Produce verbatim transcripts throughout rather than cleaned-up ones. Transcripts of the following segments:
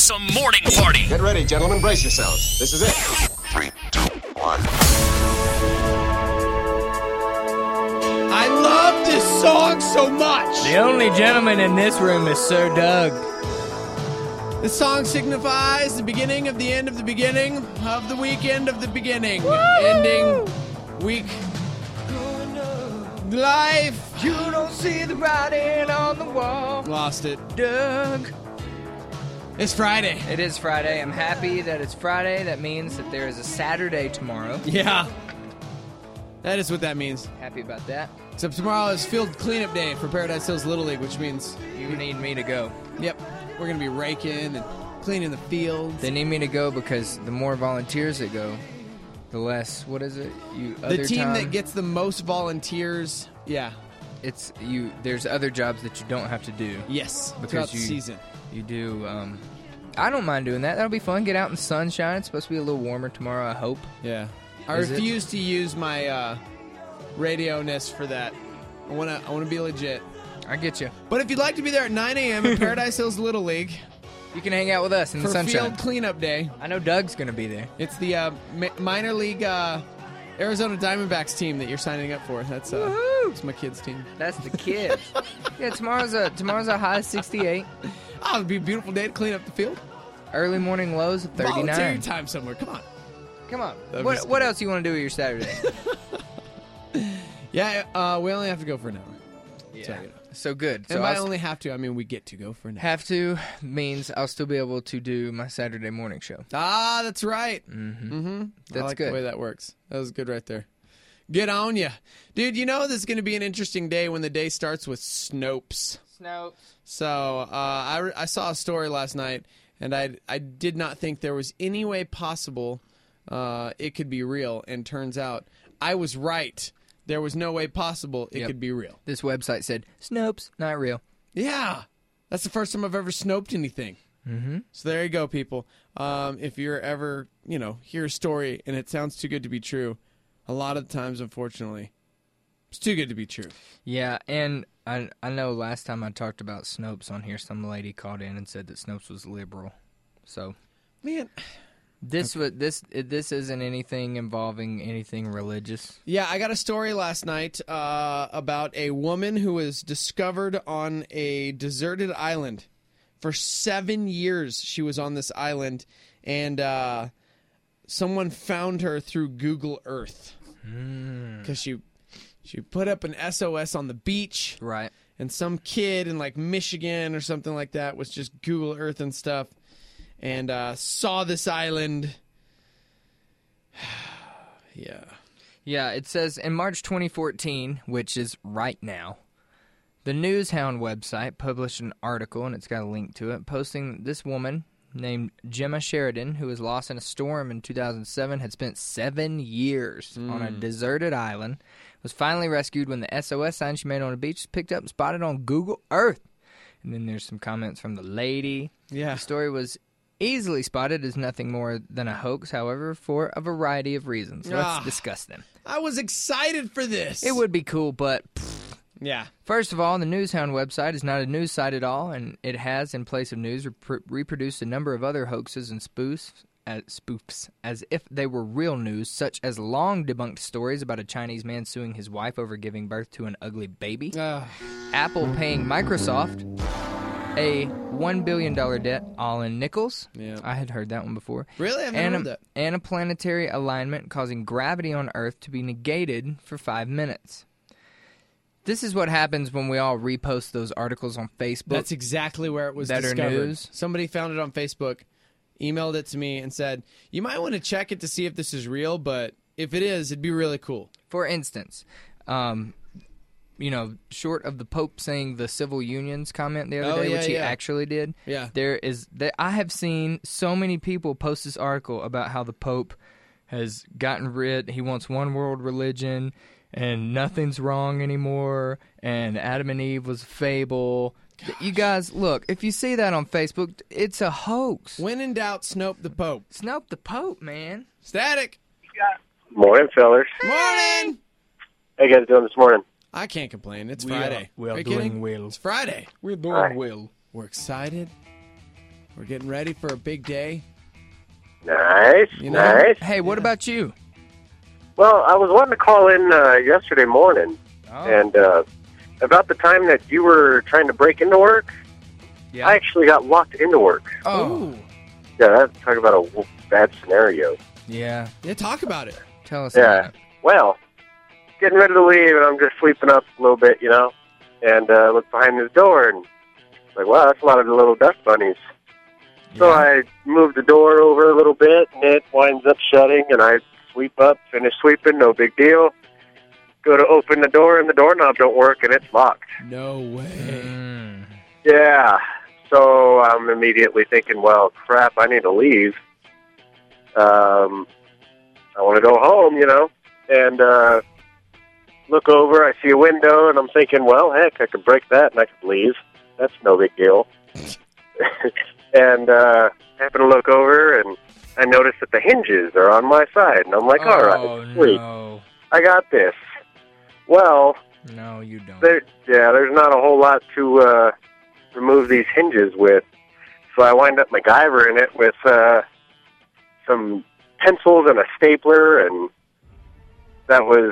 awesome morning party. Get ready, gentlemen. Brace yourselves. This is it. Three, two, one. I love this song so much. The only gentleman in this room is Sir Doug. The song signifies the beginning of the end of the beginning of the weekend of the beginning. Woo! Ending week life. You don't see the writing on the wall. Lost it. Doug. It's Friday. It is Friday. I'm happy that it's Friday. That means that there is a Saturday tomorrow. Yeah. That is what that means. Happy about that. Except tomorrow is field cleanup day for Paradise Hills Little League, which means... You need me to go. Yep. We're going to be raking and cleaning the fields. They need me to go because the more volunteers that go, the less... What is it? You The team time, that gets the most volunteers, yeah. It's you. There's other jobs that you don't have to do. Yes. Because Throughout you, the season. You do... Um, I don't mind doing that. That'll be fun. Get out in the sunshine. It's supposed to be a little warmer tomorrow, I hope. Yeah. I Is refuse it? to use my uh, radio-ness for that. I want to I want to be legit. I get you. But if you'd like to be there at nine a.m. at Paradise Hills Little League You can hang out with us in for the sunshine. field cleanup day, I know Doug's going to be there. it's the uh, mi- minor league uh, Arizona Diamondbacks team that you're signing up for. That's uh, Woohoo! it's my kids' team. That's the kids. Yeah, tomorrow's a tomorrow's a high of sixty-eight. Oh, it'd be a beautiful day to clean up the field. Early morning lows of Volunteer your thirty-nine. time somewhere. Come on. Come on. That'd be What so what good. else you want to do with your Saturday? Yeah, uh, we only have to go for an hour. Yeah. So, you know. So good. So And by I'll only have to, I mean we get to go for an hour. have to means I'll still be able to do my Saturday morning show. Ah, that's right. Mm-hmm. Mm-hmm. That's I like good. the way that works. That was good right there. Good on ya. Dude, you know this is going to be an interesting day when the day starts with Snopes. Snopes. So uh, I, re- I saw a story last night, and I, I did not think there was any way possible uh, it could be real. And turns out I was right. There was no way possible it Yep. could be real. This website said Snopes, not real. Yeah. That's the first time I've ever snoped anything. Mm-hmm. So there you go, people. Um, if you're ever, you know, hear a story and it sounds too good to be true, a lot of the times, unfortunately, it's too good to be true. Yeah, and I I know last time I talked about Snopes on here, some lady called in and said that Snopes was liberal. So Man. this was this this isn't anything involving anything religious. Yeah, I got a story last night uh, about a woman who was discovered on a deserted island. For seven years, she was on this island, and uh, someone found her through Google Earth. Because she, she put up an S O S on the beach. Right. And some kid in, like, Michigan or something like that was just Google Earth and stuff and uh, saw this island. Yeah. Yeah, it says in March twenty fourteen, which is right now, the Newshound website published an article, and it's got a link to it, posting that this woman named Gemma Sheridan, who was lost in a storm in two thousand seven, had spent seven years Mm. on a deserted island, was finally rescued when the S O S sign she made on a beach was picked up and spotted on Google Earth. And then there's some comments from the lady. Yeah. The story was easily spotted as nothing more than a hoax, however, for a variety of reasons. Let's Ah. discuss them. I was excited for this. It would be cool, but pfft. Yeah. First of all, the Newshound website is not a news site at all, and it has, in place of news, rep- reproduced a number of other hoaxes and spoofs as, spoofs as if they were real news, such as long debunked stories about a Chinese man suing his wife over giving birth to an ugly baby, Uh, Apple paying Microsoft a one billion dollars debt all in nickels. Yeah. I had heard that one before. Really? I've never and, heard a, that. and a planetary alignment causing gravity on Earth to be negated for five minutes. This is what happens when we all repost those articles on Facebook. That's exactly where it was Better discovered. news. Somebody found it on Facebook, emailed it to me, and said, you might want to check it to see if this is real, but if it is, it'd be really cool. For instance, um, you know, short of the Pope saying the civil unions comment the other Oh, day, yeah, which he yeah. actually did, Yeah. there is that I have seen so many people post this article about how the Pope has gotten rid, he wants one world religion, and nothing's wrong anymore, and Adam and Eve was a fable. Gosh. You guys, look, if you see that on Facebook, it's a hoax. When in doubt, Snope the Pope. Snope the Pope, man. Static. Morning, fellas. Morning. How you guys doing this morning? I can't complain. It's We Friday. are- we are you doing kidding? well. It's Friday. We're doing Right. well. We're excited. We're getting ready for a big day. Nice, You know? nice. Hey, what about you? Well, I was wanting to call in uh, yesterday morning, Oh, and uh, about the time that you were trying to break into work, yeah. I actually got locked into work. oh, Ooh. Yeah, that's talk about a w- bad scenario. yeah. Yeah, talk about it. Tell us Yeah. about it. Well, getting ready to leave, and I'm just sleeping up a little bit, you know, and uh, look behind this door, and it's like, wow, that's a lot of the little dust bunnies. So Yeah. I moved the door over a little bit, and it winds up shutting, and I sweep up, finish sweeping, no big deal. Go to open the door, and the doorknob don't work, and it's locked. No way. Mm. Yeah. So I'm immediately thinking, well, crap, I need to leave. Um, I want to go home, you know, and uh, look over, I see a window, and I'm thinking, well, heck, I could break that, and I could leave. That's no big deal. And uh, happen to look over, and I notice that the hinges are on my side. And I'm like, all Oh, right, sweet. no. I got this. Well, No, you don't. there, yeah, there's not a whole lot to uh, remove these hinges with. So I wind up MacGyvering it with uh, some pencils and a stapler, and that was,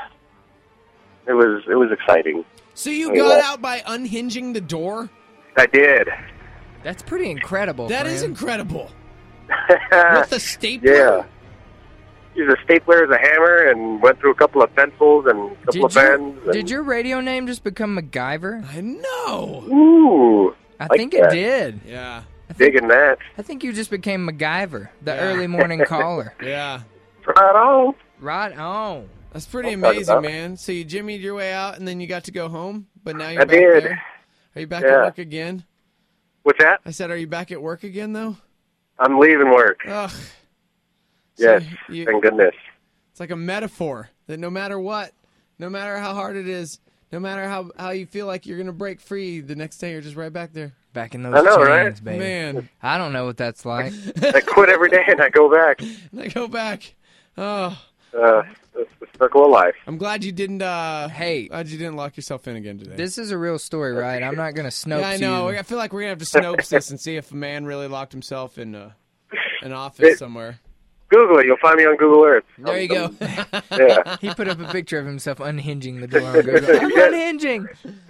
it was, it was exciting. So you Yeah. got out by unhinging the door? I did. That's pretty incredible. That is friend. incredible. With the stapler? Yeah. Used a stapler as a hammer and went through a couple of pencils and a couple Did of your, pens. And, did your radio name just become MacGyver? I know. Ooh, I like think that. it did. Yeah. Digging that. I think you just became MacGyver, the Yeah. early morning caller. Yeah. Right on. Right on. That's pretty I'll talk amazing, about it. man. So you jimmied your way out, and then you got to go home, but now you're I back did. there? Are you back at Yeah. work again? What's that? I said, are you back at work again, though? I'm leaving work. Ugh. So Yes, you- thank goodness. It's like a metaphor that no matter what, no matter how hard it is, no matter how, how you feel like you're going to break free, the next day you're just right back there. Back in those I know, chains, right? baby. Man. I don't know what that's like. I quit every day and I go back. And I go back. Oh, Uh, it's the circle of life. I'm glad you didn't, uh, Hey. glad you didn't lock yourself in again today. This is a real story, right? I'm not going to Snopes yeah, I know. you. I feel like we're going to have to Snopes this and see if a man really locked himself in uh, an office somewhere. Google it. You'll find me on Google Earth. There you go. Yeah. He put up a picture of himself unhinging the door on Google. I'm Yeah. unhinging.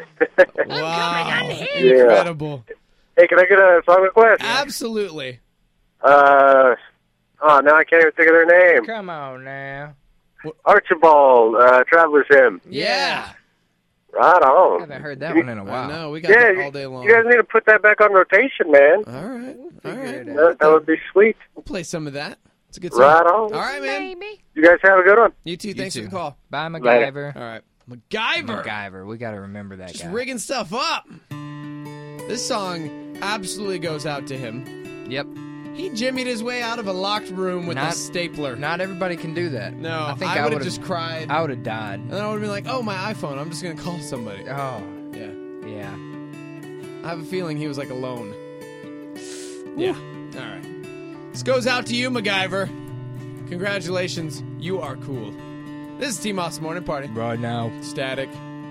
Wow. Yeah. Incredible. Hey, can I get a song request? Absolutely. Uh, oh, now I can't even think of their name. Come on now. Archibald, uh, Traveler's Hymn. Yeah. Right I on. haven't heard that one in a I while. know. We got Yeah, that all day long. you guys need to put that back on rotation, man. All right. All figure right. it out. That, that would be sweet. We'll play some of that. It's a good song. Right on. All right, man. You guys have a good one. You too. You Thanks too. for the call. Bye, MacGyver. All right. MacGyver. MacGyver. We got to remember that Just guy. rigging stuff up. This song absolutely goes out to him. Yep. He jimmied his way out of a locked room with a Not- stapler. Not everybody can do that. no, I think I I would have would've- just cried. I would have died. And then I would have been like, oh, my iPhone. I'm just going to call somebody. Oh, Yeah. yeah. I have a feeling he was like alone. Yeah. All right. This goes out to you, MacGyver. Congratulations. You are cool. This is T-Moss Morning Party. Right now. Static.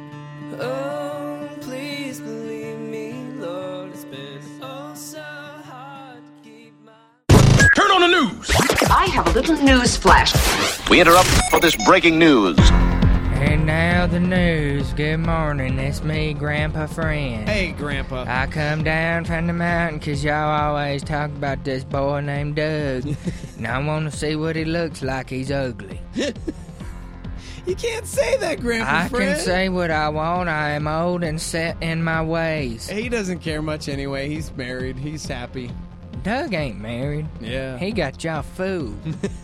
Oh, please believe me, Lord, it's been oh so hard to keep my... Turn on the news. I have a little news flash. We interrupt for this breaking news. And now the news. Good morning. It's me, Grandpa Friend. Hey, Grandpa. I come down from the mountain 'cause y'all always talk about this boy named Doug. And I want to see what he looks like. He's ugly. You can't say that, Grandpa I Fred. can say what I want. I am old and set in my ways. He doesn't care much anyway. He's married. He's happy. Doug ain't married. Yeah. He got y'all fooled.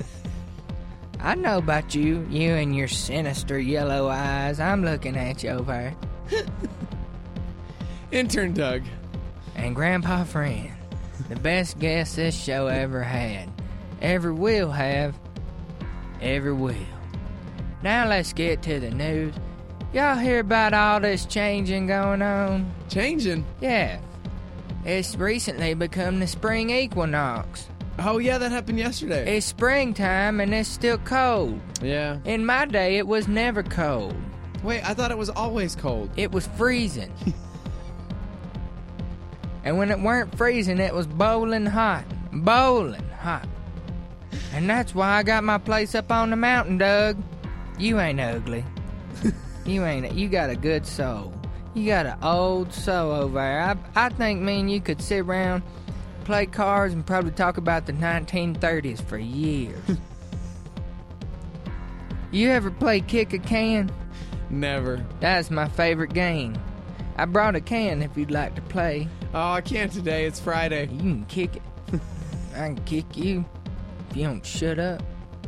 I know about you, you and your sinister yellow eyes. I'm looking at you over. Intern Doug. And Grandpa Friend, the best guest this show ever had. Ever will have. Ever will. Now let's get to the news. Y'all hear about all this changing going on? Changing. Yeah. It's recently become the spring equinox. Oh, yeah, that happened yesterday. It's springtime and it's still cold. Yeah. In my day, it was never cold. Wait, I thought it was always cold. It was freezing. And when it weren't freezing, it was bowling hot. Bowling hot. And that's why I got my place up on the mountain, Doug. You ain't ugly. You ain't. You got a good soul. You got an old soul over there. I, I think me and you could sit around, play cards, and probably talk about the nineteen thirties for years. You ever play kick a can? Never. That's my favorite game. I brought a can if you'd like to play. Oh, I can't today. It's Friday. You can kick it. I can kick you if you don't shut up.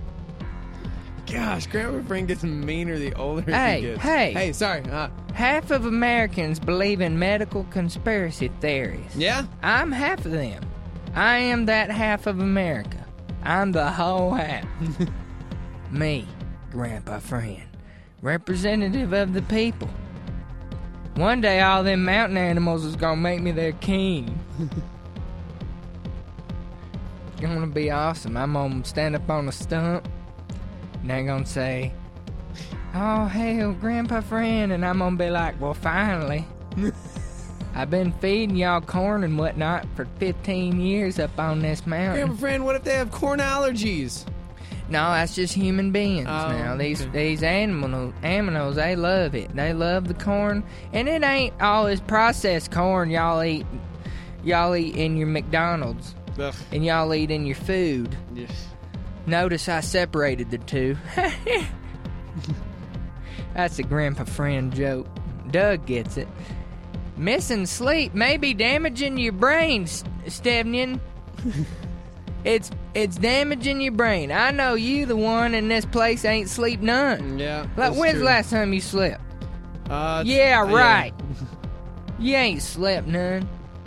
Gosh, Grandpa Frank gets meaner the older Hey, he gets. hey. Hey, sorry. Uh, Half of Americans believe in medical conspiracy theories. yeah? I'm half of them. I am that half of America. I'm the whole half. Me, Grandpa Friend, representative of the people. One day all them mountain animals is gonna make me their king. It's gonna be awesome. I'm gonna stand up on a stump, and they're gonna say, "Oh, hail, Grandpa Friend," and I'm gonna be like, "Well, finally. I've been feeding y'all corn and whatnot for fifteen years up on this mountain." Grandpa Friend, what if they have corn allergies? No, that's just human beings Oh, now. These okay. these animals, animals, they love it. They love the corn, and it ain't all this processed corn y'all eat. Y'all eat in your McDonald's, Ugh. and y'all eat in your food. Yes. Notice I separated the two. That's a Grandpa Friend joke. Doug gets it. Missing sleep may be damaging your brain, Stevnian. It's it's damaging your brain. I know you, the one in this place, ain't sleep none. Yeah. Like, that's when's true. the last time you slept? Uh, Yeah, uh, right. You ain't slept none.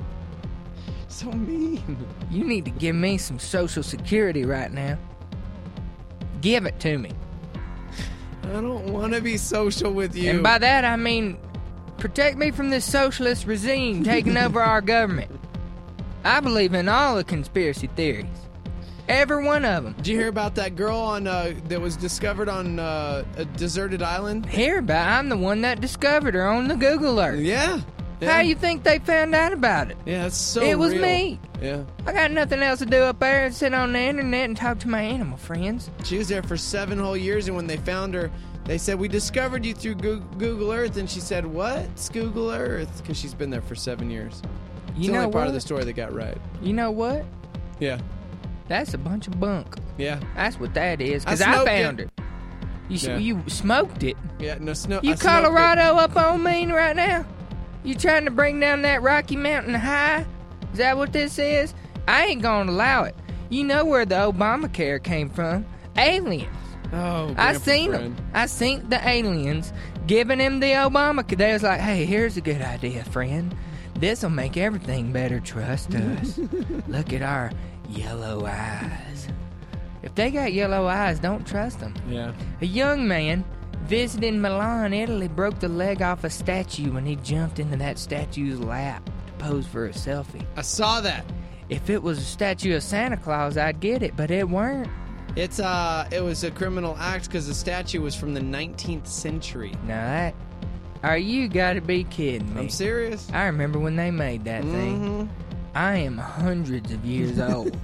So mean. You need to give me some Social Security right now. Give it to me. I don't want to be social with you. And by that, I mean, protect me from this socialist regime taking over our government. I believe in all the conspiracy theories. Every one of them. Did you hear about that girl on uh, that was discovered on uh, a deserted island? Hear about I'm the one that discovered her on the Google Earth. Yeah. yeah. How you think they found out about it? Yeah, it's so It was real. me. Yeah. I got nothing else to do up there and sit on the internet and talk to my animal friends. She was there for seven whole years, and when they found her, they said, "We discovered you through Goo- Google Earth," and she said, "What's Google Earth?" Because she's been there for seven years. It's You the know only part what? of the story they got right. You know what? Yeah. That's a bunch of bunk. Yeah. That's what that is. I Because I, smoked found it. it. You, s Yeah. you smoked it. Yeah, no snow. You I smoked Colorado up on me right now? You trying to bring down that Rocky Mountain High? Is that what this is? I ain't gonna allow it. You know where the Obamacare came from? Aliens. it. Oh, I Grandpa seen friend. them. I seen the aliens giving him the Obamacare. They was like, "Hey, here's a good idea, friend. This'll make everything better. Trust us. Look at our yellow eyes." If they got yellow eyes, don't trust them. Yeah. A young man visiting Milan, Italy, broke the leg off a statue when he jumped into that statue's lap to pose for a selfie. I saw that. If it was a statue of Santa Claus, I'd get it, but it weren't. It's uh, it was a criminal act because the statue was from the nineteenth century. Now that, are you gotta be kidding me? I'm serious. I remember when they made that thing. Mhm. I am hundreds of years old.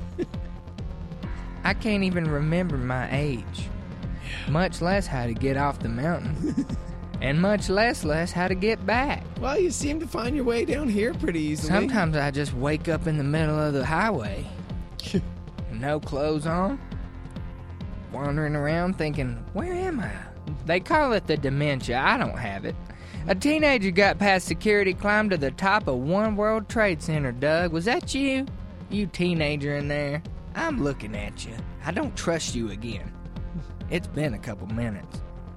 I can't even remember my age, much less how to get off the mountain, and much less less how to get back. Well, you seem to find your way down here pretty easily. Sometimes I just wake up in the middle of the highway, no clothes on, wandering around thinking, where am I? They call it the dementia. I don't have it. A teenager got past security, climbed to the top of One World Trade Center. Doug, was that you? You teenager in there? I'm looking at you. I don't trust you again. It's been a couple minutes.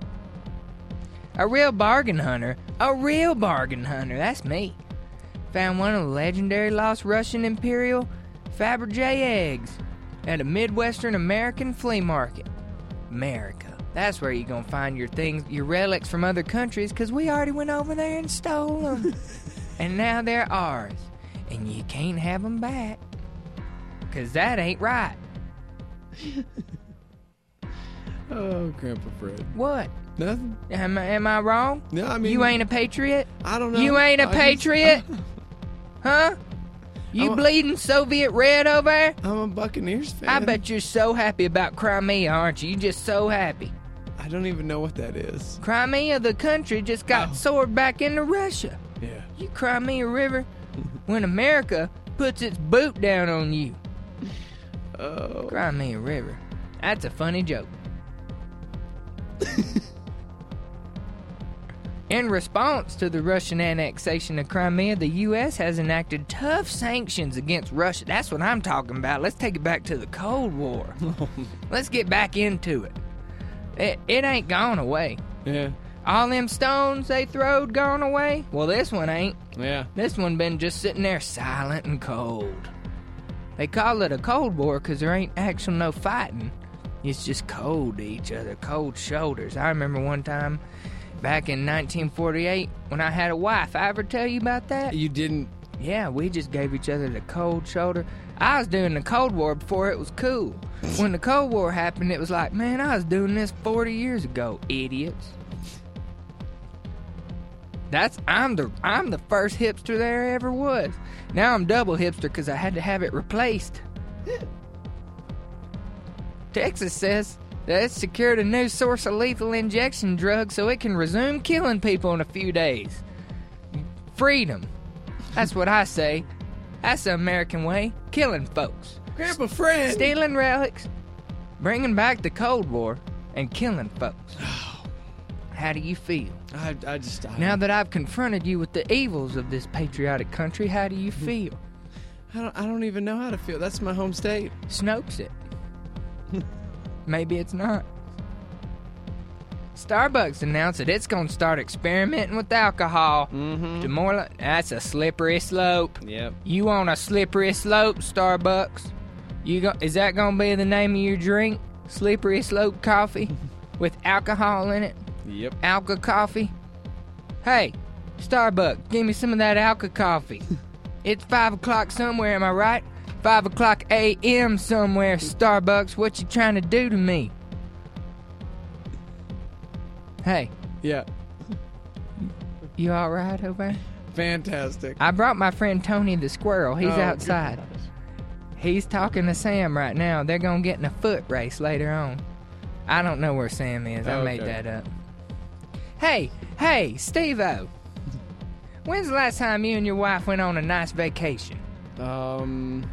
A real bargain hunter, a real bargain hunter, that's me, found one of the legendary lost Russian Imperial Fabergé eggs at a Midwestern American flea market. America. That's where you're going to find your things, your relics from other countries, because we already went over there and stole them. And now they're ours. And you can't have them back. Because that ain't right. Oh, Grandpa Fred. What? Nothing. Am I, am I wrong? No, I mean You ain't a patriot? I don't know. You ain't a I just- patriot? Huh? You I'm a- bleeding Soviet red over there? I'm a Buccaneers fan. I bet you're so happy about Crimea, aren't you? You're just so happy. I don't even know what that is. Crimea, the country, just got Oh. soared back into Russia. Yeah. You Crimea River, when America puts its boot down on you. Oh. Crimea River. That's a funny joke. In response to the Russian annexation of Crimea, the U S has enacted tough sanctions against Russia. That's what I'm talking about. Let's take it back to the Cold War. Let's get back into it. It, it ain't gone away. Yeah. All them stones they throwed gone away? Well, this one ain't. Yeah. This one been just sitting there silent and cold. They call it a Cold War because there ain't actual no fighting. It's just cold to each other, cold shoulders. I remember one time back in nineteen forty-eight when I had a wife. I ever tell you about that? You didn't. Yeah, we just gave each other the cold shoulder. I was doing the Cold War before it was cool. When the Cold War happened, it was like, man, I was doing this forty years ago, idiots. That's I'm the I'm the first hipster there ever was. Now I'm double hipster because I had to have it replaced. Texas says that it's secured a new source of lethal injection drug so it can resume killing people in a few days. Freedom. That's what I say. That's the American way. Killing folks. Grandpa Fred. Stealing relics. Bringing back the Cold War. And killing folks. How do you feel? I, I just. I, Now that I've confronted you with the evils of this patriotic country, how do you feel? I don't, I don't even know how to feel. That's my home state. Snopes it. Maybe it's not. Starbucks announced that it's going to start experimenting with alcohol. Mm-hmm. To more li- that's a slippery slope. Yep. You on a slippery slope, Starbucks? You go- Is that going to be the name of your drink? Slippery slope coffee with alcohol in it? Yep. Alka coffee? Hey, Starbucks, give me some of that Alka coffee. It's five o'clock somewhere, am I right? five o'clock a m somewhere, Starbucks. What you trying to do to me? Hey, Yeah. you all right over there? Fantastic. I brought my friend Tony the squirrel. He's Oh, outside. He's talking to Sam right now. They're going to get in a foot race later on. I don't know where Sam is. I made Okay. that up. Hey, hey, Steve-O. When's the last time you and your wife went on a nice vacation? Um.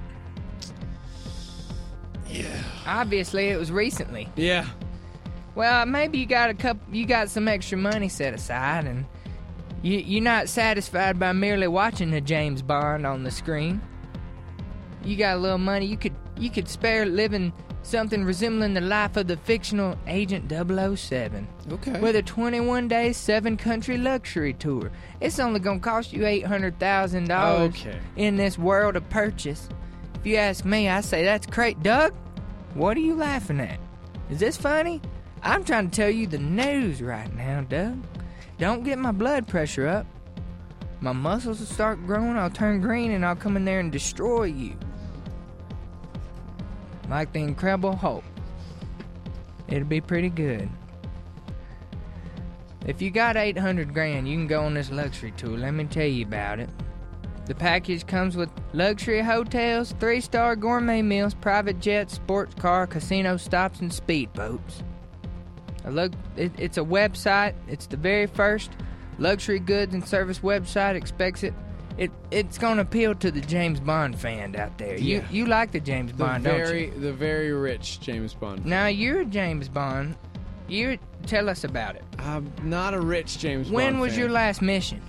Yeah. Obviously, it was recently. Yeah. Well, maybe you got a couple. You got some extra money set aside, and you you're not satisfied by merely watching a James Bond on the screen. You got a little money. You could you could spare living something resembling the life of the fictional Agent double oh seven. Okay. With a twenty-one day, seven country luxury tour. It's only gonna cost you eight hundred thousand dollars Okay. in this world of purchase. If you ask me, I say that's great. Doug, what are you laughing at? Is this funny? I'm trying to tell you the news right now, Doug. Don't get my blood pressure up. My muscles will start growing, I'll turn green, and I'll come in there and destroy you. Like the Incredible Hulk. It'll be pretty good. If you got eight hundred grand, you can go on this luxury tour. Let me tell you about it. The package comes with luxury hotels, three-star gourmet meals, private jets, sports car, casino stops, and speedboats. A lug- it, it's a website. It's the very first luxury goods and service website. Expects it. It it's gonna appeal to the James Bond fan out there. You Yeah. you like the James The Bond, very, don't you? the very rich James Bond. Now you're a James Bond. You tell us about it. I'm not a rich James Bond. When was fan. your last mission?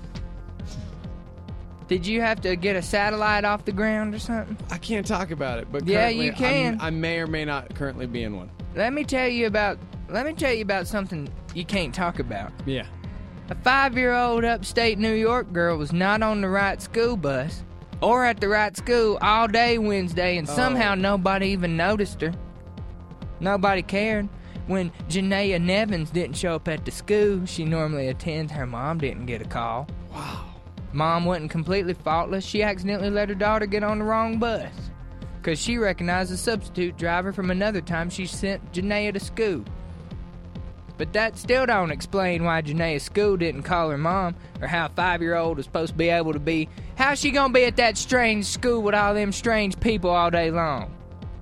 Did you have to get a satellite off the ground or something? I can't talk about it, but Yeah, currently you can. I'm, I may or may not currently be in one. Let me tell you about. Let me tell you about something you can't talk about. Yeah. A five-year-old upstate New York girl was not on the right school bus or at the right school all day Wednesday, and somehow Oh. nobody even noticed her. Nobody cared. When Janaea Nevins didn't show up at the school she normally attends, her mom didn't get a call. Wow. Mom wasn't completely faultless. She accidentally let her daughter get on the wrong bus because she recognized a substitute driver from another time she sent Janaea to school. But that still don't explain why Janae's school didn't call her mom, or how a five-year-old is supposed to be able to be. How's she gonna be at that strange school with all them strange people all day long?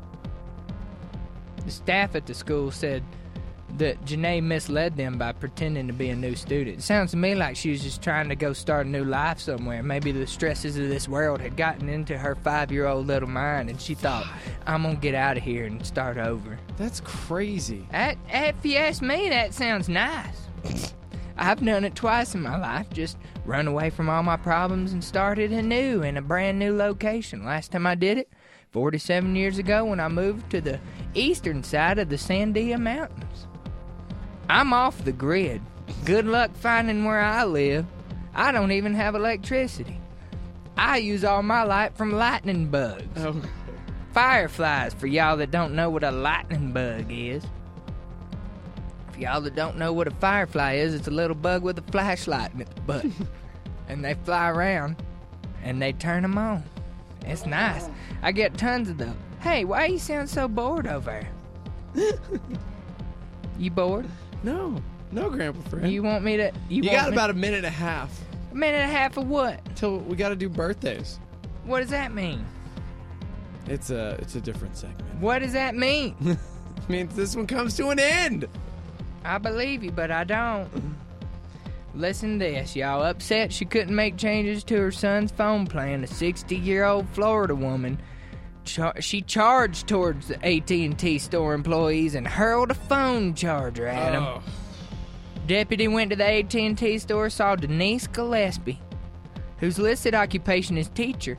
The staff at the school said that Janae misled them by pretending to be a new student. It sounds to me like she was just trying to go start a new life somewhere. Maybe the stresses of this world had gotten into her five-year-old little mind, and she thought, I'm gonna get out of here and start over. That's crazy. That, if you ask me, that sounds nice. I've done it twice in my life, just run away from all my problems and started anew in a brand new location. Last time I did it, forty-seven years ago, when I moved to the eastern side of the Sandia Mountains. I'm off the grid. Good luck finding where I live. I don't even have electricity. I use all my light from lightning bugs. Oh. Fireflies, for y'all that don't know what a lightning bug is. For y'all that don't know what a firefly is, it's a little bug with a flashlight in its butt. And they fly around, and they turn them on. It's nice. I get tons of them. Hey, why you sound so bored over there? You bored? No. No, Grandpa Friend. You want me to... You, You want got me, about a minute and a half A minute and a half of what? till we got to do birthdays. What does that mean? It's a it's a different segment. What does that mean? It means this one comes to an end. I believe you, but I don't. Listen to this. Y'all upset she couldn't make changes to her son's phone plan. A sixty-year-old Florida woman, char- she charged towards the A T and T store employees and hurled a phone charger at them. Oh. Deputy went to the A T and T store, saw Denise Gillespie, whose listed occupation is teacher,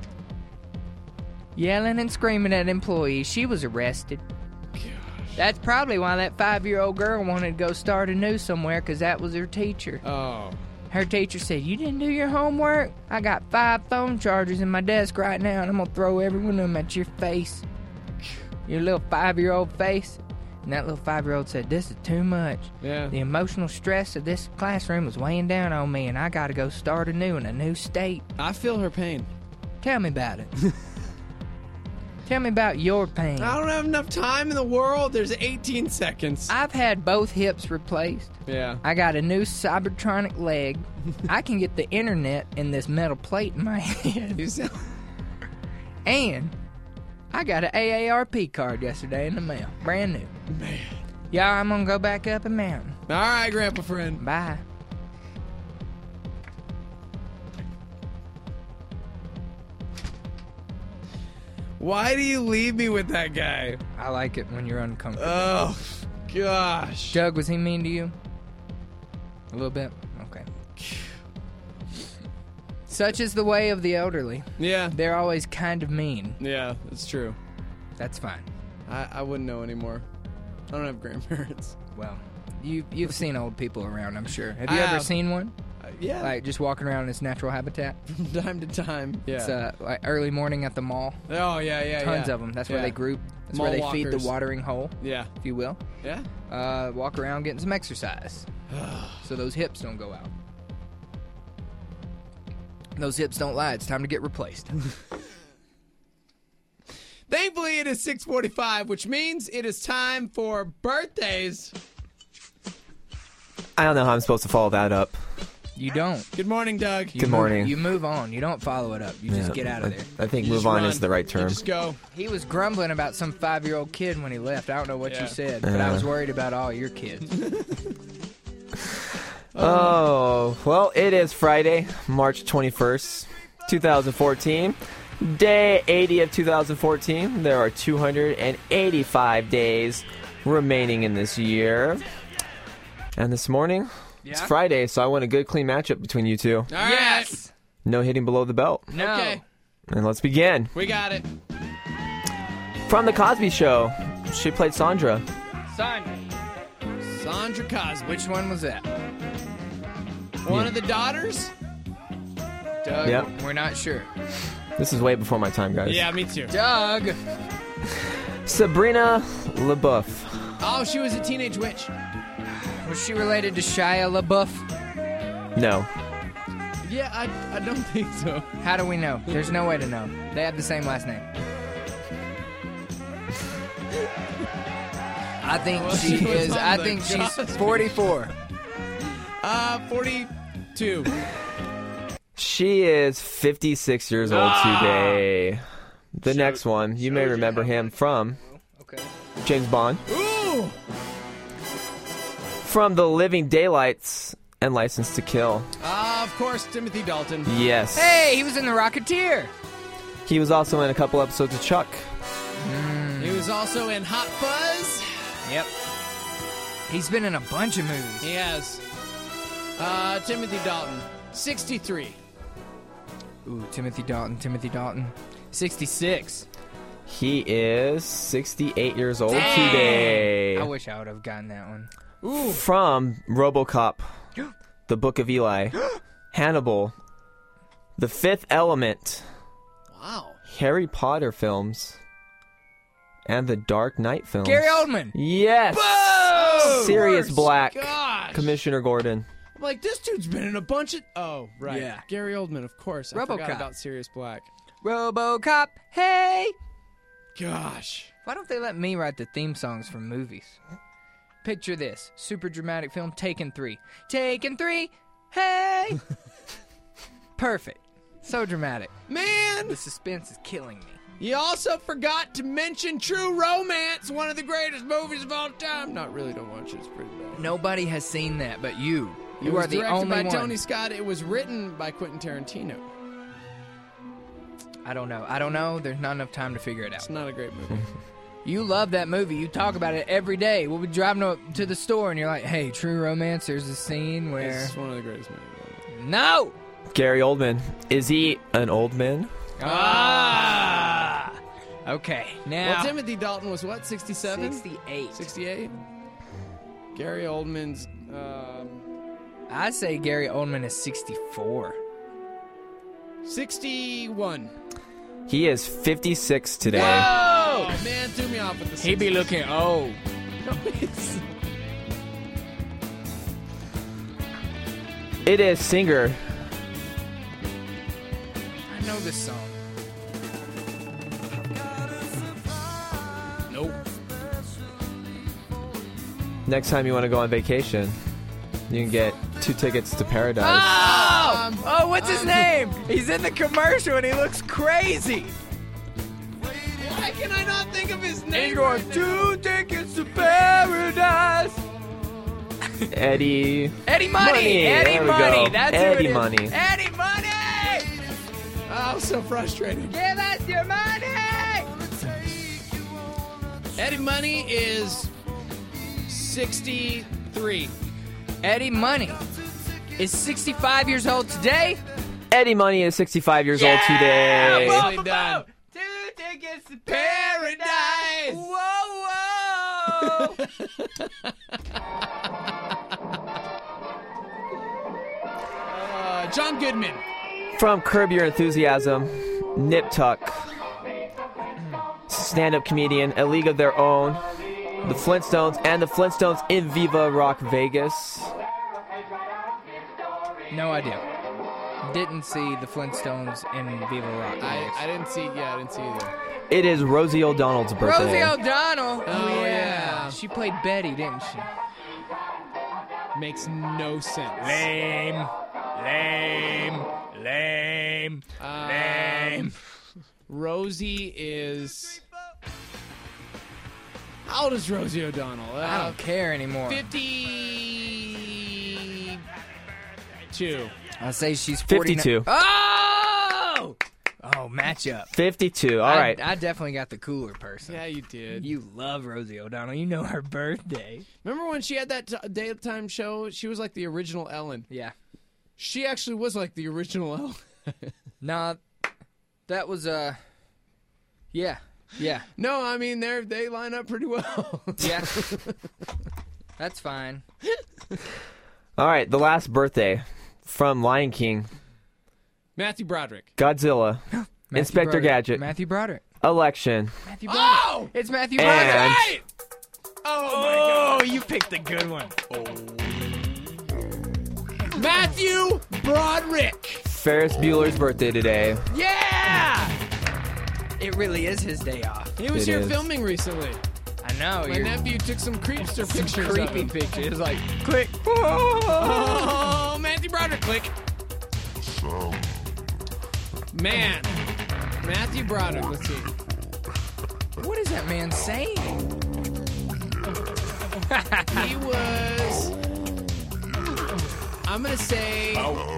yelling and screaming at employees. She was arrested. That's probably why that five-year-old girl wanted to go start anew somewhere, because that was her teacher. Oh. Her teacher said, you didn't do your homework? I got five phone chargers in my desk right now, and I'm going to throw every one of them at your face. Your little five-year-old face. And that little five-year-old said, this is too much. Yeah. The emotional stress of this classroom was weighing down on me, and I got to go start anew in a new state. I feel her pain. Tell me about it. Tell me about your pain. I don't have enough time in the world. There's eighteen seconds. I've had both hips replaced. Yeah. I got a new Cybertronic leg. I can get the internet in this metal plate in my head. You sound... And I got an A A R P card yesterday in the mail. Brand new. Man. Y'all, I'm going to go back up a mountain. All right, Grandpa Friend. Bye. Why do you leave me with that guy? I like it when you're uncomfortable. Oh, gosh. Doug, was he mean to you? A little bit? Okay. Such is the way of the elderly. Yeah. They're always kind of mean. Yeah, it's true. That's fine. I, I wouldn't know anymore. I don't have grandparents. Well, you, you've seen old people around, I'm sure. Have you I ever have. seen one? Uh, yeah. Like, just walking around in its natural habitat? From time to time. Yeah. It's uh, like early morning at the mall. oh, yeah, yeah, Tons yeah. of them. That's Yeah. where they group. That's Mall where they feed the walkers. watering hole, Yeah. if you will. Yeah? Uh, walk around getting some exercise. So those hips don't go out. Those hips don't lie. It's time to get replaced. Thankfully, it is six forty-five, which means it is time for birthdays. I don't know how I'm supposed to follow that up. You don't. Good morning, Doug. You Good move- morning. You move on. You don't follow it up. You just Yeah, get out of I- there. I think You move just on run. is the right You term. just go. He was grumbling about some five-year-old kid when he left. I don't know what Yeah. you said, but I was worried about all your kids. Oh, well, it is Friday, March twenty-first, twenty fourteen. Day eighty of two thousand fourteen. There are two hundred eighty-five days remaining in this year. And this morning, it's Yeah? Friday, so I want a good, clean matchup between you two. All right. Yes! No hitting below the belt. No. Okay. And let's begin. We got it. From The Cosby Show, she played Sandra. Sonia. Sandra Cosby. Which one was that? One Yeah. of the daughters? Doug, Yep. we're not sure. This is way before my time, guys. Yeah, me too. Doug! Sabrina LaBeouf. Oh, she was a teenage witch. Was she related to Shia LaBeouf? No. Yeah, I, I don't think so. How do we know? There's no way to know. They have the same last name. I think Well, she she was is. on I the think she's Cosby. forty-four. Uh, forty-two. She is fifty-six years old Ah! today. The next one, you may remember him from Okay. James Bond, Ooh! from The Living Daylights and License to Kill. Uh, of course, Timothy Dalton. Yes. Hey, he was in The Rocketeer. He was also in a couple episodes of Chuck. He was also in Hot Fuzz. Yep. He's been in a bunch of movies. He has. Uh, Timothy Dalton, sixty-three. Ooh, Timothy Dalton, Timothy Dalton. sixty-six. He is sixty-eight years old Dang! today. I wish I would have gotten that one. Ooh. From RoboCop, The Book of Eli, Hannibal, The Fifth Element, Wow. Harry Potter films, and the Dark Knight films. Gary Oldman. Yes. Oh, Sirius of course. Black. Gosh. Commissioner Gordon. I'm like, this dude's been in a bunch of... Oh, right. Yeah. Gary Oldman, of course. I forgot RoboCop. about Sirius Black. RoboCop. Hey. Gosh. Why don't they let me write the theme songs for movies? Picture this. Super dramatic film, Taken three. Taken three. Hey. Perfect. So dramatic. Man, The suspense is killing me. you also forgot to mention True Romance, one of the greatest movies of all time. Not really, don't watch it. It's pretty bad. Nobody has seen that but you. You It was are the directed only by one. Tony Scott. It was written by Quentin Tarantino. I don't know. I don't know. There's not enough time to figure it out. It's not a great movie. You love that movie. You talk about it every day. We'll be driving up to the store and you're like, hey, True Romance, there's a scene where... It's one of the greatest movies. No! Gary Oldman. Is he an old man? Ah! Okay, now... Well, Timothy Dalton was what, sixty-seven? sixty-eight. sixty-eight? Gary Oldman's... Um, I say Gary Oldman is sixty-four. sixty-one. He is fifty-six today. Oh, man, threw me off with the He be looking old. It's- It is singer I know this song. Nope. Next time you want to go on vacation, you can get two tickets to Paradise. Oh! Um, oh, what's his name? He's in the commercial and he looks crazy. Why can I not think of his And name? he's going, right now? two tickets to paradise. Eddie. Eddie Money. Money. Eddie There we Money. go. That's Eddie who it is. Money. Eddie Money. Oh, I'm so frustrated. Give us your money. Eddie Money is sixty-three. Eddie Money is sixty-five years old today. Eddie Money is sixty-five years old today. Boom, boom, boom. Two tickets to Paradise. Whoa, whoa. Uh, John Goodman. From Curb Your Enthusiasm, Nip Tuck, stand-up comedian, A League of Their Own, The Flintstones, and The Flintstones in Viva Rock Vegas. No idea. Didn't see the Flintstones in Viva Rock. I, I didn't see. Yeah, I didn't see either. It is Rosie O'Donnell's birthday. Rosie O'Donnell. Oh, yeah. She played Betty, didn't she? Makes no sense. Lame. Lame. Lame. Um, Rosie is. How old is Rosie O'Donnell? Uh, I don't care anymore. fifty-two. I'll say she's forty-nine. fifty-two. Oh! Oh, matchup. fifty-two. All I, right. I definitely got the cooler person. Yeah, you did. You love Rosie O'Donnell. You know her birthday. Remember when she had that t- daytime show? She was like the original Ellen. Yeah. She actually was like the original Ellen. Nah, that was, uh... Yeah. Yeah. No, I mean they they line up pretty well. Yeah. That's fine. All right. The last birthday from Lion King, Matthew Broderick. Godzilla, Matthew Inspector Broderick. Gadget, Matthew Broderick. Election, Matthew Broderick. Oh! It's Matthew And- Broderick. Right! Oh, Oh, you picked the good one. Matthew Broderick. Ferris Bueller's birthday today. Yeah! It really is his day off. He was It here is. filming recently. I know. My You're nephew took some creepster pictures. creepy of him. pictures. Like, click. Oh, Matthew Broderick, click. Man, Matthew Broderick. Let's see. What is that man saying? He was. I'm gonna say.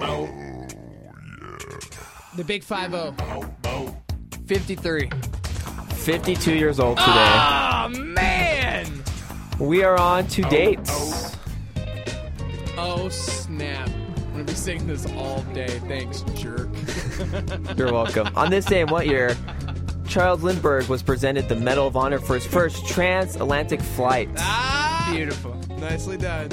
The Big Five O. fifty-three. fifty-two years old today. Oh, man! We are on to dates. Oh snap! I'm gonna be singing this all day. Thanks, jerk. You're welcome. On this day in what year, Charles Lindbergh was presented the Medal of Honor for his first transatlantic flight? Ah, Beautiful. nicely done.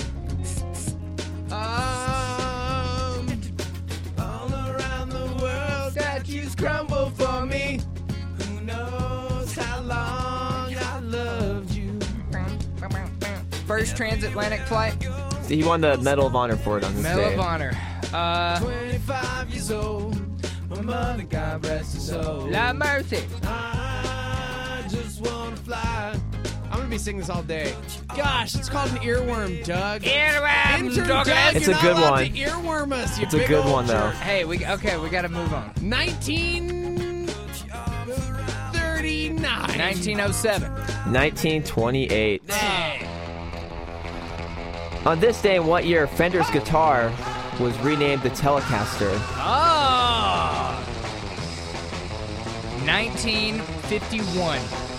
Um, all around the world, statues crumble for me. Who knows how long I loved you? First transatlantic flight. He won the Medal of Honor for it on this Medal day. of Honor. Uh, twenty-five years old. My mother, God rest her soul. La Mercy. I just wanna fly. I'm gonna be singing this all day. Gosh, it's called an earworm, Doug. Earworm, Intern Doug. Doug, It's you're a not good allowed one. to earworm us, you It's a big good old one, though. jerk. Hey, we okay. We got to move on. nineteen thirty-nine. nineteen oh seven. nineteen twenty-eight. Dang. On this day in what year, Fender's guitar was renamed the Telecaster? Oh. nineteen fifty-one.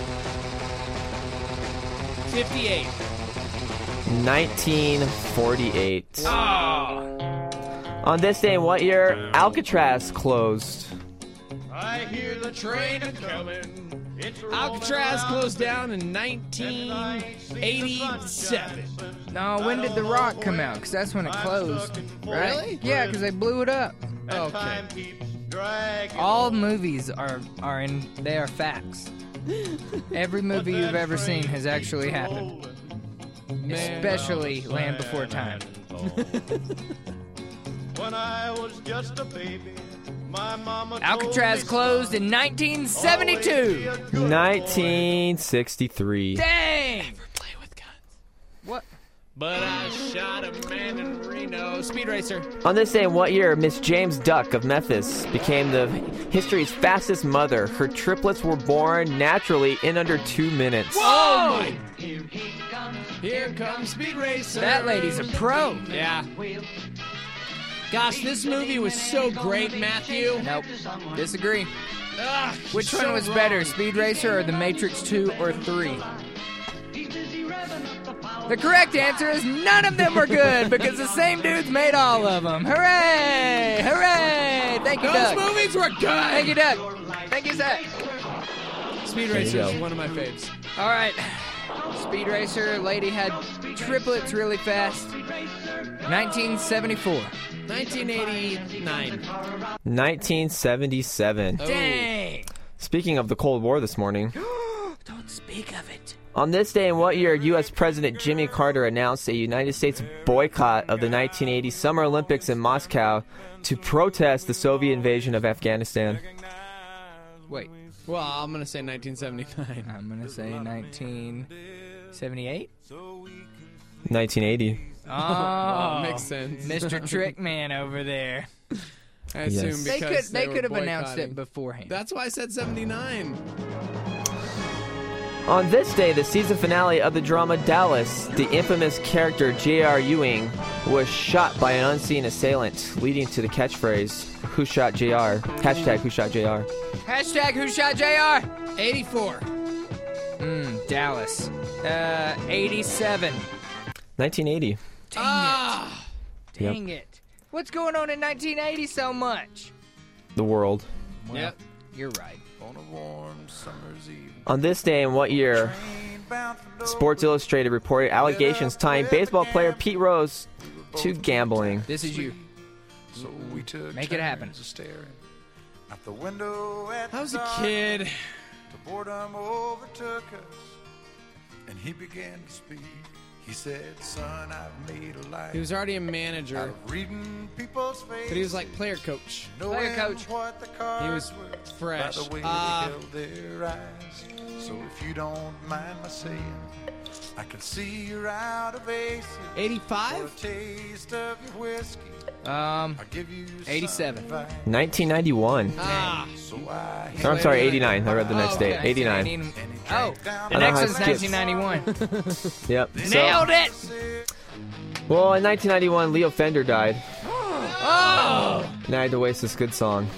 fifty-eight. nineteen forty-eight. Oh. On this day in what year, Alcatraz closed? I hear the train a coming. Alcatraz closed down in nineteen eighty-seven. No, when did The Rock come out? Because that's when it closed. Right? Really? Yeah, because they blew it up. Okay. All movies are are in. They are facts. Every movie you've ever seen has actually happened. Man. Especially Land Before Time. When I was just a baby, my mama Alcatraz closed in nineteen seventy-two. nineteen sixty-three. Dang! Play with guns. What? But I shot a man in Reno. Speed Racer. On this day in what year, Miss James Duck of Memphis became the history's fastest mother. Her triplets were born naturally in under two minutes. Whoa! Here comes Speed Racer. That lady's a pro. Yeah. Gosh, this movie was so great, Matthew. Nope. Disagree. Ugh, Which so one was wrong. better, Speed Racer or The Matrix two or three? The correct answer is none of them were good because the same dudes made all of them. Hooray! Hooray! Thank you, Those Doug. movies were good. Thank you, Doug. Thank you, Zach. Speed There you Racer is go. one of my faves. All right. Speed Racer lady had triplets really fast. nineteen seventy-four. nineteen eighty-nine. nineteen seventy-seven. Dang. Speaking of the Cold War this morning, Don't speak of it. on this day in what year, U S President Jimmy Carter announced a United States boycott of the nineteen eighty Summer Olympics in Moscow to protest the Soviet invasion of Afghanistan? Wait. Well, I'm going to say nineteen seventy-nine. I'm going to say nineteen seventy-eight. nineteen eighty. Oh, makes sense. Mister Trickman over there. I assume Yes. They because could they were could have announced boycotting. it beforehand. That's why I said seventy-nine. On this day, the season finale of the drama Dallas, the infamous character J R. Ewing was shot by an unseen assailant, leading to the catchphrase, "Who shot J R?" Hashtag Who shot J R? Hashtag Who shot J R? eighty-four. Mm, Dallas. Uh, eighty-seven. nineteen eighty. Dang Ah. it. Dang it. What's going on in nineteen eighty so much? The world. Yep. You're right. on a warm summer's eve. On this day in what year, Sports Illustrated reported allegations tying baseball player Pete Rose to gambling. This is you. So we took Make it happen. turns of staring out the window at I was a the dark. kid. The boredom overtook us, and he began to speak. He said, "Son, I've made a life He was already a out manager, of reading people's faces, but he was like player coach. knowing Player coach. what the cards He was were fresh. by the way Uh, they held their eyes. So if you don't mind my saying, I can see you're out of aces. For a eighty-five? taste of your whiskey. Um, I'll give you eighty-seven. some advice. nineteen ninety-one. Ah. So I Or, I'm sorry, eighty-nine. I read the next Oh, date. okay. eighty-nine. nineteen eighty. Oh, the I know next how one's it skips. nineteen ninety-one. Yep. So, Nailed it! well, in nineteen ninety-one, Leo Fender died. Oh! And I had to waste this good song.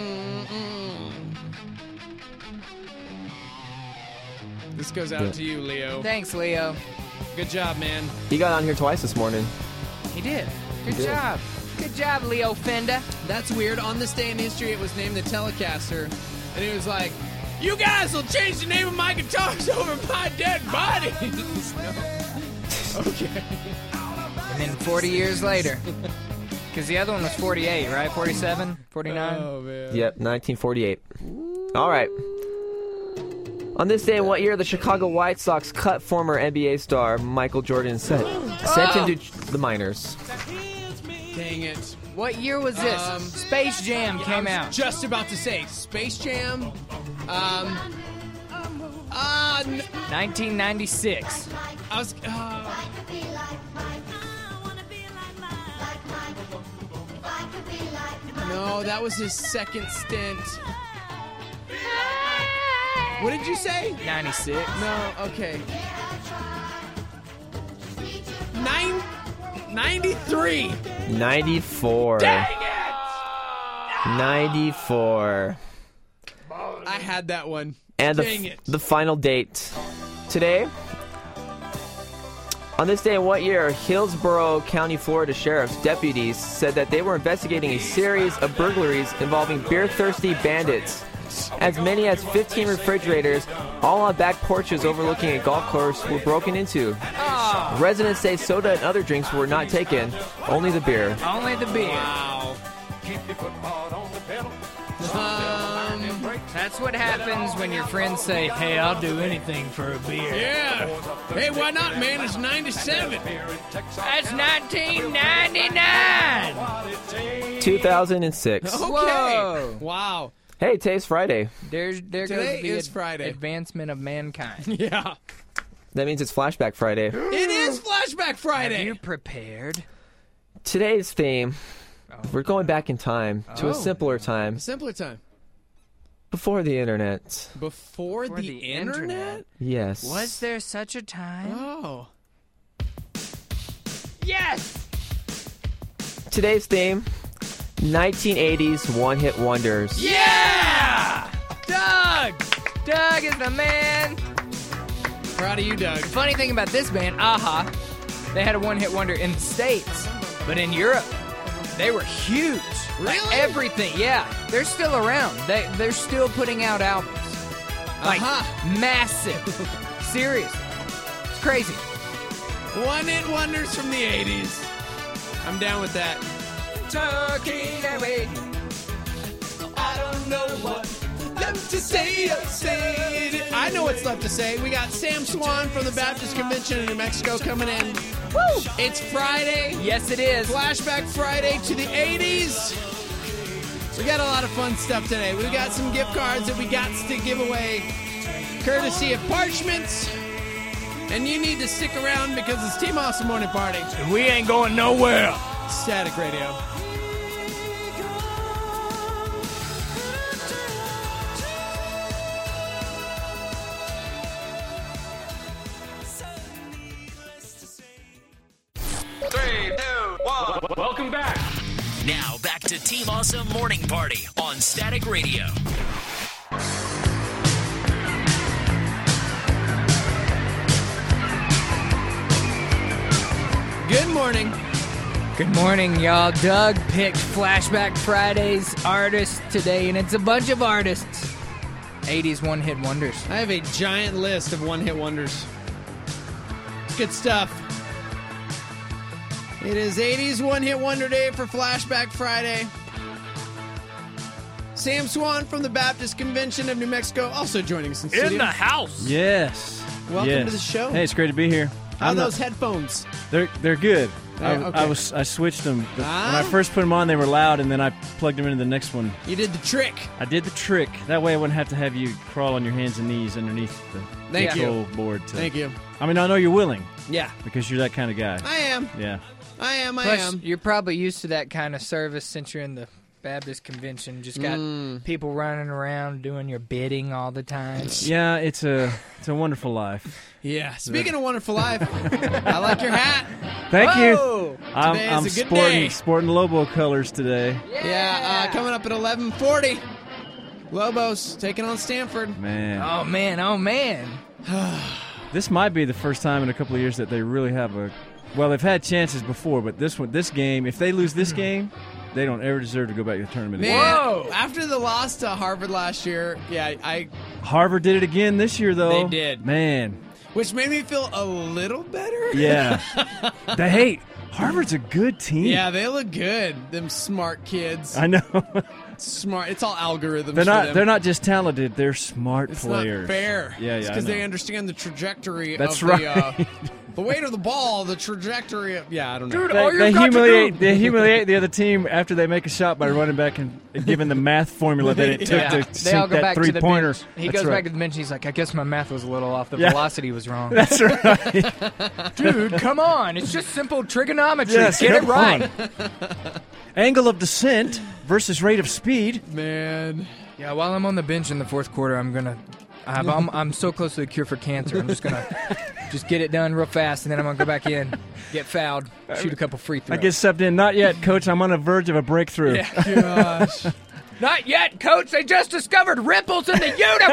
This goes out Yeah. to you, Leo. Thanks, Leo. Good job, man. He got on here twice this morning. He did. Good did. job. Good job, Leo Fender. That's weird. On this day in history, it was named the Telecaster, and he was like, "You guys will change the name of my guitars over my dead body." Okay. And then forty years later. Because the other one was forty-eight, right? forty-seven? forty-nine? Oh man. Yep, nineteen forty-eight. All right. On this day in what year the Chicago White Sox cut former N B A star Michael Jordan sent, sent him to the minors? Dang it. What year was this? Um, Space Jam came I was out. just about to say Space Jam. Um. Uh, n- nineteen ninety-six. I was. Uh, no, that was his second stint. What did you say? ninety-six. No, okay. Nine, ninety-three. ninety-four. Dang it! ninety-four. I had that one. And the, Dang it. the final date. Today, on this day in what year, Hillsborough County, Florida Sheriff's deputies said that they were investigating a series of burglaries involving beer-thirsty bandits. As many as fifteen refrigerators, all on back porches overlooking a golf course, were broken into. Oh, Residents say soda and other drinks were not taken, only the beer. only the beer. Wow. Um, That's what happens when your friends say, hey, I'll do anything for a beer. yeah. Hey, why not, man? It's ninety-seven. That's nineteen ninety-nine. two thousand six. Okay. Whoa. Wow. Hey, today's Friday. There's, there Today goes the is ad- Friday. advancement of mankind. Yeah. That means it's Flashback Friday. It is Flashback Have Friday. you prepared? Today's theme, we're going back in time to Oh. a simpler time, Simpler time. before the internet. Before, Before the, the internet? internet? Yes. Was there such a time? Oh. Yes! Today's theme, nineteen eighties one-hit wonders. Yeah! Doug! Doug is the man. Proud of you, Doug. Funny thing about this band, Aha, they had a one-hit wonder in the States, but in Europe, they were huge. Like Really? everything, yeah. They're still around. They, they're still putting out albums. Like, Aha. massive. Seriously. It's crazy. One hit wonders from the eighties. I'm down with that. Talking away. I don't know what left to say. say it. I know what's left to say. We got Sam Swan from the Baptist Convention in New Mexico coming in. Woo! It's Friday. Yes, it is. Flashback Friday to the eighties. We got a lot of fun stuff today. We got some gift cards that we got to give away, courtesy of Parchments. And you need to stick around because it's Team Awesome Morning Party. We ain't going nowhere. Static Radio. Three, two, one. Welcome back. Now back to Team Awesome Morning Party on Static Radio. Good morning. Good morning, y'all. Doug picked Flashback Friday's artist today, and it's a bunch of artists. eighties one-hit wonders. I have a giant list of one-hit wonders. It's good stuff. It is eighties one-hit wonder day for Flashback Friday. Sam Swan from the Baptist Convention of New Mexico also joining us in studio. house. Yes. Welcome yes. to the show. Hey, it's great to be here. How are I'm not- those headphones? They're they're good. I, okay. I was I switched them. The- Ah? When I first put them on, they were loud, and then I plugged them into the next one. You did the trick. I did the trick. That way, I wouldn't have to have you crawl on your hands and knees underneath the Thank control you. board. To, Thank you. I mean, I know you're willing Yeah, because you're that kind of guy. I am. Yeah. I am. I Plus, am. you're probably used to that kind of service since you're in the Baptist convention. Just got Mm. people running around doing your bidding all the time. Yeah, it's a it's a wonderful life. Yeah. Speaking of wonderful life, I like your hat. Thank Oh! you. I'm, Today is I'm a good sporting day. sporting Lobo colors today. Yeah. Uh, coming up at eleven forty. Lobos taking on Stanford. Man, Oh man, oh man. this might be the first time in a couple of years that they really have a. Well, they've had chances before, but this one, this game, if they lose this game, they don't ever deserve to go back to the tournament Man, again. Whoa. after the loss to Harvard last year, yeah, I Harvard did it again this year, though. They did. Man, which made me feel a little better. yeah. they hate Harvard's a good team. Yeah, they look good. Them smart kids. I know. Smart. It's all algorithms. they're for not. them. They're not just talented. They're smart It's players. not fair. Yeah, yeah. because I know. they understand the trajectory That's of right. the uh, the weight of the ball, the trajectory of yeah, I don't know. Dude, all They, you've they got to humiliate. do- They humiliate the other team after they make a shot by running back and giving the math formula that it took Yeah. to They all sink go that back three to the pointer. bench. He That's goes right. back to the bench. He's like, I guess my math was a little off. The Yeah. velocity was wrong. That's right. Dude, come on. It's just simple trigonometry. Yes, Get it come right. Angle of descent versus rate of speed. Man, Yeah, while I'm on the bench in the fourth quarter, I'm going to. I'm, I'm so close to the cure for cancer. I'm just going to just get it done real fast, and then I'm going to go back in, get fouled, shoot a couple free throws. I get subbed in. Not yet, Coach. I'm on the verge of a breakthrough. gosh. Not yet, Coach. They just discovered ripples in the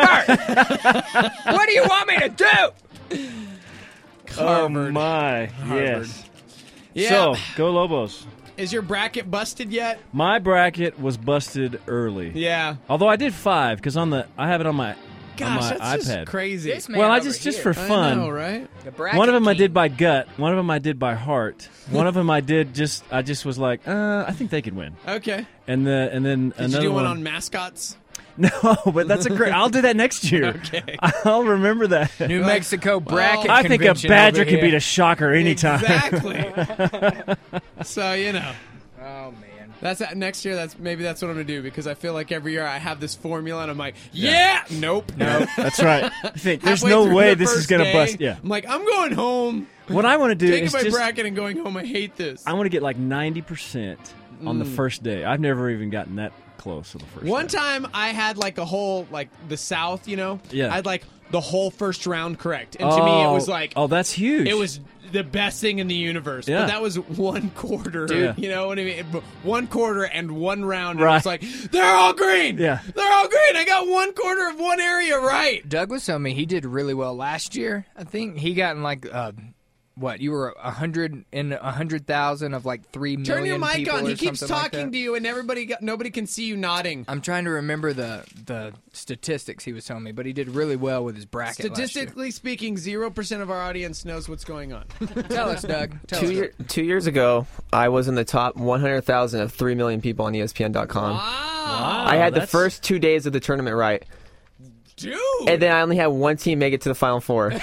universe. What do you want me to do? Oh Harvard. my! Harvard. Yes. Yeah. So go Lobos. Is your bracket busted yet? My bracket was busted early. Yeah. Although I did five because on the I have it on my Gosh, on my that's iPad. just crazy. This man Well, I over just just here. for fun. I know, right? The bracket One of them I king. did by gut. One of them I did by heart. One of them I did just. I just was like, uh, I think they could win. Okay. And the and then Did another you do one one on mascots? No, but that's a great. I'll do that next year. Okay. I'll remember that. New Mexico bracket I think a convention badger over can here. beat a shocker anytime. Exactly. So you know. Oh, man. That's next year. That's maybe that's what I'm gonna do because I feel like every year I have this formula and I'm like, yeah, nope, nope. That's right. I think there's Halfway no through way the this is first gonna day, bust. Yeah. I'm like, I'm going home. What I want to do Taking is my just. bracket and going home. I hate this. I want to get like ninety percent on the first day. I've never even gotten that close to the first. One day. time I had like a whole like the South, you know. Yeah. I had like the whole first round correct, and to me it was like, oh, that's huge. it was the best thing in the universe. Yeah. But that was one quarter. Dude. You know what I mean? One quarter and one round. And Right. it's like, they're all green. Yeah. They're all green. I got one quarter of one area right. Doug was telling me he did really well last year. I think he got in like uh, what you were a hundred in a hundred thousand of like three million. Turn your mic people on. or He keeps something like talking that. to you, and everybody got, nobody can see you nodding. I'm trying to remember the the statistics he was telling me, but he did really well with his bracket. last year. Statistically speaking, zero percent of our audience knows what's going on. Tell us, Doug. Tell Two, us. year, two years ago, I was in the top one hundred thousand of three million people on E S P N dot com. Wow, I had the that's- first two days of the tournament right. dude. And then I only had one team make it to the Final Four.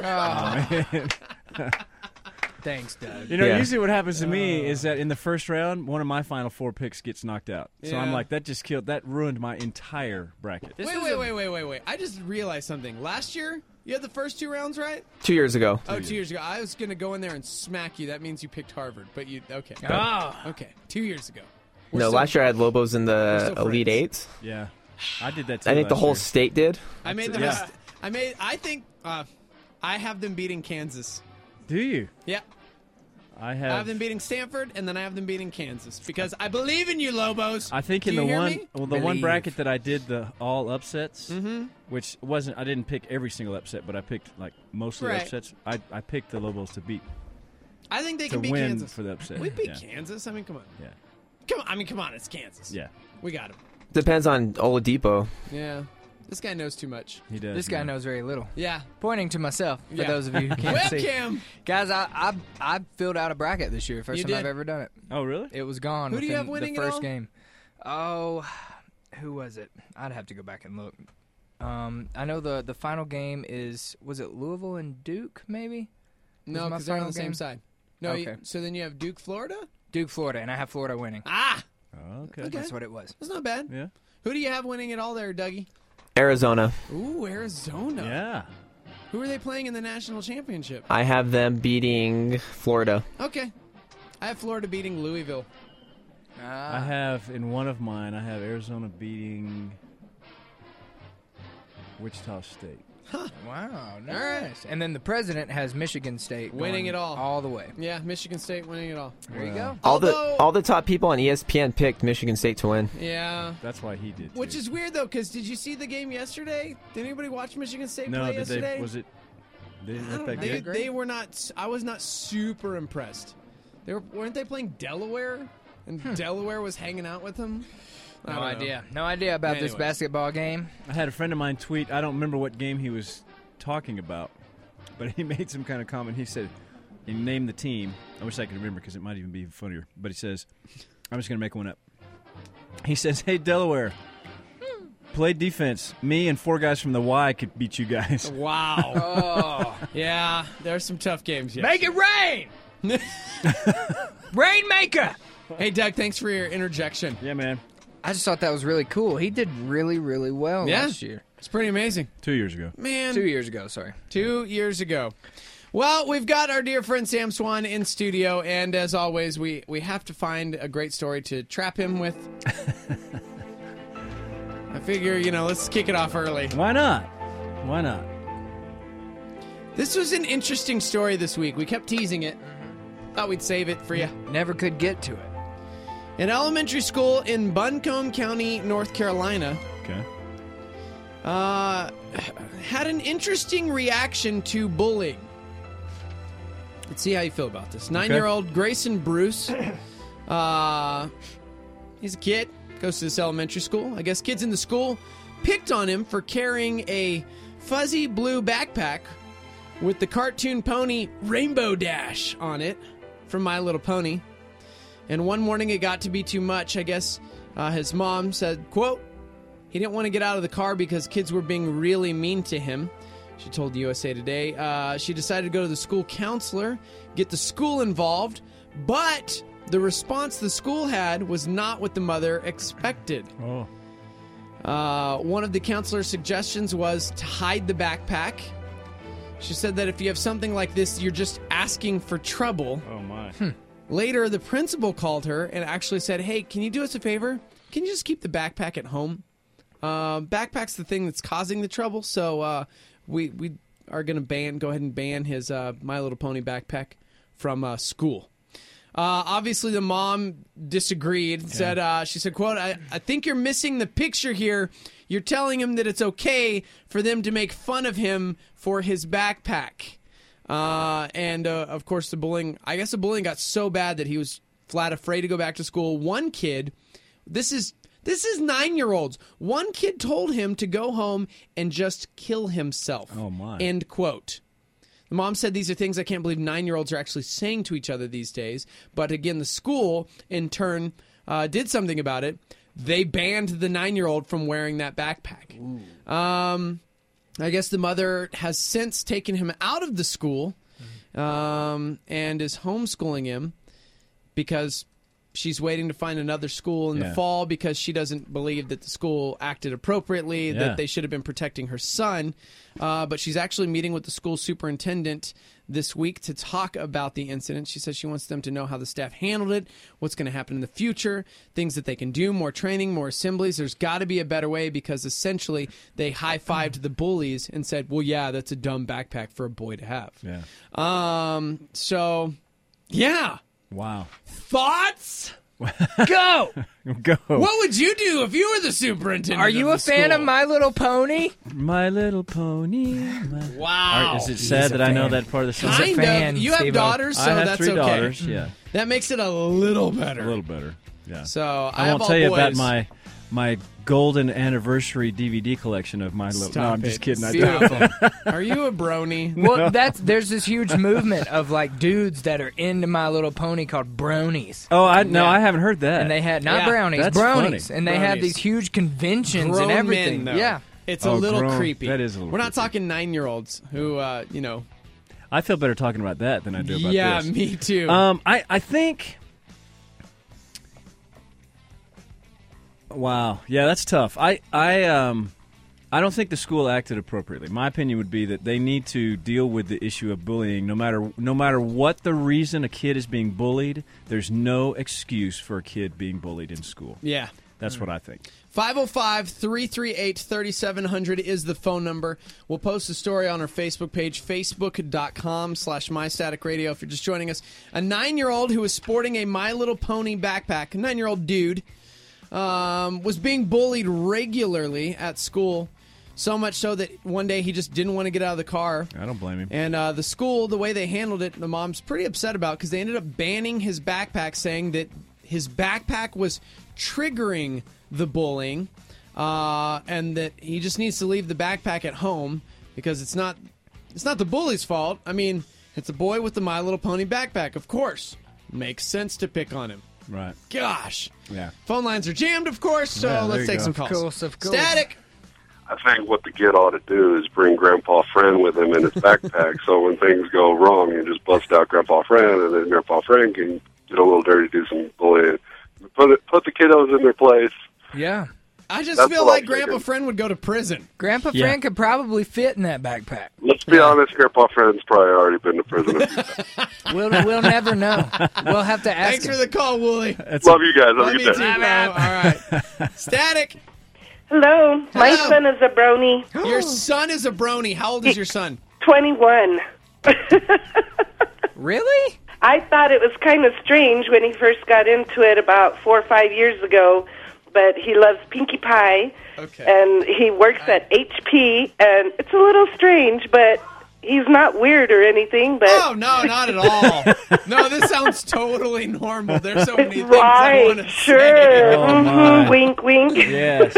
Thanks, Doug. You know, Yeah. usually what happens to me is that in the first round, one of my final four picks gets knocked out. So I'm Yeah. like, that just killed, that ruined my entire bracket. Wait, wait, wait, wait, wait, wait. I just realized something. Last year, you had the first two rounds right? Two years ago. Oh, two years ago. I was going to go in there and smack you. That means you picked Harvard. But you, okay. Oh. Okay, two years ago. No, still- last year I had Lobos in the still Elite friends. Eights. Yeah. I did that too. I think the last whole year. state did. I made the Yeah. most. I made. I think uh, I have them beating Kansas. Do you? Yeah. I I have. have them beating Stanford, and then I have them beating Kansas because I believe in you, Lobos. I think Do in you the hear one, me? well, the one Believe. bracket that I did the all upsets, Mm-hmm. which wasn't, I didn't pick every single upset, but I picked like most of the Right. upsets. I, I picked the Lobos to beat, I think they to can beat win Kansas. for the upset. We beat yeah. Kansas. I mean, come on. Yeah. Come on. I mean, come on. It's Kansas. Yeah, We got him. Depends on Oladipo. Yeah. This guy knows too much. he does. This guy man. knows very little. Yeah. Pointing to myself for Yeah. those of you who can't see. Webcam. Guys, I, I I filled out a bracket this year. First You time I've did? ever done it. Oh, really? It was gone Who do you within have winning the it first all? game. Oh, who was it? I'd have to go back and look. Um, I know the the final game is was it Louisville and Duke maybe? No, my because they're on final the same game? side. No, Okay. you, so then you have Duke, Florida? Duke, Florida, and I have Florida winning. Ah! Okay. Okay. That's what it was. That's not bad. Yeah. Who do you have winning it all there, Dougie? Arizona. Ooh, Arizona. Yeah. Who are they playing in the national championship? I have them beating Florida. Okay. I have Florida beating Louisville. Ah. I have, in one of mine, I have Arizona beating Wichita State. Wow, nice. And then the president has Michigan State Winning going it all. all the way. Yeah, Michigan State winning it all. There you go. All the Although- all the top people on E S P N picked Michigan State to win. Yeah. That's why he did. Which too. is weird, though, because did you see the game yesterday? Did anybody watch Michigan State no, play did yesterday? they? Was it? They didn't I look don't that know. They, good. they were not. I was not super impressed. They were, weren't they playing Delaware? And Delaware was hanging out with them? I No don't know. idea. No idea about this Anyways. basketball game. I had a friend of mine tweet. I don't remember what game he was talking about, but he made some kind of comment. He said, he named the team. I wish I could remember because it might even be funnier. But he says, I'm just going to make one up. He says, hey, Delaware, play defense. Me and four guys from the Y could beat you guys. Wow. Oh, Yeah, there's some tough games. Yes. make it rain! Rainmaker! Hey, Doug, thanks for your interjection. Yeah, man. I just thought that was really cool. He did really, really well Yeah. last year. It's pretty amazing. Two years ago. Man. Two years ago, sorry. Two years ago. Well, we've got our dear friend Sam Swan in studio, and as always, we, we have to find a great story to trap him with. I figure, you know, let's kick it off early. Why not? Why not? This was an interesting story this week. We kept teasing it. Thought we'd save it for you. Never could get to it. An elementary school in Buncombe County, North Carolina, Okay. uh, had an interesting reaction to bullying. Let's see how you feel about this. Nine-year-old Grayson Bruce, uh, he's a kid, goes to this elementary school. I guess kids in the school picked on him for carrying a fuzzy blue backpack with the cartoon pony Rainbow Dash on it from My Little Pony. And one morning it got to be too much. I guess uh, his mom said, quote, he didn't want to get out of the car because kids were being really mean to him. She told U S A Today. Uh, she decided to go to the school counselor, get the school involved, but the response the school had was not what the mother expected. Oh. Uh, one of the counselor's suggestions was to hide the backpack. She said that if you have something like this, you're just asking for trouble. Oh, my. Later, the principal called her and actually said, hey, can you do us a favor? Can you just keep the backpack at home? Uh, backpack's the thing that's causing the trouble, so uh, we we are going to ban, go ahead and ban his uh, My Little Pony backpack from uh, school. Uh, obviously, the mom disagreed and said, uh, she said, quote, I, I think you're missing the picture here. You're telling him that it's okay for them to make fun of him for his backpack. Uh, and, uh, of course, the bullying, I guess the bullying got so bad that he was flat afraid to go back to school. One kid, this is this is nine-year-olds. One kid told him to go home and just kill himself. Oh, my. End quote. The mom said these are things I can't believe nine-year-olds are actually saying to each other these days. But again, the school, in turn, uh, did something about it. They banned the nine-year-old from wearing that backpack. Um, I guess the mother has since taken him out of the school um, and is homeschooling him because she's waiting to find another school in Yeah. the fall because she doesn't believe that the school acted appropriately, Yeah. that they should have been protecting her son. Uh, but she's actually meeting with the school superintendent this week to talk about the incident. She says she wants them to know how the staff handled it, what's going to happen in the future, things that they can do, more training, more assemblies. There's got to be a better way because essentially they high-fived the bullies and said, well, yeah, that's a dumb backpack for a boy to have. Yeah. Um. So, yeah. Wow. Thoughts? Go! Go. What would you do if you were the superintendent? Are you of a the fan school? of My Little Pony? My Little Pony. My... Wow. Are- is it He's sad a that I know fan. that part of the song? He's a Kind fan, of. You have Steve-O. daughters, so I have that's three okay. daughters. Yeah. That makes it a little better. A little better. Yeah. So I, I, have won't all tell you boys. about my my golden anniversary D V D collection of my little. Stop no, I'm it. just kidding. I Beautiful. don't. Are you a brony? Well, that's there's this huge movement of like dudes that are into My Little Pony called bronies. Oh, I no, Yeah. I haven't heard that. And they had not Yeah, brownies, that's bronies, funny. and they have Bronies. these huge conventions Grown and everything. men, though. Yeah, It's a Oh, little grown. creepy. That is a little We're not creepy. talking nine-year-olds who, uh, you know. I feel better talking about that than I do about yeah, this. me too. Um, I, I think. Wow. Yeah, that's tough. I I um, I don't think the school acted appropriately. My opinion would be that they need to deal with the issue of bullying. No matter no matter what the reason a kid is being bullied, there's no excuse for a kid being bullied in school. Yeah. That's what I think. five oh five, three three eight, three seven zero zero is the phone number. We'll post a story on our Facebook page, facebook.com slash mystaticradio. If you're just joining us, a nine-year-old who was sporting a My Little Pony backpack, a nine-year-old dude, um, was being bullied regularly at school, so much so that one day he just didn't want to get out of the car. I don't blame him. And uh, the school, the way they handled it, the mom's pretty upset about because they ended up banning his backpack, saying that his backpack was triggering the bullying, uh, and that he just needs to leave the backpack at home because it's not it's not the bully's fault. I mean, it's a boy with the My Little Pony backpack, of course. Makes sense to pick on him. Right. Gosh. Yeah. Phone lines are jammed, of course, so Yeah, there let's you take go. some Of calls. course, of course. Static. I think what the kid ought to do is bring Grandpa Friend with him in his backpack, so when things go wrong, you just bust out Grandpa Friend, and then Grandpa Friend can get a little dirty, do some bullying. Put it, put the kiddos in their place. Yeah. I just That's feel what like I'm Grandpa thinking. Friend would go to prison. Grandpa Yeah. Frank could probably fit in that backpack. Let's be honest, Grandpa Friend's probably already been to prison. a few times. We'll we'll never know. We'll have to ask Thanks him. for the call, Wooly. That's Love you guys. Have Love a you good too, day. bro. All right. Static. Hello. My Hello. son is a brony. Your son is a brony. How old is your son? twenty-one. Really? I thought it was kind of strange when he first got into it about four or five years ago, but he loves Pinkie Pie, Okay. and he works at H P, and it's a little strange, but he's not weird or anything, but... Oh, no, not at all. No, this sounds totally normal. There's so many things I want Right, to sure. say. Oh, Mhm. my. Wink, wink. Yes.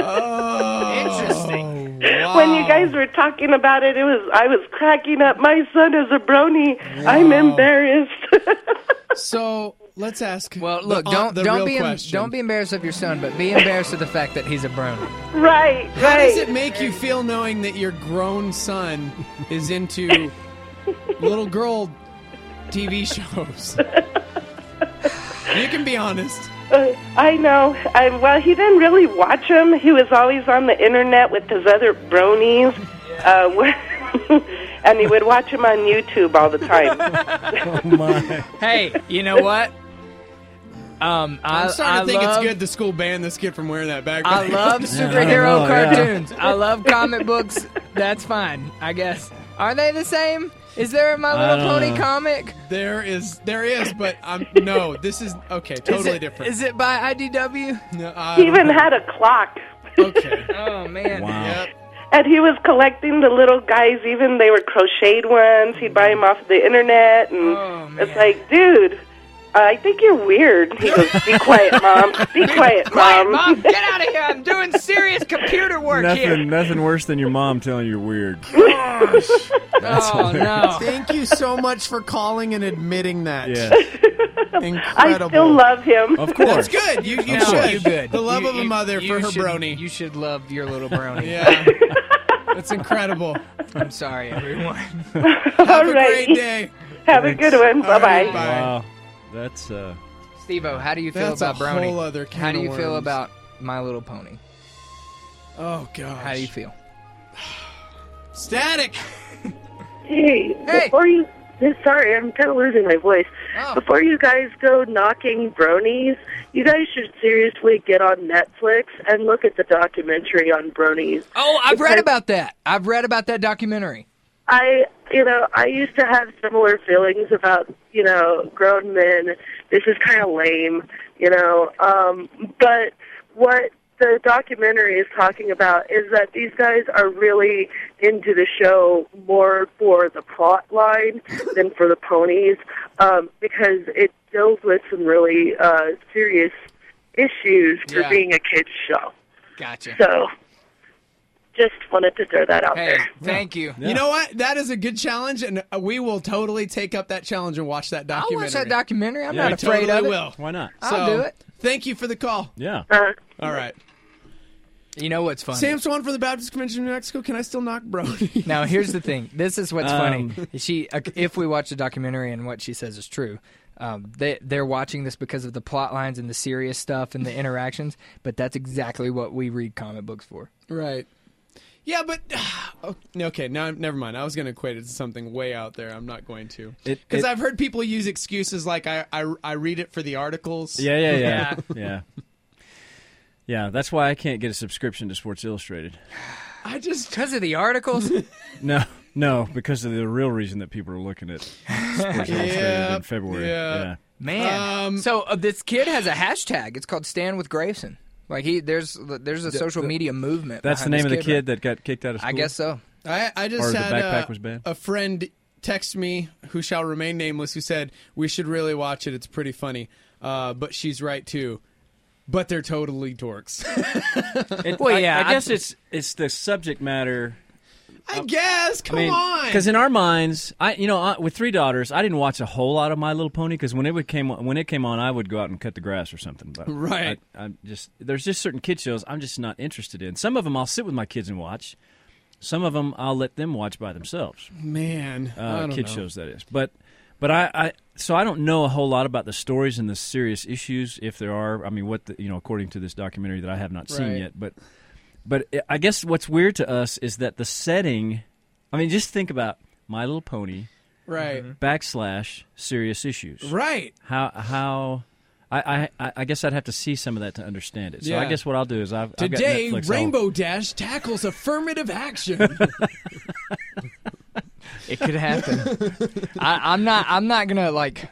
Oh, Interesting. wow. When you guys were talking about it, it was I was cracking up. My son is a brony. I'm Wow. embarrassed. So let's ask. Well, the- look, uh, don't the don't real be em- question. don't be embarrassed of your son, but be embarrassed of the fact that he's a brony. right, How right. does it make you feel knowing that your grown son is into little girl T V shows? You can be honest. Uh, I know. I, well, he didn't really watch them. He was always on the internet with his other bronies, uh, where- and he would watch them on YouTube all the time. Oh, my. Hey, you know what? Um, I, I'm starting I to think love, it's good the school banned this kid from wearing that backpack. I love I superhero know, yeah. cartoons. I love comic books. That's fine, I guess. Are they the same? Is there a My I Little don't Pony know. comic? There is, there is, but um, no, this is okay. Totally is it, different. Is it by I D W? No, I He don't even know. had a clock. Okay. Oh man. Wow. Yep. And he was collecting the little guys, even they were crocheted ones. He'd buy them off the internet, and Oh, man. it's like, dude, I think you're weird. He goes, "Be quiet, mom. Be quiet, Quiet, mom." Mom! Get out of here! I'm doing serious computer work here. Nothing, nothing worse than your mom telling you you're weird. Oh no! Thank you so much for calling and admitting that. Yeah. I Incredible. still love him. Of course. That's good. You, you No, should. you good. The love You- of a you- mother you for her should- brony. You should love your little brony. Yeah. That's incredible. I'm sorry, everyone. Have All a right. great day. Have a good one. All right, Bye-bye. bye. Wow. That's, uh... Steve-O, how do you feel That's about a brony? whole other can how do of you feel worms. about My Little Pony? Oh, gosh. How do you feel? Static. Hey, Hey. before you, sorry, I'm kind of losing my voice. Oh. Before you guys go knocking bronies, you guys should seriously get on Netflix and look at the documentary on bronies. Oh, I've read Because about that. I've read about that documentary. I, you know, I used to have similar feelings about, you know, grown men. This is kind of lame, you know. Um, but what the documentary is talking about is that these guys are really into the show more for the plot line than for the ponies, um, because it deals with some really uh, serious issues for Yeah. being a kids show. Gotcha. So, just wanted to throw that out Hey, there. thank you. You know what? That is a good challenge, and uh, we will totally take up that challenge and watch that I'll documentary. watch that documentary. I'm Yeah, not We afraid totally of it. will. Why not? I'll So, do it. Thank you for the call. Yeah. Uh, All right. You know what's funny? Sam Swan from the Baptist Convention of New Mexico. Can I still knock Brody? Now, here's the thing. This is what's Um, funny. She, uh, if we watch the documentary and what she says is true, um, they they're watching this because of the plot lines and the serious stuff and the interactions. But that's exactly what we read comic books for. Right. Yeah, but oh, okay. Now, never mind. I was going to equate it to something way out there. I'm not going to, It- because it- I've heard people use excuses like I, I I read it for the articles. Yeah, yeah, yeah, yeah. Yeah, that's why I can't get a subscription to Sports Illustrated. I just because of the articles. No, no, because of the real reason that people are looking at Sports Illustrated in February. yeah. Yeah. Man, Um, so uh, this kid has a hashtag. It's called Stand with Grayson. Like he, there's there's a social the- media movement. That's the behind name of this the kid right? that got kicked out of school? I guess so. I, I just Or the had backpack uh, was bad? a friend text me who shall remain nameless who said, we should really watch it. It's pretty funny. Uh, but she's right, too. But they're totally dorks. It- Well, I- yeah, I, I- guess it's it's the subject matter. I guess. Come on. Because in our minds, I you know I, with three daughters, I didn't watch a whole lot of My Little Pony because when it would came when it came on, I would go out and cut the grass or something. But Right. I, I'm just there's just certain kid shows I'm just not interested in. Some of them I'll sit with my kids and watch. Some of them I'll let them watch by themselves. Man. I Uh, don't kid know. shows, that is. But but I, I so I don't know a whole lot about the stories and the serious issues, if there are. I mean, what the, you know, according to this documentary that I have not seen Right. yet. But but I guess what's weird to us is that the setting. I mean, just think about My Little Pony, Right. backslash serious issues. Right. How how. I, I I guess I'd have to see some of that to understand it. So I Yeah. guess what I'll do is I've I've got Today, Netflix, I'll- Rainbow Dash tackles affirmative action. It could happen. I, I'm not. I'm not gonna like.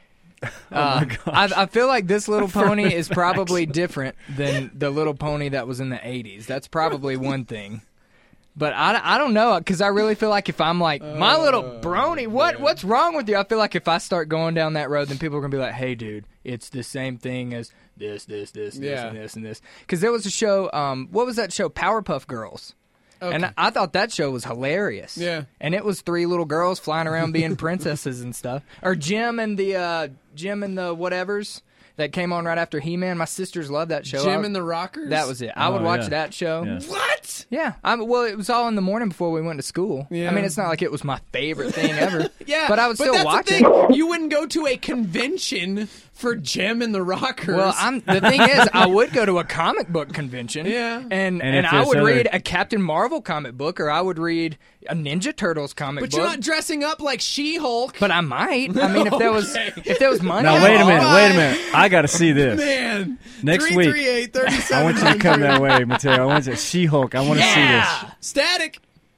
Uh, I, I feel like this Little Pony is probably different than the Little Pony that was in the eighties. That's probably one thing. But I, I don't know, because I really feel like if I'm like, my little brony, what what's wrong with you? I feel like if I start going down that road, then people are going to be like, hey, dude, it's the same thing as this, this, this, this, Yeah. and this, and this. Because there was a show, um, what was that show? Powerpuff Girls. Okay. And I, I thought that show was hilarious. Yeah. And it was three little girls flying around being princesses and stuff. Or Jim and the, uh, Jim and the whatevers. That came on right after He-Man. My sisters loved that show. Jim I- and the Rockers? That was it. I would Oh, watch yeah. that show. Yeah. What? Yeah. I, well, it was all in the morning before we went to school. Yeah. I mean, it's not like it was my favorite thing ever. Yeah. But I would still that's watch the it. thing. You wouldn't go to a convention for Jim and the Rockers. Well, I'm, the thing is, I would go to a comic book convention. Yeah. And, And and, if I there's would other- read a Captain Marvel comic book, or I would read a Ninja Turtles comic But book. you're not dressing up like She-Hulk. But I might. I mean, if there was Okay. if there was money. Now I'd wait a go. minute, wait a minute. I got to see this. Man. Next three week. three eight, I want you to come that way, Mateo. I want you She-Hulk. I want to see this. Static.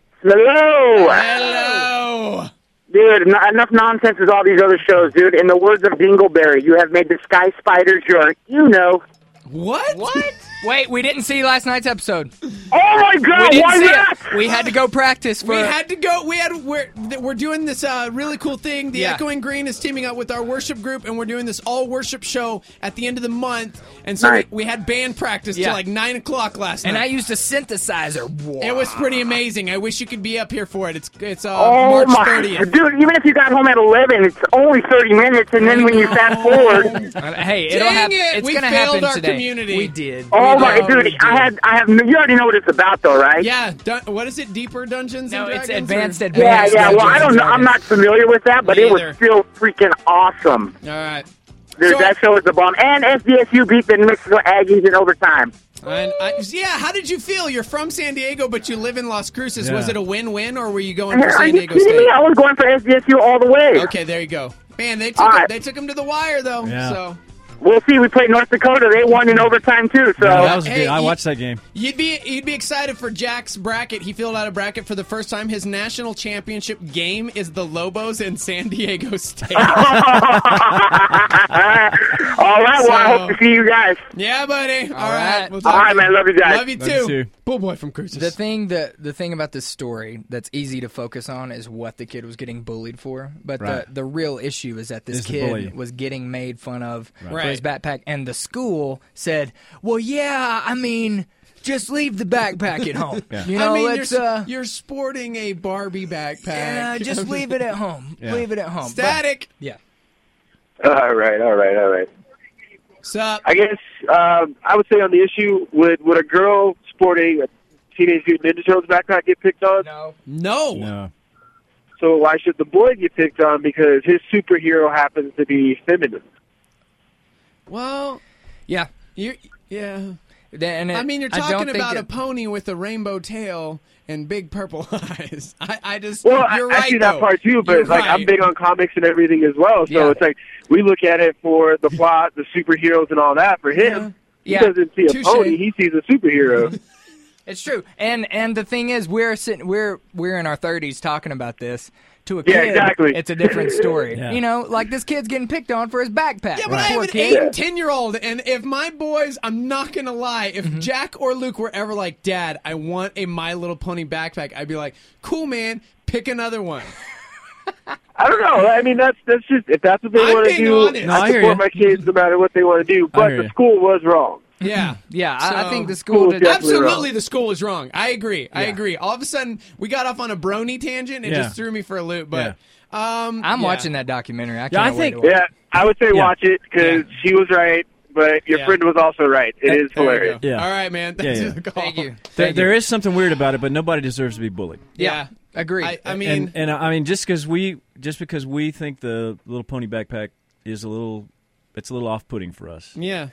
Hello. Hello. Dude, not enough nonsense with all these other shows, dude. In the words of Dingleberry, you have made the Sky Spiders your, you know. What? What? Wait, we didn't see last night's episode. Oh my God! We didn't Why see not? it. We had to go practice for. We had to go. We had. We're we're doing this uh, really cool thing. The Yeah. Echoing Green is teaming up with our worship group, and we're doing this all worship show at the end of the month. And so Nice. we, we had band practice Yeah. till like nine o'clock last and I night. used a synthesizer. It was pretty amazing. I wish you could be up here for it. It's it's uh, Oh March my, thirtieth. dude! Even if you got home at eleven, it's only thirty minutes, and then when you fast forward, Uh, hey, it'll Dang happen. it, It's we gonna failed happen our today. community. We did. oh We my, did. dude! I had, I have. You already know what it's about, though, right? Yeah. Dun- what is it? Deeper Dungeons No, and it's Dragons? advanced, or- advanced. Yeah, yeah. Well, Dungeons I don't and know. I'm Dragons. not familiar with that, but Me it was either. still freaking awesome. All right. Dude, So- that show was the bomb. And S D S U beat the New Mexico Aggies in overtime. And I, yeah, how did you feel? You're from San Diego, but you live in Las Cruces. Yeah. Was it a win-win, or were you going for Are San you Diego kidding State? me? I was going for S D S U all the way. Okay, there you go. Man, they took All him, right. they took him to the wire though. Yeah. So We'll see. We played North Dakota. They won in overtime too. So Yeah, that was Hey, good. I you- watched that game. you'd be you'd be excited for Jack's bracket. He filled out a bracket for the first time. His national championship game is the Lobos and San Diego State. all right. Well, I So- hope to see you guys. Yeah, buddy. All, All right. right. We'll All talk right, to man. Love you guys. Love you Love too. you too. Bull boy from Cruces. The thing that the thing about this story that's easy to focus on is what the kid was getting bullied for. But Right. the, the real issue is that this Is the bully. kid was getting made fun of for Right. his backpack, and the school said, "Well, yeah, I mean, just leave the backpack at home. Yeah. You know, I mean, let's you're, uh, you're sporting a Barbie backpack. yeah, just leave it at home. Yeah. Leave it at home." But- Static. yeah. All right, all right, all right. Sup? I guess um, I would say on the issue, would would a girl sporting a Teenage Mutant Ninja Turtles backpack get picked on? No. No. No. So why should the boy get picked on because his superhero happens to be feminine? Well, yeah, you yeah. And it, I mean, you're I don't talking think about it- a pony with a rainbow tail and big purple eyes. I, I just Well, you're I, right, I see that though. part too, but You're like I'm right. big on comics and everything as well. So Yeah. it's like we look at it for the plot, the superheroes, and all that. For him, Yeah. he doesn't see a Touche. pony; he sees a superhero. It's true, and and the thing is, we're sitting, we're we're in our thirties talking about this. To a Yeah, kid, exactly. it's a different story. Yeah. You know, like this kid's getting picked on for his backpack. Yeah, but I have Poor an kid. eight and ten year old, and if my boys, I'm not gonna lie, if Mm-hmm. Jack or Luke were ever like, "Dad, I want a My Little Pony backpack," I'd be like, "Cool, man, pick another one." I don't know. I mean, that's that's just if that's what they I'm want to being do. honest. No, I I hear support ya. my kids no matter what they want to do. But hear the ya. school was wrong. Yeah, Yeah, I, I So- think the school Cool, did. definitely absolutely, wrong. the school is wrong. I agree. I Yeah. agree. All of a sudden, we got off on a brony tangent. It Yeah. just threw me for a loop. But um, I'm yeah. watching that documentary. I can't Yeah, I wait think- to watch it. Yeah, I would say Yeah. watch it because she was right, but your Yeah. friend was also right. It is There you hilarious. go. Yeah. All right, man. Thanks Yeah, yeah. for the call. Thank you. There, Thank there you. is something weird about it, but nobody deserves to be bullied. Yeah, Agreed. I, I mean, and, and uh, I mean, just because we just because we think the Little Pony backpack is a little, it's a little off-putting for us. yeah.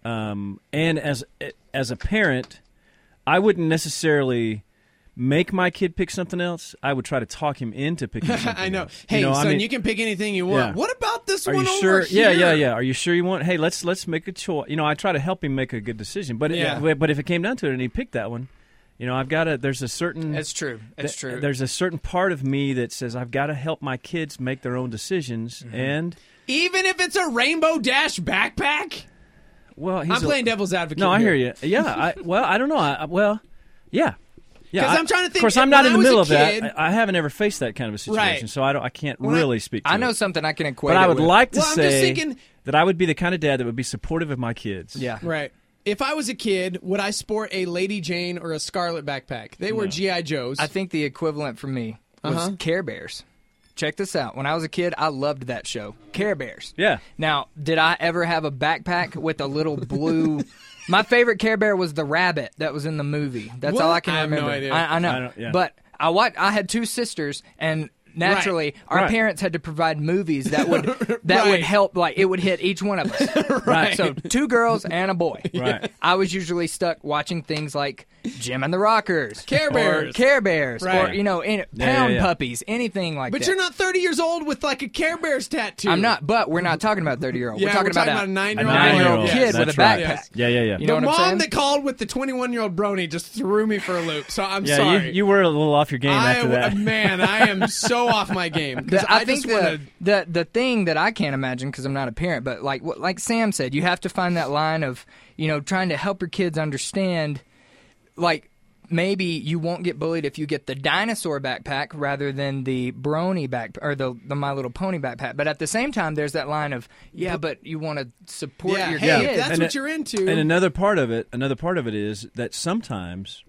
Um, and as as a parent, I wouldn't necessarily make my kid pick something else. I would try to talk him into picking something I know. else. Hey, you know, son, I mean, you can pick anything you want. Yeah. What about this Are one you over sure? here? Yeah, yeah, yeah. Are you sure you want? Hey, let's let's make a choice. You know, I try to help him make a good decision. But Yeah. it, but if it came down to it and he picked that one, you know, I've got to. There's a certain. It's true. It's th- true. There's a certain part of me that says I've got to help my kids make their own decisions. Mm-hmm. And Even if it's a Rainbow Dash backpack? well, he's I'm a- playing devil's advocate. No, I here. hear you. Yeah. I, well, I don't know. I, I- well, yeah. Yeah, 'Cause I- I'm trying to think, Of course, if- I'm not when in the I middle was of a that. kid- I, I haven't ever faced that kind of a situation, Right. so I don't. I can't When I- really speak. to I know it. something I can equate. But I it would with. like to Well, I'm just say thinking- that I would be the kind of dad that would be supportive of my kids. Yeah. Right. If I was a kid, would I sport a Lady Jane or a Scarlet backpack? They were G I. Joes. I think the equivalent for me was Uh-huh. Care Bears. Check this out. When I was a kid, I loved that show, Care Bears. Yeah. Now, did I ever have a backpack with a little blue? My favorite Care Bear was the rabbit that was in the movie. That's What? all I can I have no remember. idea. I, I know, I don't- yeah. but I wa- I had two sisters, and naturally, our Right. parents had to provide movies that would that Right. would help. Like it would hit each one of us. Right. So two girls and a boy. Right. I was usually stuck watching things like Jim and the Rockers, Care or Bears. Care Bears, Right. or you know, in, Yeah, yeah, Pound yeah. Puppies, anything like But that. you're not thirty years old with like a Care Bears tattoo. I'm not, but we're not talking about thirty year old. Yeah, we're talking, we're talking about, about a nine A year old. nine-year-old nine-year-old kid with That's a right. backpack. Yeah, yeah, yeah. You know the what I'm mom saying? that called with the twenty-one year old brony just threw me for a loop. So I'm yeah, sorry. you, you were a little off your game I, after that. Man, I am so off my game. 'Cause The- I, I, think just the, want to. the the thing that I can't imagine because I'm not a parent, but like what like Sam said, you have to find that line of you know trying to help your kids understand, like maybe you won't get bullied if you get the dinosaur backpack rather than the brony back or the the My Little Pony backpack. But at the same time, there's that line of yeah, but you want to support Yeah, your hey, kids. if that's And what it- you're into. And another part of it, another part of it is that sometimes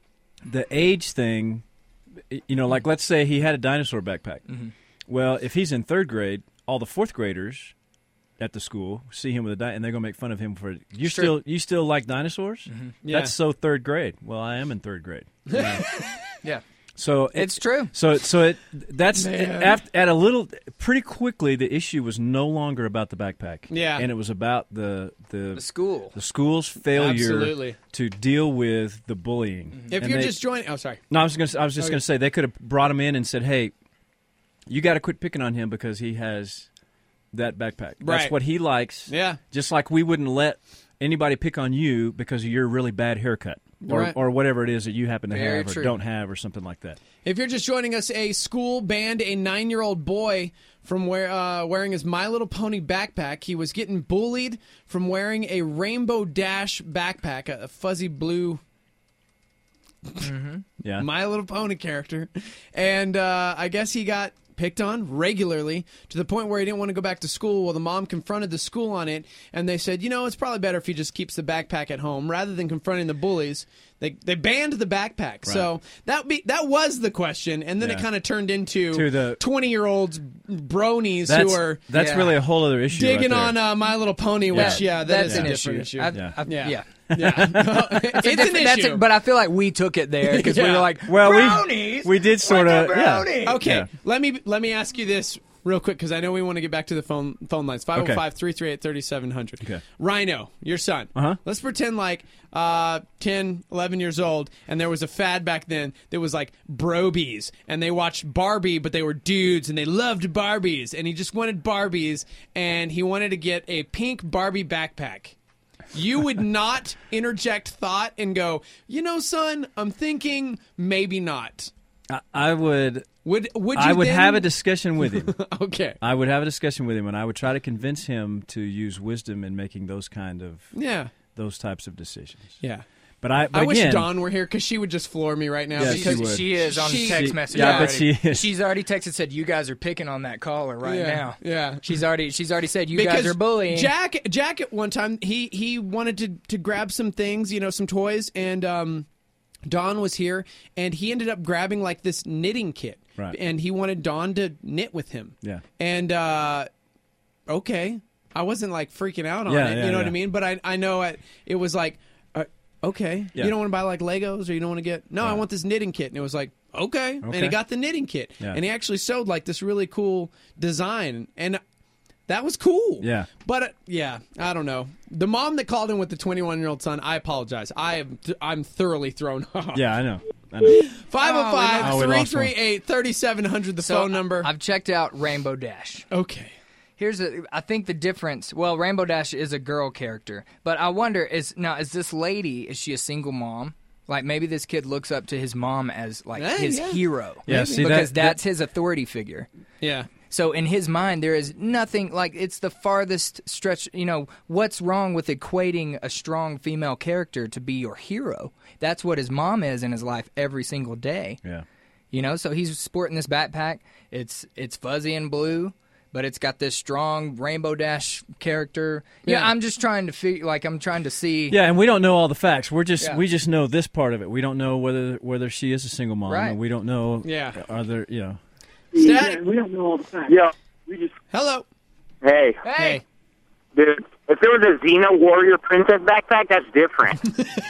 the age thing, you know, like let's say he had a dinosaur backpack. Mm-hmm. Well, if he's in third grade, all the fourth graders at the school see him with a di- and they're gonna make fun of him for it. You Sure. still you still like dinosaurs? Mm-hmm. Yeah. That's so third grade. Well, I am in third grade. You know? Yeah, So it- it's true. So so it that's Man. at, at a little pretty quickly the issue was no longer about the backpack. Yeah. and it was about the the, The school. the school's failure Absolutely. to deal with the bullying. If And you're they- just joining, oh sorry. no, I was going I was just Okay. going to say they could have brought him in and said, "Hey, you got to quit picking on him because he has that backpack. That's Right. what he likes." Yeah. Just like we wouldn't let anybody pick on you because of your really bad haircut or Right. or whatever it is that you happen to Very have true. or don't have or something like that. If you're just joining us, a school banned a nine-year-old boy from wear, uh, wearing his My Little Pony backpack. He was getting bullied from wearing a Rainbow Dash backpack, a, a fuzzy blue Yeah. My Little Pony character. And uh, I guess he got picked on regularly to the point where he didn't want to go back to school. Well, the mom confronted the school on it, and they said, you know, it's probably better if he just keeps the backpack at home rather than confronting the bullies. They they banned the backpack. Right. So that be that was the question, and then Yeah. it kind of turned into To the- twenty-year-olds bronies That's, who are that's yeah, really a whole other issue. digging right there. on uh, My Little Pony, which, yeah, that that's is a an different issue. issue. I've- Yeah. I've- Yeah. yeah. Yeah. it's a an different- that's issue. a- but I feel like we took it there because we Yeah. were like, Well, we- brownies. we did sort What's a of- brownie? yeah. Okay, Yeah. let me let me ask you this real quick because I know we want to get back to the phone phone lines. five oh five, three three eight, three seven zero zero. Okay. Rhino, your son. Uh-huh. Let's pretend like uh, ten, eleven years old, and there was a fad back then that was like brobies, and they watched Barbie, but they were dudes, and they loved Barbies, and he just wanted Barbies, and he wanted to get a pink Barbie backpack. You would not interject thought and go, you know, son, I'm thinking maybe not. I, I would. Would would you I would then- have a discussion with him. Okay. I would have a discussion with him, and I would try to convince him to use wisdom in making those kind of Yeah. those types of decisions. Yeah. But I. But I wish again, Dawn were here because she would just floor me right now. Yeah, because she would. She is on She- text She- message. yeah, but already. she is. She's already texted said you guys are picking on that caller right Yeah, now. yeah. She's already she's already said you because guys are bullying. Jack Jack at one time he he wanted to to grab some things, you know, some toys, and um, Dawn was here, and he ended up grabbing like this knitting kit, Right. and he wanted Dawn to knit with him. Yeah. And uh, okay, I wasn't like freaking out on Yeah, it, yeah, you know what I yeah. mean? But I I know it it was like. Uh, Okay, Yeah. you don't want to buy like Legos, or you don't want to get no. I Right. want this knitting kit, and it was like okay, and he Okay. got the knitting kit, Yeah. and he actually sewed like this really cool design, and that was cool. Yeah. But uh, yeah, I don't know. The mom that called in with the twenty-one-year-old son, I apologize. I am th- I'm thoroughly thrown off. Yeah, I know. I know. five oh Oh, five, we three lost one. three eight, three seven zero zero, the So, phone number. I've checked out Rainbow Dash. Okay. Here's a, I think the difference. Well, Rainbow Dash is a girl character, but I wonder is now is this lady is she a single mom? Like maybe this kid looks up to his mom as like Yeah, his yeah. hero. Yeah, see, that- because that- that's his authority figure. Yeah. So in his mind, there is nothing like it's the farthest stretch. You know, what's wrong with equating a strong female character to be your hero? That's what his mom is in his life every single day. Yeah. You know, so he's sporting this backpack. It's it's fuzzy and blue, but it's got this strong Rainbow Dash character. Yeah, Yeah. I'm just trying to figure. Like I'm trying to see. Yeah, and we don't know all the facts. We're just Yeah. we just know this part of it. We don't know whether whether she is a single mom, Right. and we don't know. Yeah. Are there? You know. Static. we don't know all the facts. Yeah, we just. Hello. Hey, Hey, dude, if there was a Xena Warrior Princess backpack, that's different.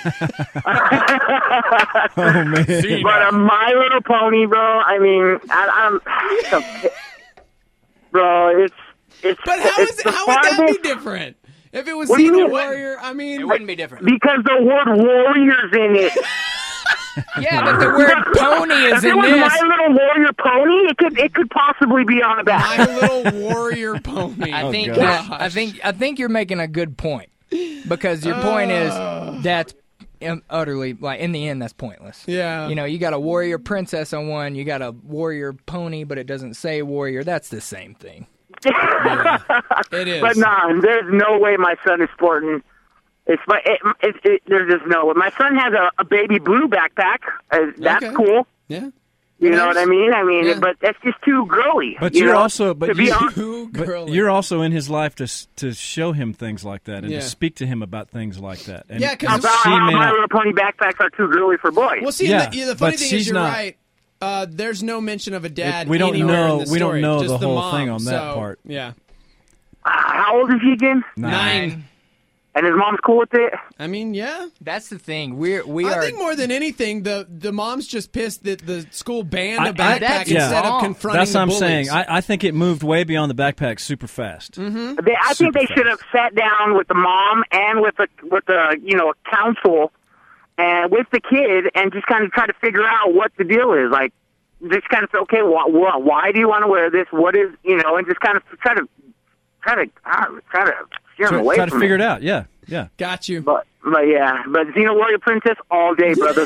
Oh man. But a My Little Pony, bro. I mean, I, I'm, bro. It's it's. But how it's is it, the how would that farthest- be different? If it was What do you Xena mean? Warrior, I mean, it wouldn't be different. Because the word warrior's in it. Yeah, but the word pony is if it in was this. My Little Warrior Pony, it could it could possibly be on the back. My Little Warrior Pony. I Oh, think gosh. I think I think you're making a good point because your point is that's um, utterly like in the end that's pointless. Yeah. You know, you got a warrior princess on one, you got a warrior pony, but it doesn't say warrior. That's the same thing. It is. But nah, there's no way my son is sporting. It's my. It, it, it, there's just no way. My son has a, a baby blue backpack. Uh, that's Okay. cool. Yeah. You know what I mean? I mean, Yeah. but that's just too girly. But you you're know? also but to be you, honest, Too but girly. you're also in his life to s- to show him things like that and Yeah. to speak to him about things like that. And, Yeah, 'cause and about she how may My not- Little Pony backpacks are too girly for boys. Well, see, Yeah, the, yeah, the funny but thing she's is, you're not- right. Uh, there's no mention of a dad. We don't anywhere know- In the we don't story, know just the whole mom, thing on that so, part. Yeah. Uh, how old is he again? Nine. And his mom's cool with it? I mean, yeah. That's the thing. We're we I are think more than anything, the the mom's just pissed that the school banned I- a I- backpack that's instead wrong. of confronting That's the what I'm bullies. saying. I, I think it moved way beyond the backpack super fast. Mm-hmm. They, I think Super they should have sat down with the mom and with the with the you know council and with the kid and just kind of try to figure out what the deal is. Like, just kind of say, okay, why, why do you want to wear this? What is you know, and just kind of try to try to uh, try to steer them Try, away try to from figure it. it out. Yeah, yeah. Got you. But but yeah, but Xena Warrior Princess all day, brother.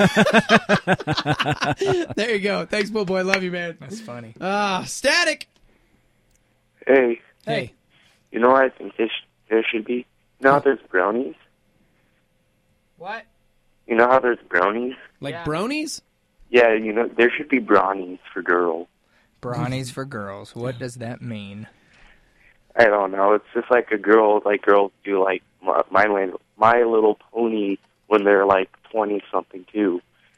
There you go. Thanks, Bull Boy. Love you, man. That's funny. Ah, Static. Hey, Hey. you know what I think there, sh- there should be? You know how there's brownies? What? You know how there's brownies? Like Yeah. bronies? Yeah, you know, there should be brownies for girls. Brownies for girls. What does that mean? I don't know. It's just like a girl, like girls do like My, my, my Little Pony when they're like twenty something too.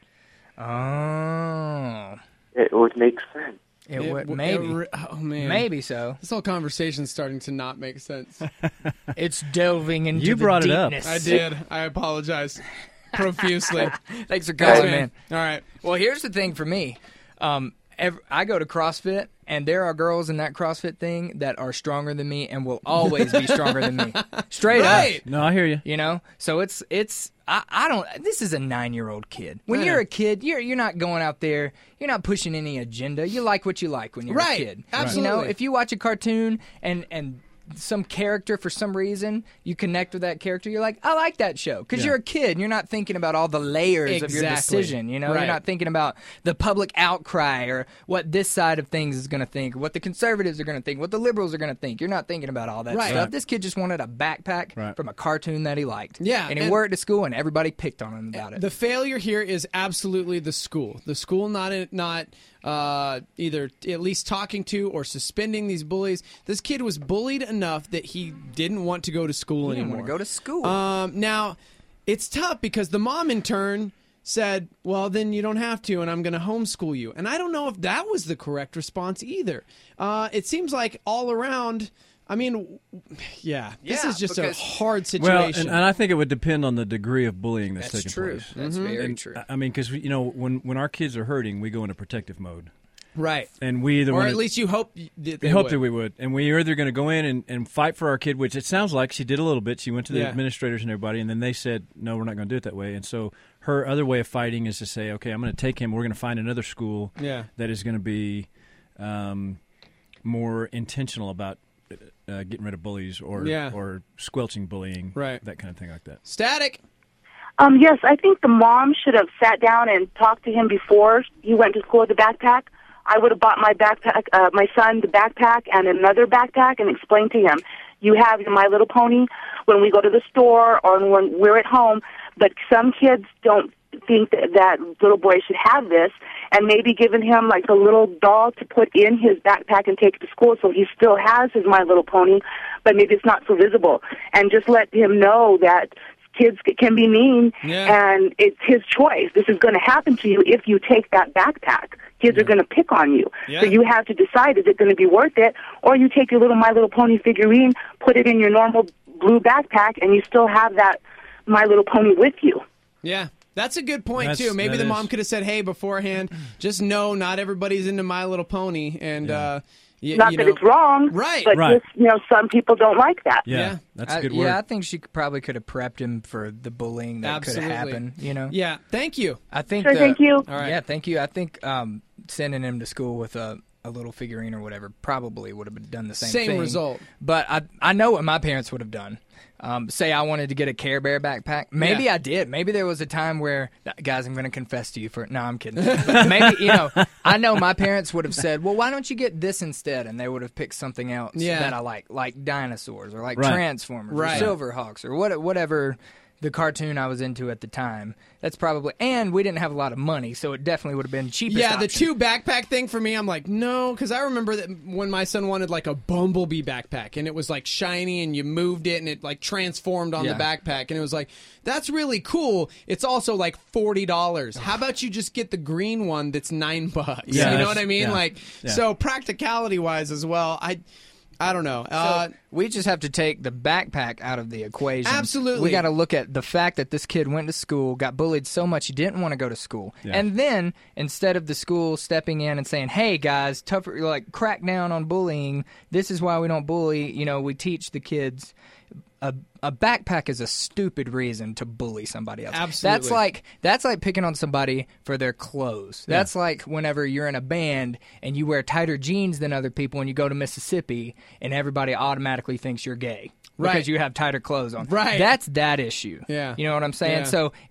Oh, it would make sense. It, It would w- maybe. it re- oh man, Maybe so. This whole conversation's starting to not make sense. It's delving into You the brought it up. deepness. I did. I apologize profusely. Thanks for calling, Thanks, man. All right. Well, here's the thing for me. Um, ev I go to CrossFit, and there are girls in that CrossFit thing that are stronger than me and will always be stronger than me. Straight Right. up. No, I hear you. You know? So it's it's I, I don't this is a nine-year-old kid. When Yeah. you're a kid, you're you're not going out there, you're not pushing any agenda. You like what you like when you're Right. a kid. Absolutely. You know, if you watch a cartoon and and some character, for some reason, you connect with that character, you're like, I like that show. Because Yeah. you're a kid, and you're not thinking about all the layers of your Exactly. decision. You know, Right. you're not thinking about the public outcry or what this side of things is going to think, what the conservatives are going to think, what the liberals are going to think. You're not thinking about all that Right. stuff. Right. This kid just wanted a backpack Right. from a cartoon that he liked. Yeah, And he and- wore it to school, and everybody picked on him about it. The failure here is absolutely the school. The school not not uh, either at least talking to or suspending these bullies. This kid was bullied enough that he didn't want to go to school He didn't anymore. want to go to school. Um, now, it's tough because the mom in turn said, well, then you don't have to, and I'm going to homeschool you. And I don't know if that was the correct response either. Uh, it seems like all around, I mean, yeah, this Yeah, is just a because- hard Well, situation. and, and I think it would depend on the degree of bullying that's, That's taking true. place. That's Mhm. very And, true. I mean, because you know, when when our kids are hurting, we go into protective mode, right. and we either Or wanna, at least you hope that we they hope would. that we would, and we're either going to go in and, and fight for our kid, which it sounds like she did a little bit. She went to the Yeah. administrators and everybody, and then they said, no, we're not going to do it that way. And so her other way of fighting is to say, okay, I'm going to take him. We're going to find another school Yeah. that is going to be um, more intentional about uh, getting rid of bullies or Yeah. or squelching bullying, Right. that kind of thing like that. Static. Um, yes, I think the mom should have sat down and talked to him before he went to school with the backpack. I would have bought my backpack, uh, my son the backpack and another backpack and explained to him, you have your My Little Pony when we go to the store or when we're at home, but some kids don't think that, that little boy should have this, and maybe giving him like a little doll to put in his backpack and take to school so he still has his My Little Pony, but maybe it's not so visible, and just let him know that kids can be mean, Yeah. and it's his choice. This is going to happen to you if you take that backpack. Kids are going to pick on you. Yeah. So you have to decide, is it going to be worth it, or you take your little My Little Pony figurine, put it in your normal blue backpack, and you still have that My Little Pony with you. Yeah. That's a good point, That's- too. Maybe that the mom is. could have said, hey, beforehand, just know not everybody's into My Little Pony. And, Yeah. uh, y- Not you that know, it's wrong, Right. but Right. just, you know, some people don't like that. Yeah, Yeah. that's a I- good word. Yeah, I think she could- probably could have prepped him for the bullying that could Absolutely. have happened. You know. Yeah. Thank you. I think. Sure, the- thank you. All right. Yeah, thank you. I think um, sending him to school with a, a little figurine or whatever probably would have done the same, Same thing. result. But I I know what my parents would have done. Um, say I wanted to get a Care Bear backpack. Maybe Yeah. I did. Maybe there was a time where, guys, I'm going to confess to you for. No, I'm kidding. But maybe you know. I know my parents would have said, "Well, why don't you get this instead?" And they would have picked something else Yeah. that I like, like dinosaurs or like Right. Transformers Right. or Silverhawks or what, whatever. The cartoon I was into at the time. That's probably, and we didn't have a lot of money, so it definitely would have been cheapest. Yeah, the option. two backpack thing for me, I'm like, no, because I remember that when my son wanted like a Bumblebee backpack, and it was like shiny, and you moved it, and it like transformed on Yeah. the backpack, and it was like, that's really cool. It's also like forty dollars. How about you just get the green one that's nine bucks? Yeah, you know that's- what I mean? yeah. Like, Yeah. so practicality wise as well, I, I don't know. Uh, So we just have to take the backpack out of the equation. Absolutely. We got to look at the fact that this kid went to school, got bullied so much he didn't want to go to school. Yeah. And then instead of the school stepping in and saying, "Hey guys, tougher like crack down on bullying. This is why we don't bully." You know, we teach the kids a a backpack is a stupid reason to bully somebody else. Absolutely. That's like that's like picking on somebody for their clothes. Yeah. That's like whenever you're in a band and you wear tighter jeans than other people and you go to Mississippi and everybody automatically thinks you're gay Right. because you have tighter clothes on. Right. That's that issue. Yeah. You know what I'm saying? Yeah. So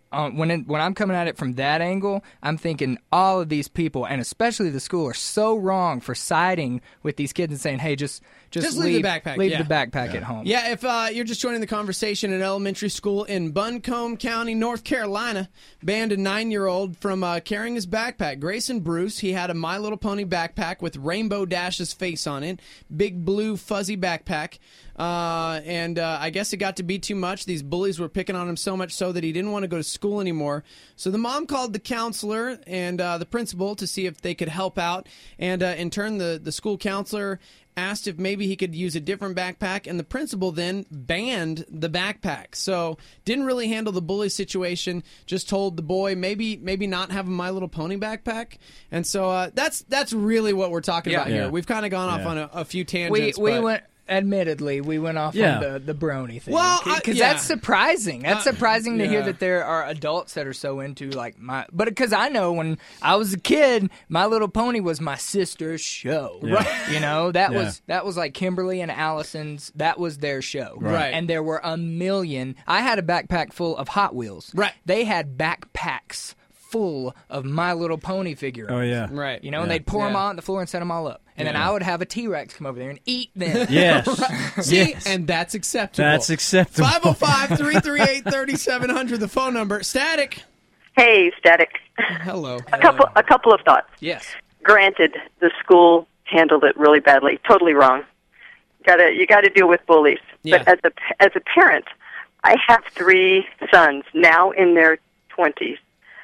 um, when it, when I'm coming at it from that angle, I'm thinking all of these people, and especially the school, are so wrong for siding with these kids and saying, "Hey, just just, Just leave the backpack, leave yeah. the backpack at home." Yeah, if uh, you're just joining the conversation, an elementary school in Buncombe County, North Carolina, banned a nine-year-old from uh, carrying his backpack. Grayson Bruce, he had a My Little Pony backpack with Rainbow Dash's face on it, big blue fuzzy backpack, uh, and uh, I guess it got to be too much. These bullies were picking on him so much so that he didn't want to go to school anymore. So the mom called the counselor and uh, the principal to see if they could help out, and uh, in turn, the, the school counselor asked if maybe he could use a different backpack, and the principal then banned the backpack. So didn't really handle the bully situation, just told the boy maybe maybe not have a My Little Pony backpack. And so uh, that's that's really what we're talking Yeah. about here. Yeah. We've kind of gone off Yeah. on a, a few We tangents. we but- went. Admittedly, we went off Yeah. on the, the brony thing. Well, I- because yeah. that's surprising. That's Uh, surprising to hear yeah. that there are adults that are so into like my. But because I know when I was a kid, My Little Pony was my sister's show. Yeah. Right. You know that Yeah. was that was like Kimberly and Allison's. That was their show. Right. And there were a million. I had a backpack full of Hot Wheels. Right. They had backpacks full of My Little Pony figures. Oh, yeah. Right. You know, and Yeah. they'd pour them Yeah. on the floor and set them all up. And then Yeah. I would have a T-Rex come over there and eat them. Yes. See, Yes. and that's acceptable. That's acceptable. five oh five, three three eight, three seven zero zero, the phone number. Static. Hey, Static. Hello. A couple, a couple of thoughts. Yes. Granted, the school handled it really badly, totally wrong. Got to you got to deal with bullies. Yeah. But as a as a parent, I have three sons now in their twenties,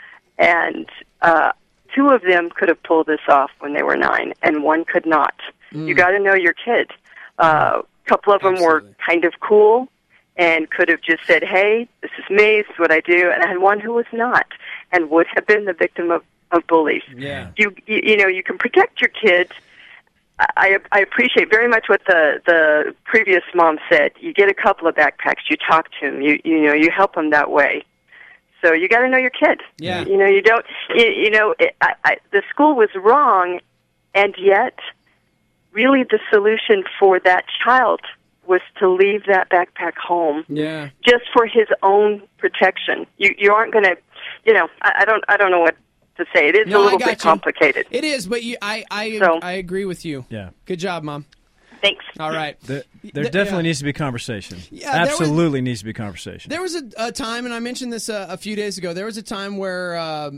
and uh, two of them could have pulled this off when they were nine, and one could not. Mm. You got to know your kid. Uh, a couple of them were kind of cool and could have just said, "Hey, this is me. This is what I do," and I had one who was not and would have been the victim of, of bullies. Yeah. You, you you know you can protect your kids. I I appreciate very much what the the previous mom said. You get a couple of backpacks. You talk to them. You you know you help them that way. So you got to know your kid. Yeah. You know you don't. You, you know it, I, I, the school was wrong, and yet, really the solution for that child was to leave that backpack home. Yeah. Just for his own protection. You you aren't going to. You know I, I don't I don't know what to say. It is No, a I little got bit you. complicated. It is, but you, I I So- I agree with you. Yeah. Good job, Mom. Thanks. All right. There, there Th- definitely yeah. needs to be conversation. Yeah, there was- Absolutely needs to be conversation. There was a, a time, and I mentioned this uh, a few days ago. There was a time where uh,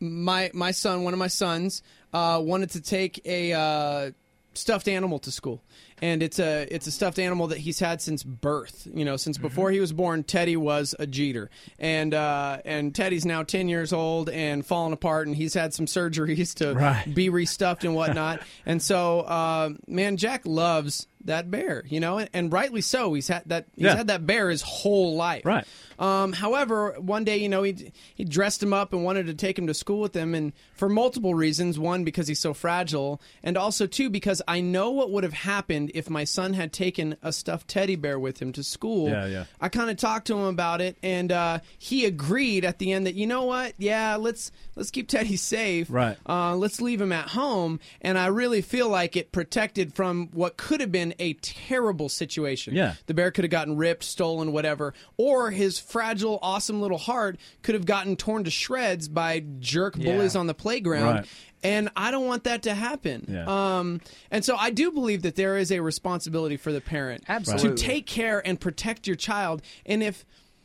my my son, one of my sons, uh, wanted to take a uh, stuffed animal to school, and it's a it's a stuffed animal that he's had since birth. You know, since before he was born, Teddy was a Jeter, and uh, and Teddy's now ten years old and falling apart, and he's had some surgeries to Right. be restuffed and whatnot. And so, uh, man, Jack loves that bear, you know, and, and rightly so. He's had that he's Yeah. had that bear his whole life. Right. Um, however, one day, you know, he he dressed him up and wanted to take him to school with him, and for multiple reasons. One, because he's so fragile, and also two, because I know what would have happened if my son had taken a stuffed teddy bear with him to school. Yeah, yeah. I kind of talked to him about it, and uh, he agreed at the end that, you know what, yeah, let's let's keep Teddy safe. Right. Uh, let's leave him at home, and I really feel like it protected from what could have been a terrible situation. Yeah. The bear could have gotten ripped, stolen, whatever, or his fragile, awesome little heart could have gotten torn to shreds by jerk Yeah. bullies on the playground. Right. And I don't want that to happen. Yeah. Um, and so I do believe that there is a responsibility for the parent Absolutely. to take care and protect your child. And if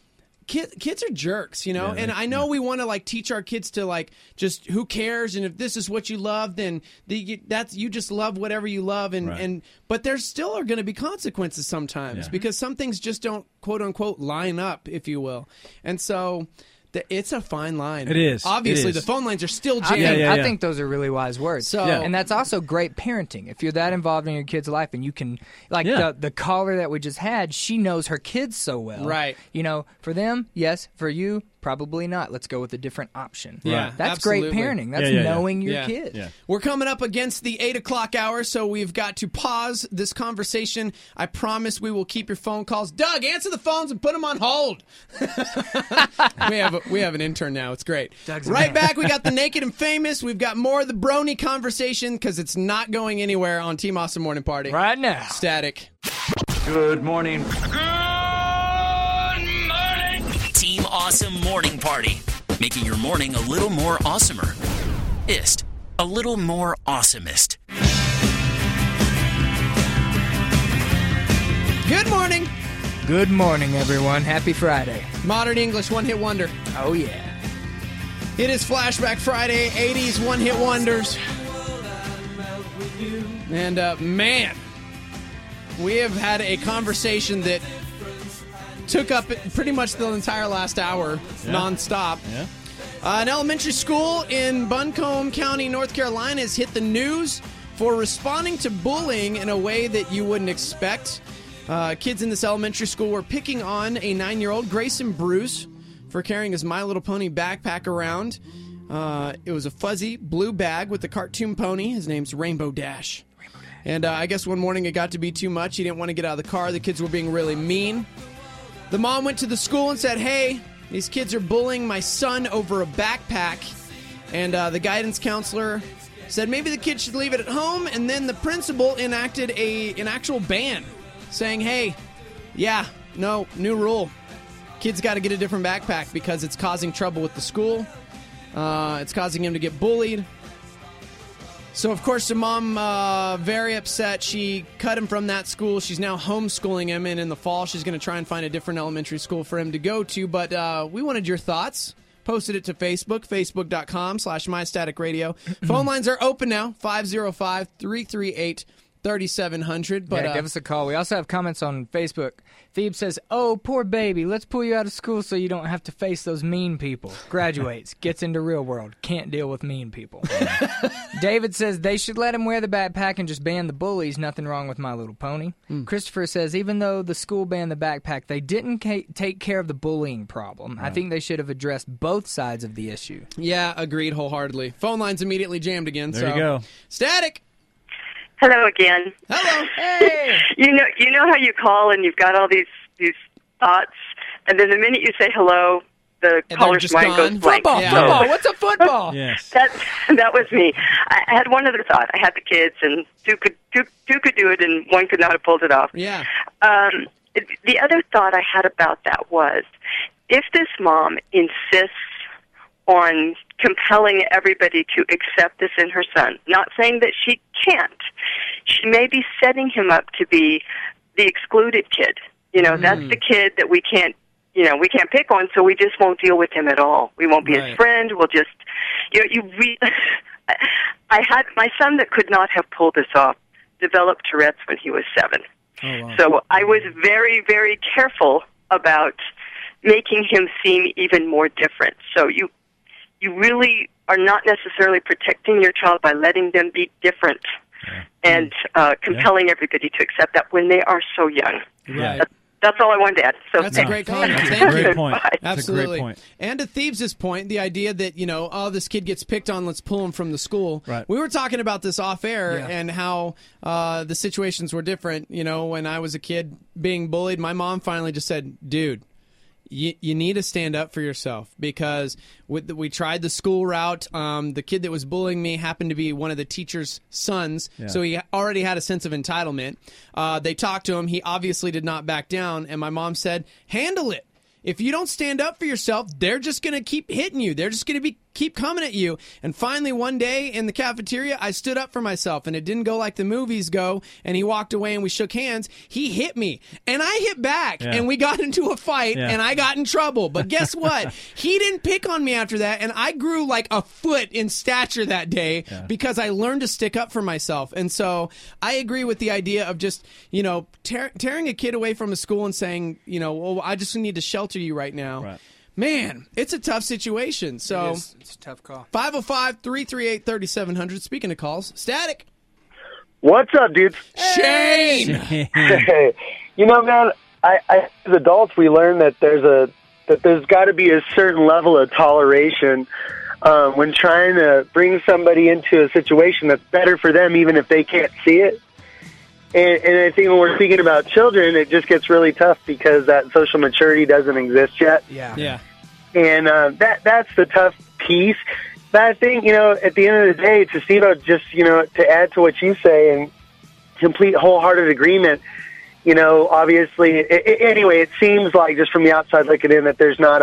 Kid, kids are jerks, you know, Yeah, and they- I know we want to like teach our kids to like just who cares, and if this is what you love, then the, you, that's you just love whatever you love, and Right. and but there still are going to be consequences sometimes Yeah. because some things just don't quote unquote line up, if you will, and so the, it's a fine line. It is. Obviously, It is. the phone lines are still I jammed. think, yeah, I yeah. think those are really wise words. So- Yeah. And that's also great parenting. If you're that involved in your kid's life and you can, like Yeah. the, the caller that we just had, she knows her kids so well. Right. You know, for them, yes. For you, probably not. Let's go with a different option. Yeah, That's absolutely. great parenting. That's Yeah, yeah, yeah. knowing your Yeah. kid. Yeah. We're coming up against the eight o'clock hour, so we've got to pause this conversation. I promise we will keep your phone calls. Doug, answer the phones and put them on hold. we have a, we have an intern now. It's great. Doug's a right man. back, we got the Naked and Famous. We've got more of the Brony conversation because it's not going anywhere on Team Awesome Morning Party. Right now. Static. Good morning. Team Awesome Awesome Morning Party, making your morning a little more awesomer. Ist, a little more awesomest. Good morning. Good morning, everyone. Happy Friday. Modern English one-hit wonder. Oh, yeah. It is Flashback Friday, eighties one-hit wonders. And, uh, man, we have had a conversation that took up pretty much the entire last hour, Yeah. nonstop. Yeah. Uh, an elementary school in Buncombe County, North Carolina, has hit the news for responding to bullying in a way that you wouldn't expect. Uh, kids in this elementary school were picking on a nine-year-old, Grayson Bruce, for carrying his My Little Pony backpack around. Uh, it was a fuzzy blue bag with the cartoon pony. His name's Rainbow Dash. Rainbow Dash. And uh, I guess one morning it got to be too much. He didn't want to get out of the car. The kids were being really mean. The mom went to the school and said, hey, these kids are bullying my son over a backpack. And uh, the guidance counselor said maybe the kids should leave it at home. And then the principal enacted a an actual ban, saying, hey, yeah, no, new rule. Kids got to get a different backpack because it's causing trouble with the school. Uh, it's causing him to get bullied. So, of course, the mom, uh, very upset. She cut him from that school. She's now homeschooling him, and in the fall, she's going to try and find a different elementary school for him to go to. But uh, we wanted your thoughts. Posted it to Facebook, facebook.com slash mystaticradio. Phone lines are open now, five oh five, three three eight, thirty-seven hundred. But, yeah, uh, give us a call. We also have comments on Facebook. Phoebe says, oh, poor baby, let's pull you out of school so you don't have to face those mean people. Graduates, gets into real world, can't deal with mean people. David says they should let him wear the backpack and just ban the bullies. Nothing wrong with My Little Pony. Mm. Christopher says even though the school banned the backpack, they didn't ca- take care of the bullying problem. Right. I think they should have addressed both sides of the issue. Yeah, agreed wholeheartedly. Phone lines immediately jammed again. There so. you go. Static. Hello again. Hello. Hey. You know, you know how you call and you've got all these these thoughts, and then the minute you say hello, the And caller's just mind gone. goes blank. Football, Yeah. football, what's a football? Yes. That that was me. I had one other thought. I had the kids, and two could two, two could do it, and one could not have pulled it off. Yeah. Um, the other thought I had about that was, if this mom insists on compelling everybody to accept this in her son, not saying that she can't, she may be setting him up to be the excluded kid. You know, Mm. that's the kid that we can't, you know, we can't pick on, so we just won't deal with him at all. We won't be Right. his friend. We'll just, you know, you re- I had my son that could not have pulled this off developed Tourette's when he was seven. Oh, wow. So I was very, very careful about making him seem even more different. So you, you really are not necessarily protecting your child by letting them be different and uh, compelling everybody to accept that when they are so young. Right. That's, that's all I wanted to add. So That's thank a great you. comment. That's a Thank great you. point. Bye. That's a Absolutely. great point. And to Thieves' point, the idea that, you know, oh, this kid gets picked on, let's pull him from the school. Right. We were talking about this off air Yeah. and how uh, the situations were different. You know, when I was a kid being bullied, my mom finally just said, dude, You, you need to stand up for yourself because with the, we tried the school route. Um, the kid that was bullying me happened to be one of the teacher's sons, Yeah. so he already had a sense of entitlement. Uh, they talked to him. He obviously did not back down, and my mom said, handle it. If you don't stand up for yourself, they're just going to keep hitting you. They're just going to be keep coming at you. And finally, one day in the cafeteria, I stood up for myself, and it didn't go like the movies go, and he walked away, and we shook hands. He hit me, and I hit back, Yeah. and we got into a fight, Yeah. and I got in trouble. But guess what? He didn't pick on me after that, and I grew like a foot in stature that day Yeah. because I learned to stick up for myself. And so I agree with the idea of just, you know, tear, tearing a kid away from a school and saying, you know, well, I just need to shelter you right now. Right. Man, it's a tough situation. So It is. It's a tough call. five oh five, three three eight, thirty-seven hundred. Speaking of calls, Static. What's up, dudes? Shane. Hey, you know, man, I, I as adults we learn that there's a that there's got to be a certain level of toleration um, when trying to bring somebody into a situation that's better for them, even if they can't see it. And, and I think when we're speaking about children, it just gets really tough because that social maturity doesn't exist yet. Yeah. Yeah. And uh, that that's the tough piece. But I think, you know, at the end of the day, to Steve, just, you know, to add to what you say and complete wholehearted agreement, you know, obviously, it, it, anyway, it seems like just from the outside looking in that there's not a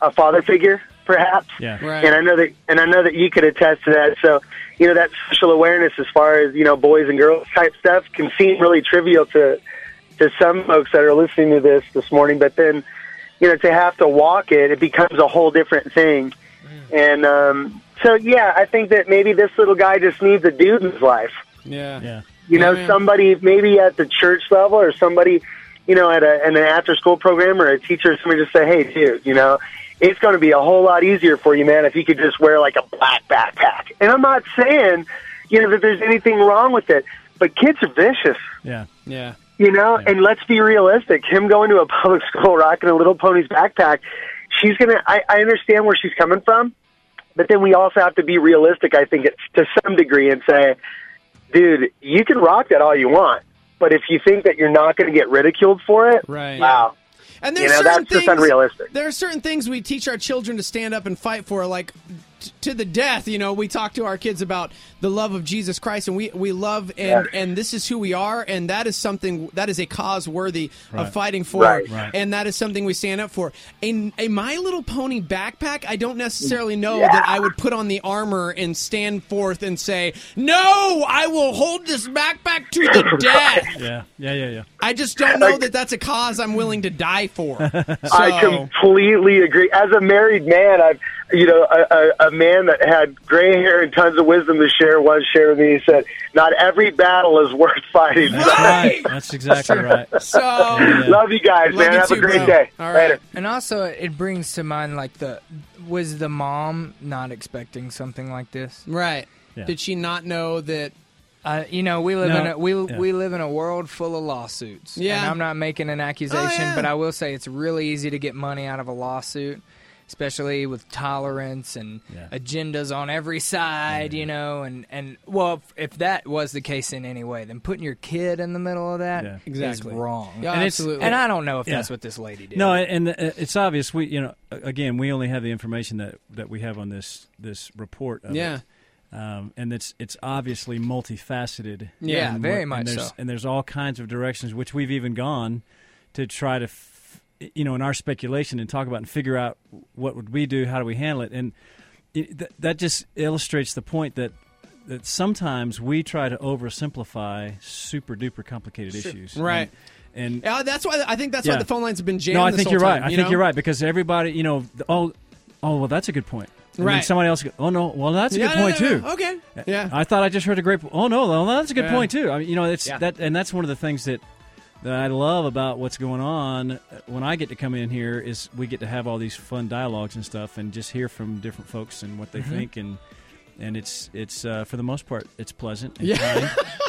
a father figure, perhaps. Yeah. Right. And I know that, and I know that you could attest to that. So, you know, that social awareness as far as, you know, boys and girls type stuff can seem really trivial to to some folks that are listening to this this morning. But then, you know, to have to walk it, it becomes a whole different thing. And um, so, yeah, I think that maybe this little guy just needs a dude in his life. Yeah. Yeah. You know, Yeah, man. somebody maybe at the church level or somebody, you know, at, a, at an after-school program or a teacher, somebody just say, hey, dude, you know, it's going to be a whole lot easier for you, man, if you could just wear, like, a black backpack. And I'm not saying, you know, that there's anything wrong with it, but kids are vicious. Yeah. Yeah. You know, yeah. And let's be realistic. Him going to a public school rocking a Little Pony's backpack, she's going to, I understand where she's coming from, but then we also have to be realistic, I think, to some degree and say, dude, you can rock that all you want, but if you think that you're not going to get ridiculed for it, right. wow. And you there's know, certain that's just things, unrealistic. There are certain things we teach our children to stand up and fight for, like t- to the death. You know, we talk to our kids about the love of Jesus Christ, and we, we love, and, Yeah. and this is who we are, and that is something, that is a cause worthy Right. of fighting for, Right. Right. and that is something we stand up for. A, a My Little Pony backpack, I don't necessarily know Yeah. that I would put on the armor and stand forth and say, no, I will hold this backpack to the death. Yeah. Yeah. Yeah. Yeah. I just don't know that that's a cause I'm willing to die for. So, I completely agree. As a married man, I've, you know, a, a, a man that had gray hair and tons of wisdom to share once shared with me. He said, not every battle is worth fighting. That's right. That's exactly right. So, Yeah. Love you guys, Love man. you Have too, a great bro. day. All right. Later. And also, it brings to mind, like, the was the mom not expecting something like this? right. Yeah. Did she not know that? Uh, you know, we live No, in a we yeah. we live in a world full of lawsuits. Yeah. And I'm not making an accusation, Oh, yeah. but I will say it's really easy to get money out of a lawsuit, especially with tolerance and Yeah. agendas on every side, you know, and, and well, if, if that was the case in any way, then putting your kid in the middle of that Yeah. is Exactly. wrong. Yeah, And it's- absolutely. And I don't know if Yeah. that's what this lady did. No, and uh, it's obvious. We, you know, again, we only have the information that, that we have on this this report. Of Yeah. it. Um, and it's it's obviously multifaceted. Yeah, and very what- much and there's, so. And there's all kinds of directions which we've even gone to try to, f- you know, in our speculation and talk about and figure out what would we do, how do we handle it, and it, th- that just illustrates the point that that sometimes we try to oversimplify super duper complicated Sure. issues. Right. And, and Yeah, that's why I think that's Yeah. why the phone lines have been jammed. no, I this think whole you're right. time, I you think know? you're right because everybody, you know, the- oh, oh, well, that's a good point. And Right. then somebody else goes, oh no, well that's a Yeah, good no, point no, too. no. Okay. Yeah. I thought I just heard a great. Oh no, well that's a good Yeah. point too. I mean, you know, it's Yeah. that, and that's one of the things that that I love about what's going on when I get to come in here is we get to have all these fun dialogues and stuff, and just hear from different folks and what they Mm-hmm. think, and and it's it's uh, for the most part it's pleasant. And Yeah.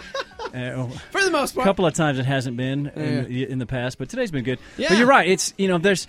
kind. Uh, For the most a part. couple of times it hasn't been in, the, in the past, but today's been good. Yeah. But you're right. It's you know there's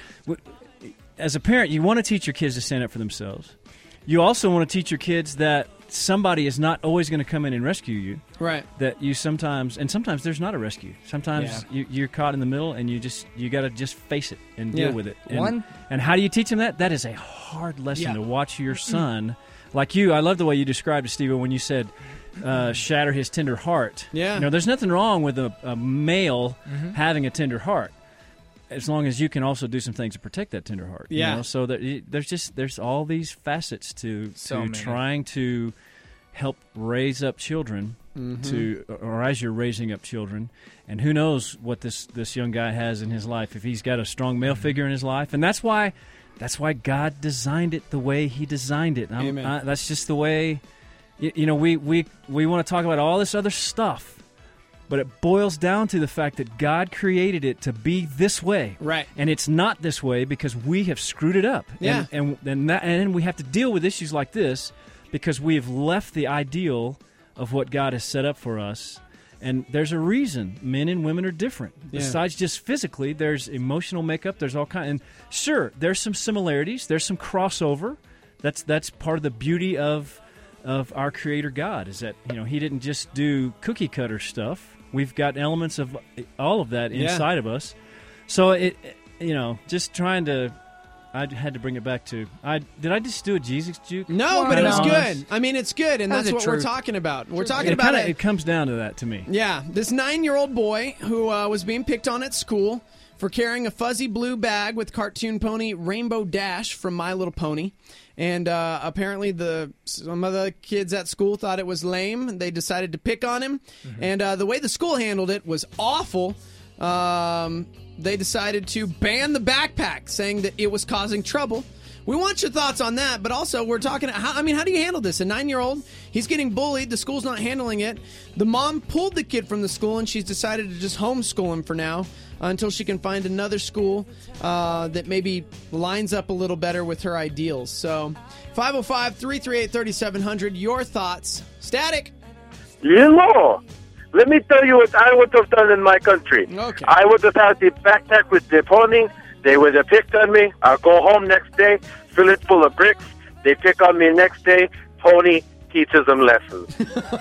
as a parent you want to teach your kids to stand up for themselves. You also want to teach your kids that somebody is not always going to come in and rescue you. Right. That you sometimes and sometimes there's not a rescue. Sometimes Yeah. you, you're caught in the middle and you just you got to just face it and deal Yeah. with it. And, One- and how do you teach them that? That is a hard lesson Yeah. to watch your son. Like you, I love the way you described it, Steve, when you said uh, shatter his tender heart. Yeah. You know, there's nothing wrong with a, a male Mm-hmm. having a tender heart, as long as you can also do some things to protect that tender heart. you Yeah. know? So that it, there's just there's all these facets to, So to many. trying to help raise up children Mm-hmm. to or as you're raising up children, and who knows what this this young guy has in his life, if he's got a strong male figure in his life. And that's why that's why God designed it the way he designed it. I'm- Amen. I, that's just the way you, you know we we we want to talk about all this other stuff, but it boils down to the fact that God created it to be this way. Right. And it's not this way because we have screwed it up. Yeah. And and, and, that, and then we have to deal with issues like this because we have left the ideal of what God has set up for us. And there's a reason men and women are different. Yeah. Besides just physically, there's emotional makeup. There's all kind. And sure, there's some similarities. There's some crossover. That's that's part of the beauty of of our Creator God is that you know He didn't just do cookie cutter stuff. We've got elements of all of that Yeah. inside of us. So it, you know, just trying to. I had to bring it back to. I did I just do a Jesus juke? No, but it was No. good. I mean, it's good, and That that's was what a we're truth. talking about. We're talking It, about kinda, it. it comes down to that to me. Yeah, this nine-year-old boy who uh, was being picked on at school for carrying a fuzzy blue bag with cartoon pony Rainbow Dash from My Little Pony. And uh, apparently the some of the kids at school thought it was lame. They decided to pick on him. Mm-hmm. And uh, the way the school handled it was awful. Um, they decided to ban the backpack, saying that it was causing trouble. We want your thoughts on that, but also we're talking, how, I mean, how do you handle this? A nine-year-old, he's getting bullied, the school's not handling it. The mom pulled the kid from the school, and she's decided to just homeschool him for now uh, until she can find another school uh, that maybe lines up a little better with her ideals. So, five oh five, three three eight, three seven zero zero, your thoughts. Static. You know, let me tell you what I would have done in my country. Okay. I would have had the backpack with the pony. They would have picked on me. I'll go home next day, fill it full of bricks. They pick on me next day. Pony teaches them lessons.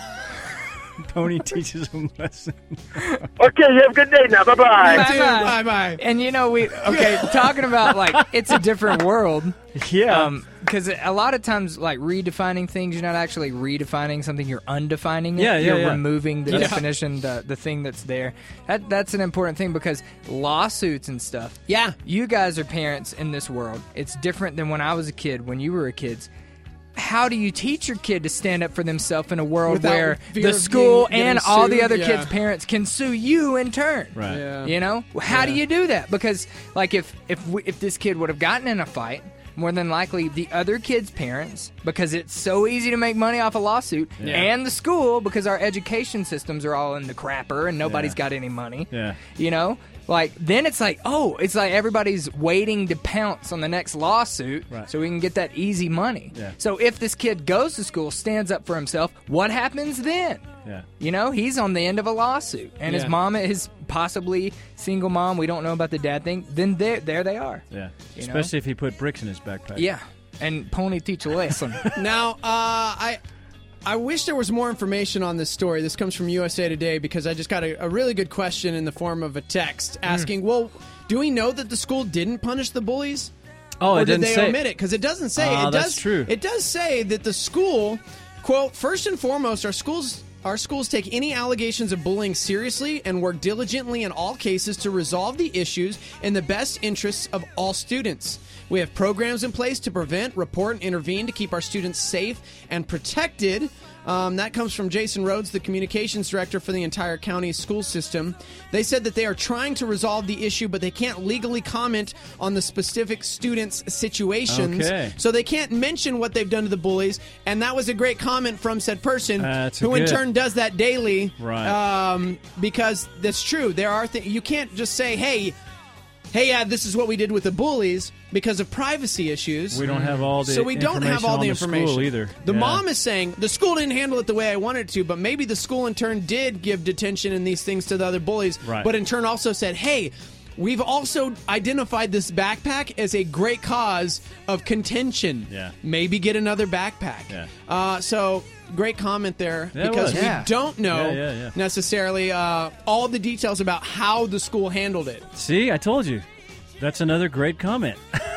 Pony teaches them lessons. Okay, you have a good day now. Bye-bye. Bye bye. And you know, we okay talking about like it's a different world. Yeah. Because um, a lot of times, like redefining things, you're not actually redefining something; you're undefining it. Yeah, yeah, You're yeah. removing the Yeah. definition, the the thing that's there. That that's an important thing because lawsuits and stuff. Yeah. You guys are parents in this world. It's different than when I was a kid. When you were a kid. How do you teach your kid to stand up for themselves in a world Without where fear the of school getting- and getting all the sued? other Yeah. kids' parents can sue you in turn? Right. Yeah. You know, how do you do that? Because like if if we, if this kid would have gotten in a fight, more than likely the other kid's parents, because it's so easy to make money off a lawsuit, Yeah. and the school because our education systems are all in the crapper and nobody's Yeah. got any money. Yeah. You know, like then it's like, oh, it's like everybody's waiting to pounce on the next lawsuit Right. so we can get that easy money. Yeah. So if this kid goes to school, stands up for himself, what happens then? Yeah. You know, he's on the end of a lawsuit, and his Yeah. mom is possibly single mom. We don't know about the dad thing. Then there, there they are. Yeah. You know? Especially if he put bricks in his backpack. Yeah, and pony teach a lesson. Now, uh, I I wish there was more information on this story. This comes from U S A Today because I just got a, a really good question in the form of a text asking, well, do we know that the school didn't punish the bullies? Oh, or it did didn't they say. omit it? Because it doesn't say. Ah, it that's does, true. It does say that the school, quote, first and foremost, our schools... Our schools take any allegations of bullying seriously and work diligently in all cases to resolve the issues in the best interests of all students. We have programs in place to prevent, report, and intervene to keep our students safe and protected. Um, that comes from Jason Rhodes, the communications director for the entire county school system. They said that they are trying to resolve the issue, but they can't legally comment on the specific students' situations. Okay. So they can't mention what they've done to the bullies. And that was a great comment from said person, That's a who in good- turn does that daily. Right. Um, because that's true. There are things you can't just say, "Hey, hey, yeah, this is what we did with the bullies," because of privacy issues. We don't have all the so we don't have information all on the the school information either. The Yeah. mom is saying the school didn't handle it the way I wanted it to, but maybe the school in turn did give detention and these things to the other bullies. Right. But in turn also said, "Hey, we've also identified this backpack as a great cause of contention. Yeah. Maybe get another backpack." Yeah. Uh, so great comment there Yeah, it because was. we Yeah. don't know Yeah, yeah, yeah. necessarily uh, all the details about how the school handled it. See, I told you. That's another great comment.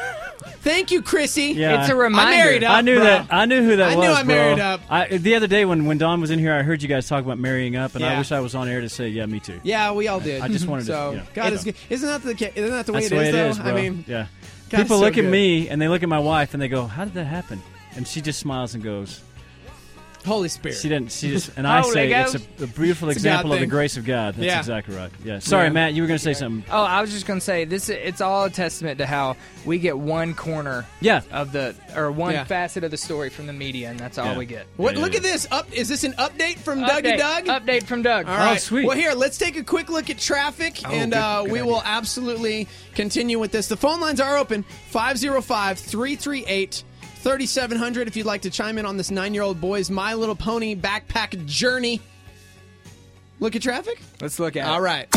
Thank you, Chrissy. Yeah. It's a reminder. I married up. I knew bro. that. I knew who that I was. knew I bro. married up. I, the other day when, when Don was in here, I heard you guys talk about marrying up, and I Yeah. wish I was on air to say, yeah, me too. Yeah, we all did. I just wanted to, So, you know, God you is know. good. Isn't that the ca- isn't that the way That's it the way is? it though? is, bro. I mean, yeah. God, People it's so look at good. me and they look at my wife and they go, "How did that happen?" And she just smiles and goes, Holy Spirit. She didn't. She just. And I Holy say Ghost. it's a, a beautiful It's a God example of the thing. grace of God. That's Yeah. exactly right. Yeah. Sorry, Yeah. Matt. You were going to say something. Oh, I was just gonna say this. It's all a testament to how we get one corner Yeah. of the or one Yeah. facet of the story from the media, and that's all Yeah. we get. What? Yeah, Look yeah. at this. Up. Is this an update from Doug and Update. Doug? Update from Doug. All right. sweet. Well, here, let's take a quick look at traffic, Oh, and good- uh, good we idea. will absolutely continue with this. The phone lines are open, five oh five, three three eight, three seven zero zero if you'd like to chime in on this nine-year-old boy's My Little Pony backpack journey. Look at traffic? Let's look at All it. right.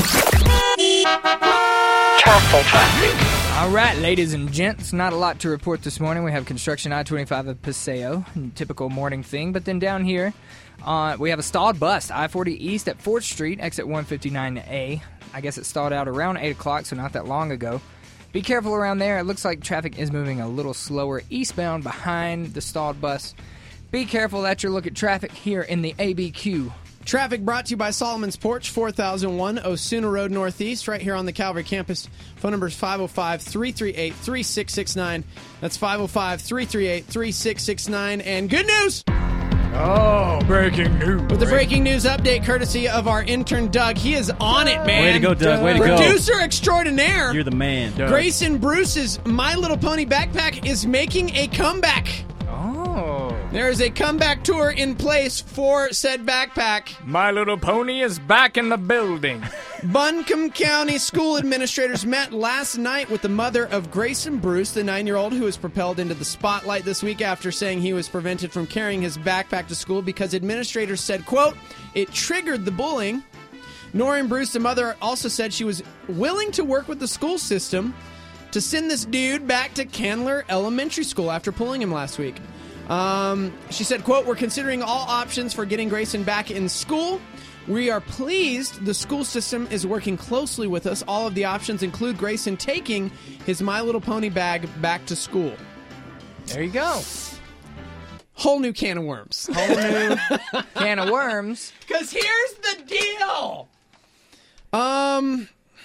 All right, ladies and gents, not a lot to report this morning. We have construction I twenty-five at Paseo, typical morning thing. But then down here, uh, we have a stalled bus, I forty East at fourth Street, exit one fifty-nine A. I guess it stalled out around eight o'clock, so not that long ago. Be careful around there. It looks like traffic is moving a little slower eastbound behind the stalled bus. Be careful. That's your look at traffic here in the A B Q Traffic brought to you by Solomon's Porch, four thousand one Osuna Road Northeast, right here on the Calvary campus. Phone number is five oh five, three three eight, three six six nine. That's five oh five, three three eight, three six six nine. And good news! Oh, breaking news. With the breaking news update courtesy of our intern, Doug. He is on it, man. Way to go, Doug. Way to go. Producer extraordinaire. You're the man, Doug. Grayson Bruce's My Little Pony backpack is making a comeback. Oh. There is a comeback tour in place for said backpack. My Little Pony is back in the building. Buncombe County school administrators met last night with the mother of Grayson Bruce, the nine-year-old who was propelled into the spotlight this week after saying he was prevented from carrying his backpack to school because administrators said, quote, it triggered the bullying. Noreen Bruce, the mother, also said she was willing to work with the school system to send this dude back to Candler Elementary School after pulling him last week. Um, she said, quote, we're considering all options for getting Grayson back in school. We are pleased the school system is working closely with us. All of the options include Grayson taking his My Little Pony bag back to school. There you go. Whole new can of worms. Whole new can of worms. Because here's the deal. Um,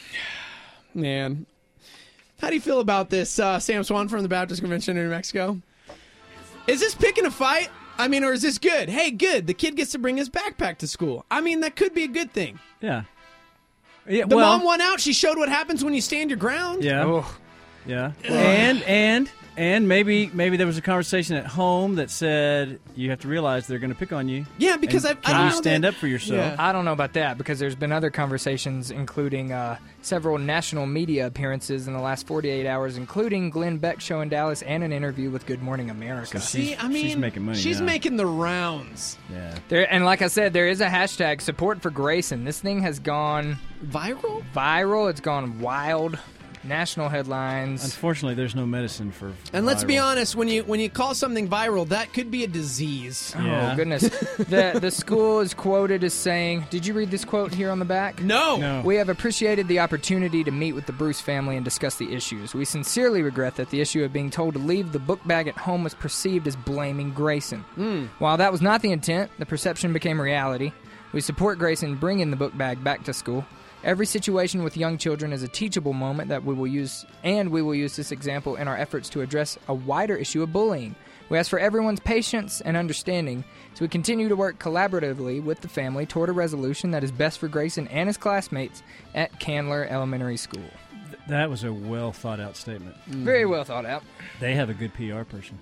man, how do you feel about this, uh, Sam Swan from the Baptist Convention in New Mexico? Is this picking a fight? I mean, or is this good? Hey, good. The kid gets to bring his backpack to school. I mean, that could be a good thing. Yeah. Yeah. The well, mom won out. She showed what happens when you stand your ground. Yeah. Oh. Yeah. And and and maybe maybe there was a conversation at home that said you have to realize they're going to pick on you. Yeah, because and I, can I you know stand that, up for yourself? Yeah. I don't know about that because there's been other conversations, including uh, several national media appearances in the last forty-eight hours, including Glenn Beck's show in Dallas and an interview with Good Morning America. So See, I mean, she's making money. She's now. making the rounds. Yeah. There, and like I said, there is a hashtag support for Grayson. This thing has gone viral. Viral. It's gone wild. National headlines. Unfortunately, there's no medicine for. And let's viral. be honest, when you when you call something viral, that could be a disease. Yeah. Oh goodness! the the school is quoted as saying, "Did you read this quote here on the back?" No. No. We have appreciated the opportunity to meet with the Bruce family and discuss the issues. We sincerely regret that the issue of being told to leave the book bag at home was perceived as blaming Grayson. Mm. While that was not the intent, the perception became reality. We support Grayson bringing the book bag back to school. Every situation with young children is a teachable moment that we will use, and we will use this example in our efforts to address a wider issue of bullying. We ask for everyone's patience and understanding as we continue to work collaboratively with the family toward a resolution that is best for Grayson and his classmates at Candler Elementary School. Th- that was a well thought out statement. Mm. Very well thought out. They have a good P R person.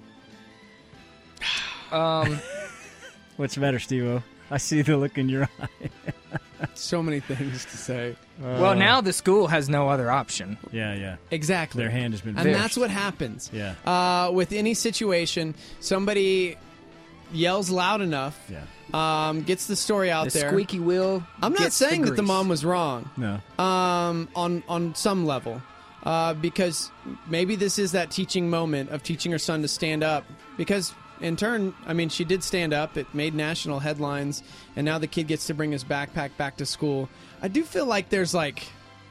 Um, What's the matter, Steve-O? I see the look in your eye. So many things to say. well, now the school has no other option. Yeah, yeah. Exactly. Their hand has been And forced. that's what happens. Yeah. Uh, with any situation, somebody yells loud enough, Yeah. um, gets the story out The there. squeaky wheel. I'm not gets the saying that the grease. mom was wrong. No. Um, on on some level, uh, because maybe this is that teaching moment of teaching her son to stand up. Because in turn, I mean, she did stand up. It made national headlines, and now the kid gets to bring his backpack back to school. I do feel like there's like.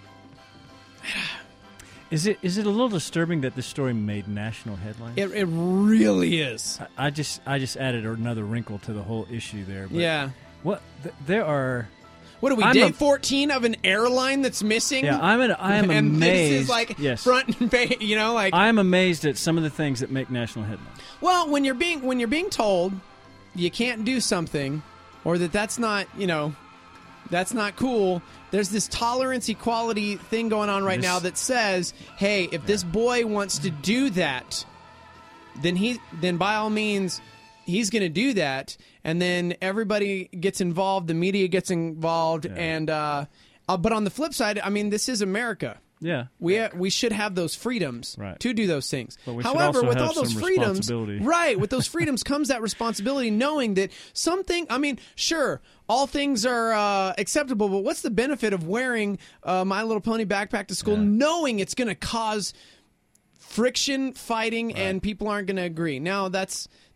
Is it is it a little disturbing that this story made national headlines? It, it really is. I, I just I just added another wrinkle to the whole issue there. But Yeah. What th- there are. What are we, I'm day a- fourteen of an airline that's missing? Yeah, I'm an, I am and amazed. this is like yes. front and page, you know, like. I'm amazed at some of the things that make national headlines. Well, when you're being when you're being told you can't do something, or that that's not, you know, that's not cool. There's this tolerance equality thing going on right This- now that says, hey, if this boy wants to do that, then he then by all means he's going to do that, and then everybody gets involved, the media gets involved, and uh, uh, but on the flip side, I mean, this is America. Yeah. We uh, we should have those freedoms Right. to do those things. But we should However, also with have all those some freedoms, responsibility. right, with those freedoms comes that responsibility, knowing that something. I mean, sure, all things are uh, acceptable, but what's the benefit of wearing uh, My Little Pony backpack to school, knowing it's going to cause friction, fighting, and people aren't going to agree? Now, that's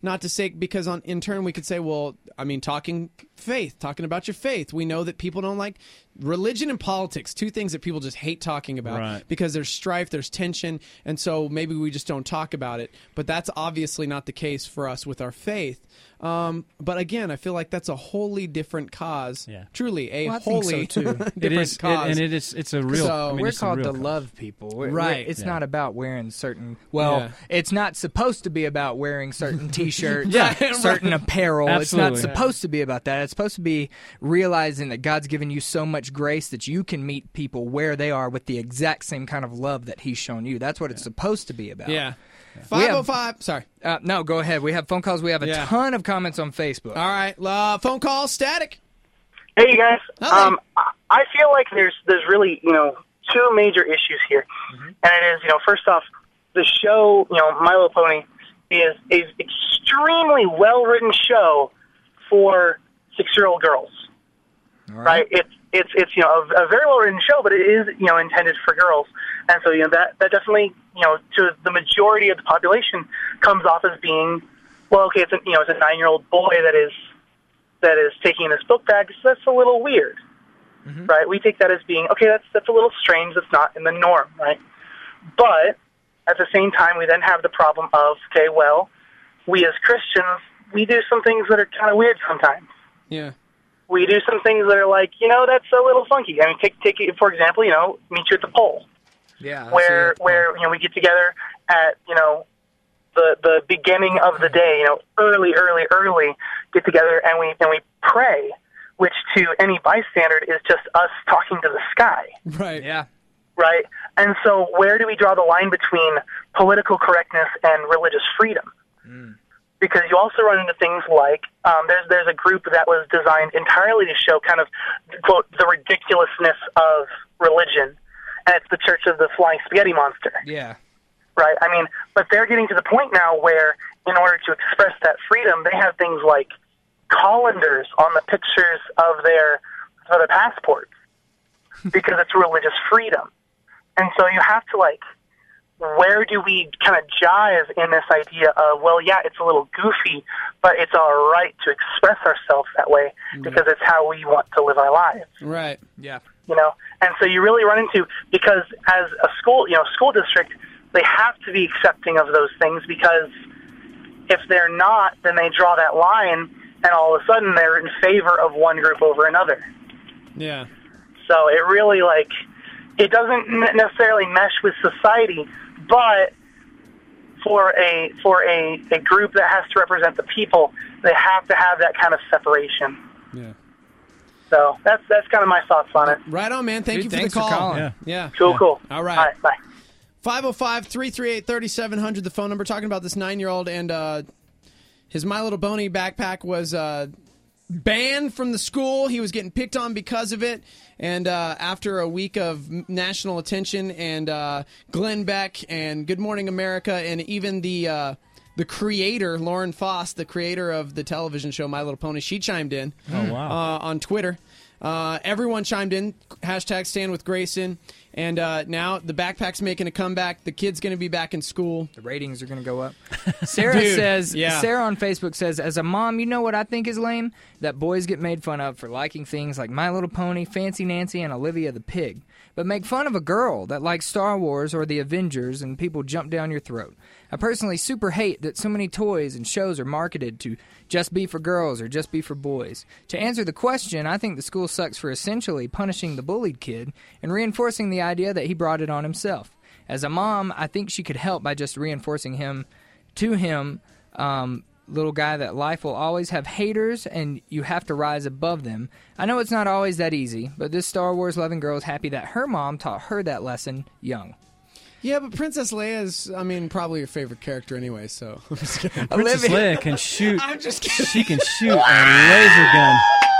not to say, because on in turn we could say, well, I mean, talking faith, talking about your faith. We know that people don't like religion and politics, two things that people just hate talking about Right. because there's strife, there's tension, and so maybe we just don't talk about it. But that's obviously not the case for us with our faith. Um, but again, I feel like that's a wholly different cause. Yeah. Truly, a Well, I think wholly so, too. different It is, it- cause. and it is. It's a real. So I mean, we're it's a called real to cause. love people, We're- Right. we're- it's Yeah. not about wearing certain. Well, Yeah. it's not supposed to be about wearing certain T-shirts, Yeah. certain apparel. Absolutely. It's not supposed to be about that. It's supposed to be realizing that God's given you so much grace that you can meet people where they are with the exact same kind of love that He's shown you. That's what it's supposed to be about. yeah. We five have- oh five, sorry. Uh, no, go ahead. We have phone calls. We have a Yeah. ton of comments on Facebook. All right, uh, phone call, static. Hey, you guys. Hello. Um, I- I feel like there's there's really you know two major issues here, and it is you know first off, the show you know My Little Pony is is extremely well written show for six year old girls, right? It's it's it's you know a, a very well written show, but it is you know intended for girls, and so you know that that definitely you know to the majority of the population comes off as being well, okay, it's a, you know it's a nine year old boy that is. that is taking this book bag, so that's a little weird, Mm-hmm. right? We take that as being, okay, that's that's a little strange, that's not in the norm, right? But at the same time, we then have the problem of, okay, well, we as Christians, we do some things that are kind of weird sometimes. Yeah. We do some things that are like, you know, that's a little funky. I mean, take, take it, for example, you know, meet you at the pole, Yeah. I where, see it. where you know, we get together at, you know, the the beginning of the day, you know, early, early, early, get together and we and we pray, which to any bystander is just us talking to the sky, Right. Yeah. right? And so, where do we draw the line between political correctness and religious freedom? Because you also run into things like um, there's there's a group that was designed entirely to show kind of quote the ridiculousness of religion, and it's the Church of the Flying Spaghetti Monster. Yeah. Right. I mean, but they're getting to the point now where, in order to express that freedom, they have things like colanders on the pictures of their of their passports because it's religious freedom. And so you have to like, where do we kind of jive in this idea of, well, yeah, it's a little goofy, but it's all right to express ourselves that way because it's how we want to live our lives. Right. Yeah. You know, and so you really run into, because as a school, you know, school district, they have to be accepting of those things, because if they're not, then they draw that line, and all of a sudden they're in favor of one group over another. Yeah. So it really, like, it doesn't n- necessarily mesh with society, but for a for a, a group that has to represent the people, they have to have that kind of separation. Yeah. So that's that's kind of my thoughts on it. Right on, man. Thank Dude, you for thanks the for call. calling. Yeah. Yeah. Cool, cool. All right. All right, bye. five oh five, three three eight, three seven zero zero, the phone number. Talking about this nine-year-old, and uh, his My Little Pony backpack was uh, banned from the school. He was getting picked on because of it. And uh, after a week of m- national attention, and uh, Glenn Beck and Good Morning America, and even the uh, the creator, Lauren Foss, the creator of the television show My Little Pony, she chimed in Oh, wow. uh, on Twitter. Uh, everyone chimed in. Hashtag Stand with Grayson. And uh, now the backpack's making a comeback. The kid's going to be back in school. The ratings are going to go up. Sarah Dude, says, yeah. Sarah on Facebook says, as a mom, you know what I think is lame? That boys get made fun of for liking things like My Little Pony, Fancy Nancy, and Olivia the Pig. But make fun of a girl that likes Star Wars or the Avengers and people jump down your throat. I personally super hate that so many toys and shows are marketed to just be for girls or just be for boys. To answer the question, I think the school sucks for essentially punishing the bullied kid and reinforcing the idea that he brought it on himself. As a mom, I think she could help by just reinforcing him to him, um, little guy, that life will always have haters and you have to rise above them. I know it's not always that easy, but this Star Wars loving girl is happy that her mom taught her that lesson young. Yeah, but Princess Leia is, I mean, probably your favorite character anyway, so I'm just kidding. Princess Leia can shoot. I'm just kidding. She can shoot a laser gun.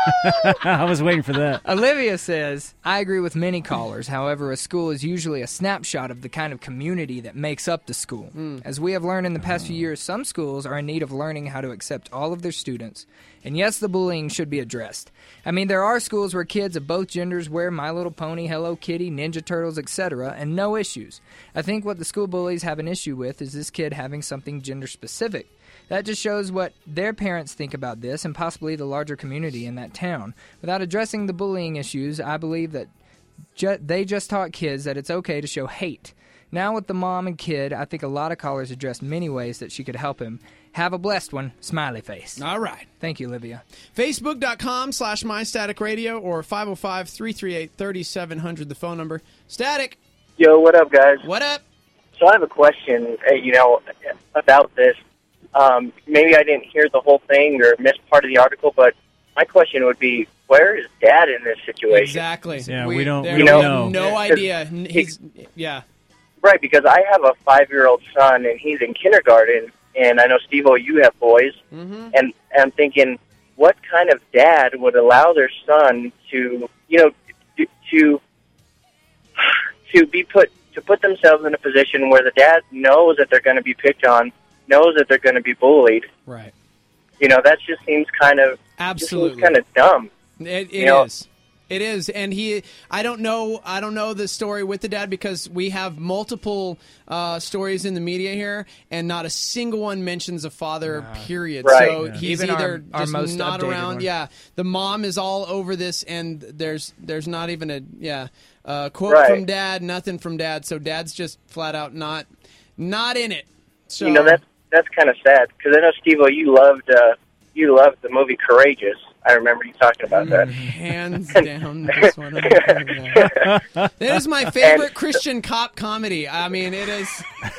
I was waiting for that. Olivia says, I agree with many callers. However, a school is usually a snapshot of the kind of community that makes up the school. Mm. As we have learned in the past few years, some schools are in need of learning how to accept all of their students. And yes, the bullying should be addressed. I mean, there are schools where kids of both genders wear My Little Pony, Hello Kitty, Ninja Turtles, et cetera, and no issues. I think what the school bullies have an issue with is this kid having something gender specific. That just shows what their parents think about this and possibly the larger community in that town. Without addressing the bullying issues, I believe that ju- they just taught kids that it's okay to show hate. Now with the mom and kid, I think a lot of callers addressed many ways that she could help him. Have a blessed one. Smiley face. All right. Thank you, Olivia. Facebook.com slash MyStaticRadio or five oh five, three three eight, three seven zero zero, the phone number. Static. Yo, what up, guys? What up? So I have a question, uh, you know, about this. Um, maybe I didn't hear the whole thing or missed part of the article, but my question would be, where is Dad in this situation? Exactly. Yeah, we, we don't, there- we you don't know, know. no idea. He's, yeah. Right, because I have a five-year-old son, and he's in kindergarten, and I know, Steve-O, you have boys, Mm-hmm. and, and I'm thinking, what kind of dad would allow their son to, you know, to to, to be put to put themselves in a position where the dad knows that they're going to be picked on, knows that they're going to be bullied. Right. You know, that just seems kind of Absolutely. kind of dumb. It, it You know? is. It is, and he. I don't know. I don't know the story with the dad because we have multiple uh, stories in the media here, and not a single one mentions a father. Period. Right. So Yeah. he's Even our- either our just most not updated around. one. Yeah, the mom is all over this, and there's there's not even a yeah uh, quote Right. from dad. Nothing from dad. So dad's just flat out not not in it. So You know, that's that's kind of sad because I know, Steve-O, you loved uh, you loved the movie Courageous. I remember you talking about that. hands down. This one. Yeah. That is my favorite Christian cop comedy. I mean, it is.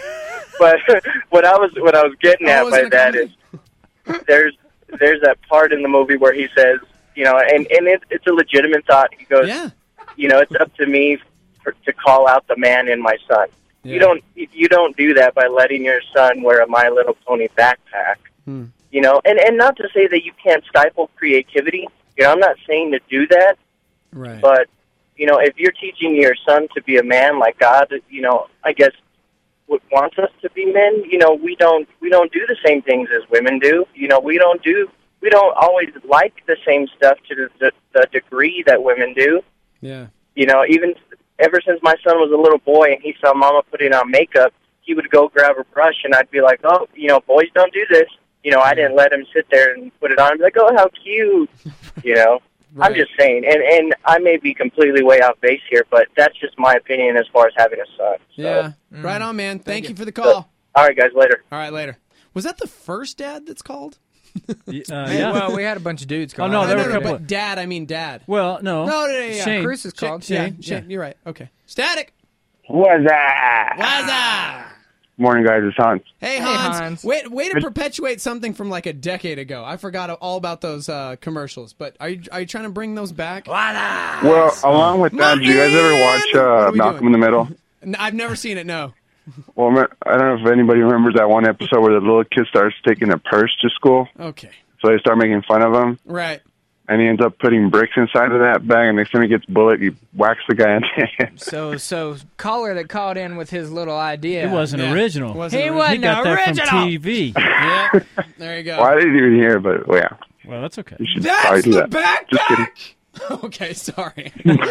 But what I was what I was getting Oh, at is by it a that is there's there's that part in the movie where he says, you know, and and it, it's a legitimate thought. He goes, Yeah. you know, it's up to me for, to call out the man in my son. Yeah. You don't you don't do that by letting your son wear a My Little Pony backpack. Hmm. You know, and and not to say that you can't stifle creativity. You know, I'm not saying to do that. Right. But, you know, if you're teaching your son to be a man like God, you know, I guess w- wants us to be men, you know, we don't we don't do the same things as women do. You know, we don't do we don't always like the same stuff to the, the, the degree that women do. Yeah. You know, even ever since my son was a little boy and he saw Mama putting on makeup, he would go grab a brush and I'd be like, oh, you know, boys don't do this. You know, I didn't let him sit there and put it on and be like, oh, how cute. You know, Right. I'm just saying. And, and I may be completely way off base here, but that's just my opinion as far as having a son. So, Yeah. Right on, man. Thank, you for the call. all right, guys, later. All right, later. Was that the first dad that's called? Uh, Hey, yeah. Well, we had a bunch of dudes Oh, calling. no, No, there no, were a no, couple but of- dad, I mean dad. Well, no. No, no, no, yeah. Shane. Cruz is called. Shane. Yeah, Shane, you're right. Okay. Static. What's that? What's up? Morning, guys. It's Hans. Hey, Hans. Way, way to perpetuate something from like a decade ago. I forgot all about those uh, commercials, but are you, are you trying to bring those back? Well, along with that, do you guys ever watch uh, we Malcolm doing? in the Middle? N- I've never seen it, no. Well, me- I don't know if anybody remembers that one episode where the little kid starts taking a purse to school. Okay. So they start making fun of him, Right. and he ends up putting bricks inside of that bag, and next time he gets bullet, he whacks the guy in the head. So, so caller that called in with his little idea. It wasn't Yeah. original. Wasn't he ori- wasn't he got that original. from T V. Yeah. There you go. Well, I didn't even hear it, but well, yeah. Well, that's okay. You should That's probably do the that. Just kidding. Okay, sorry.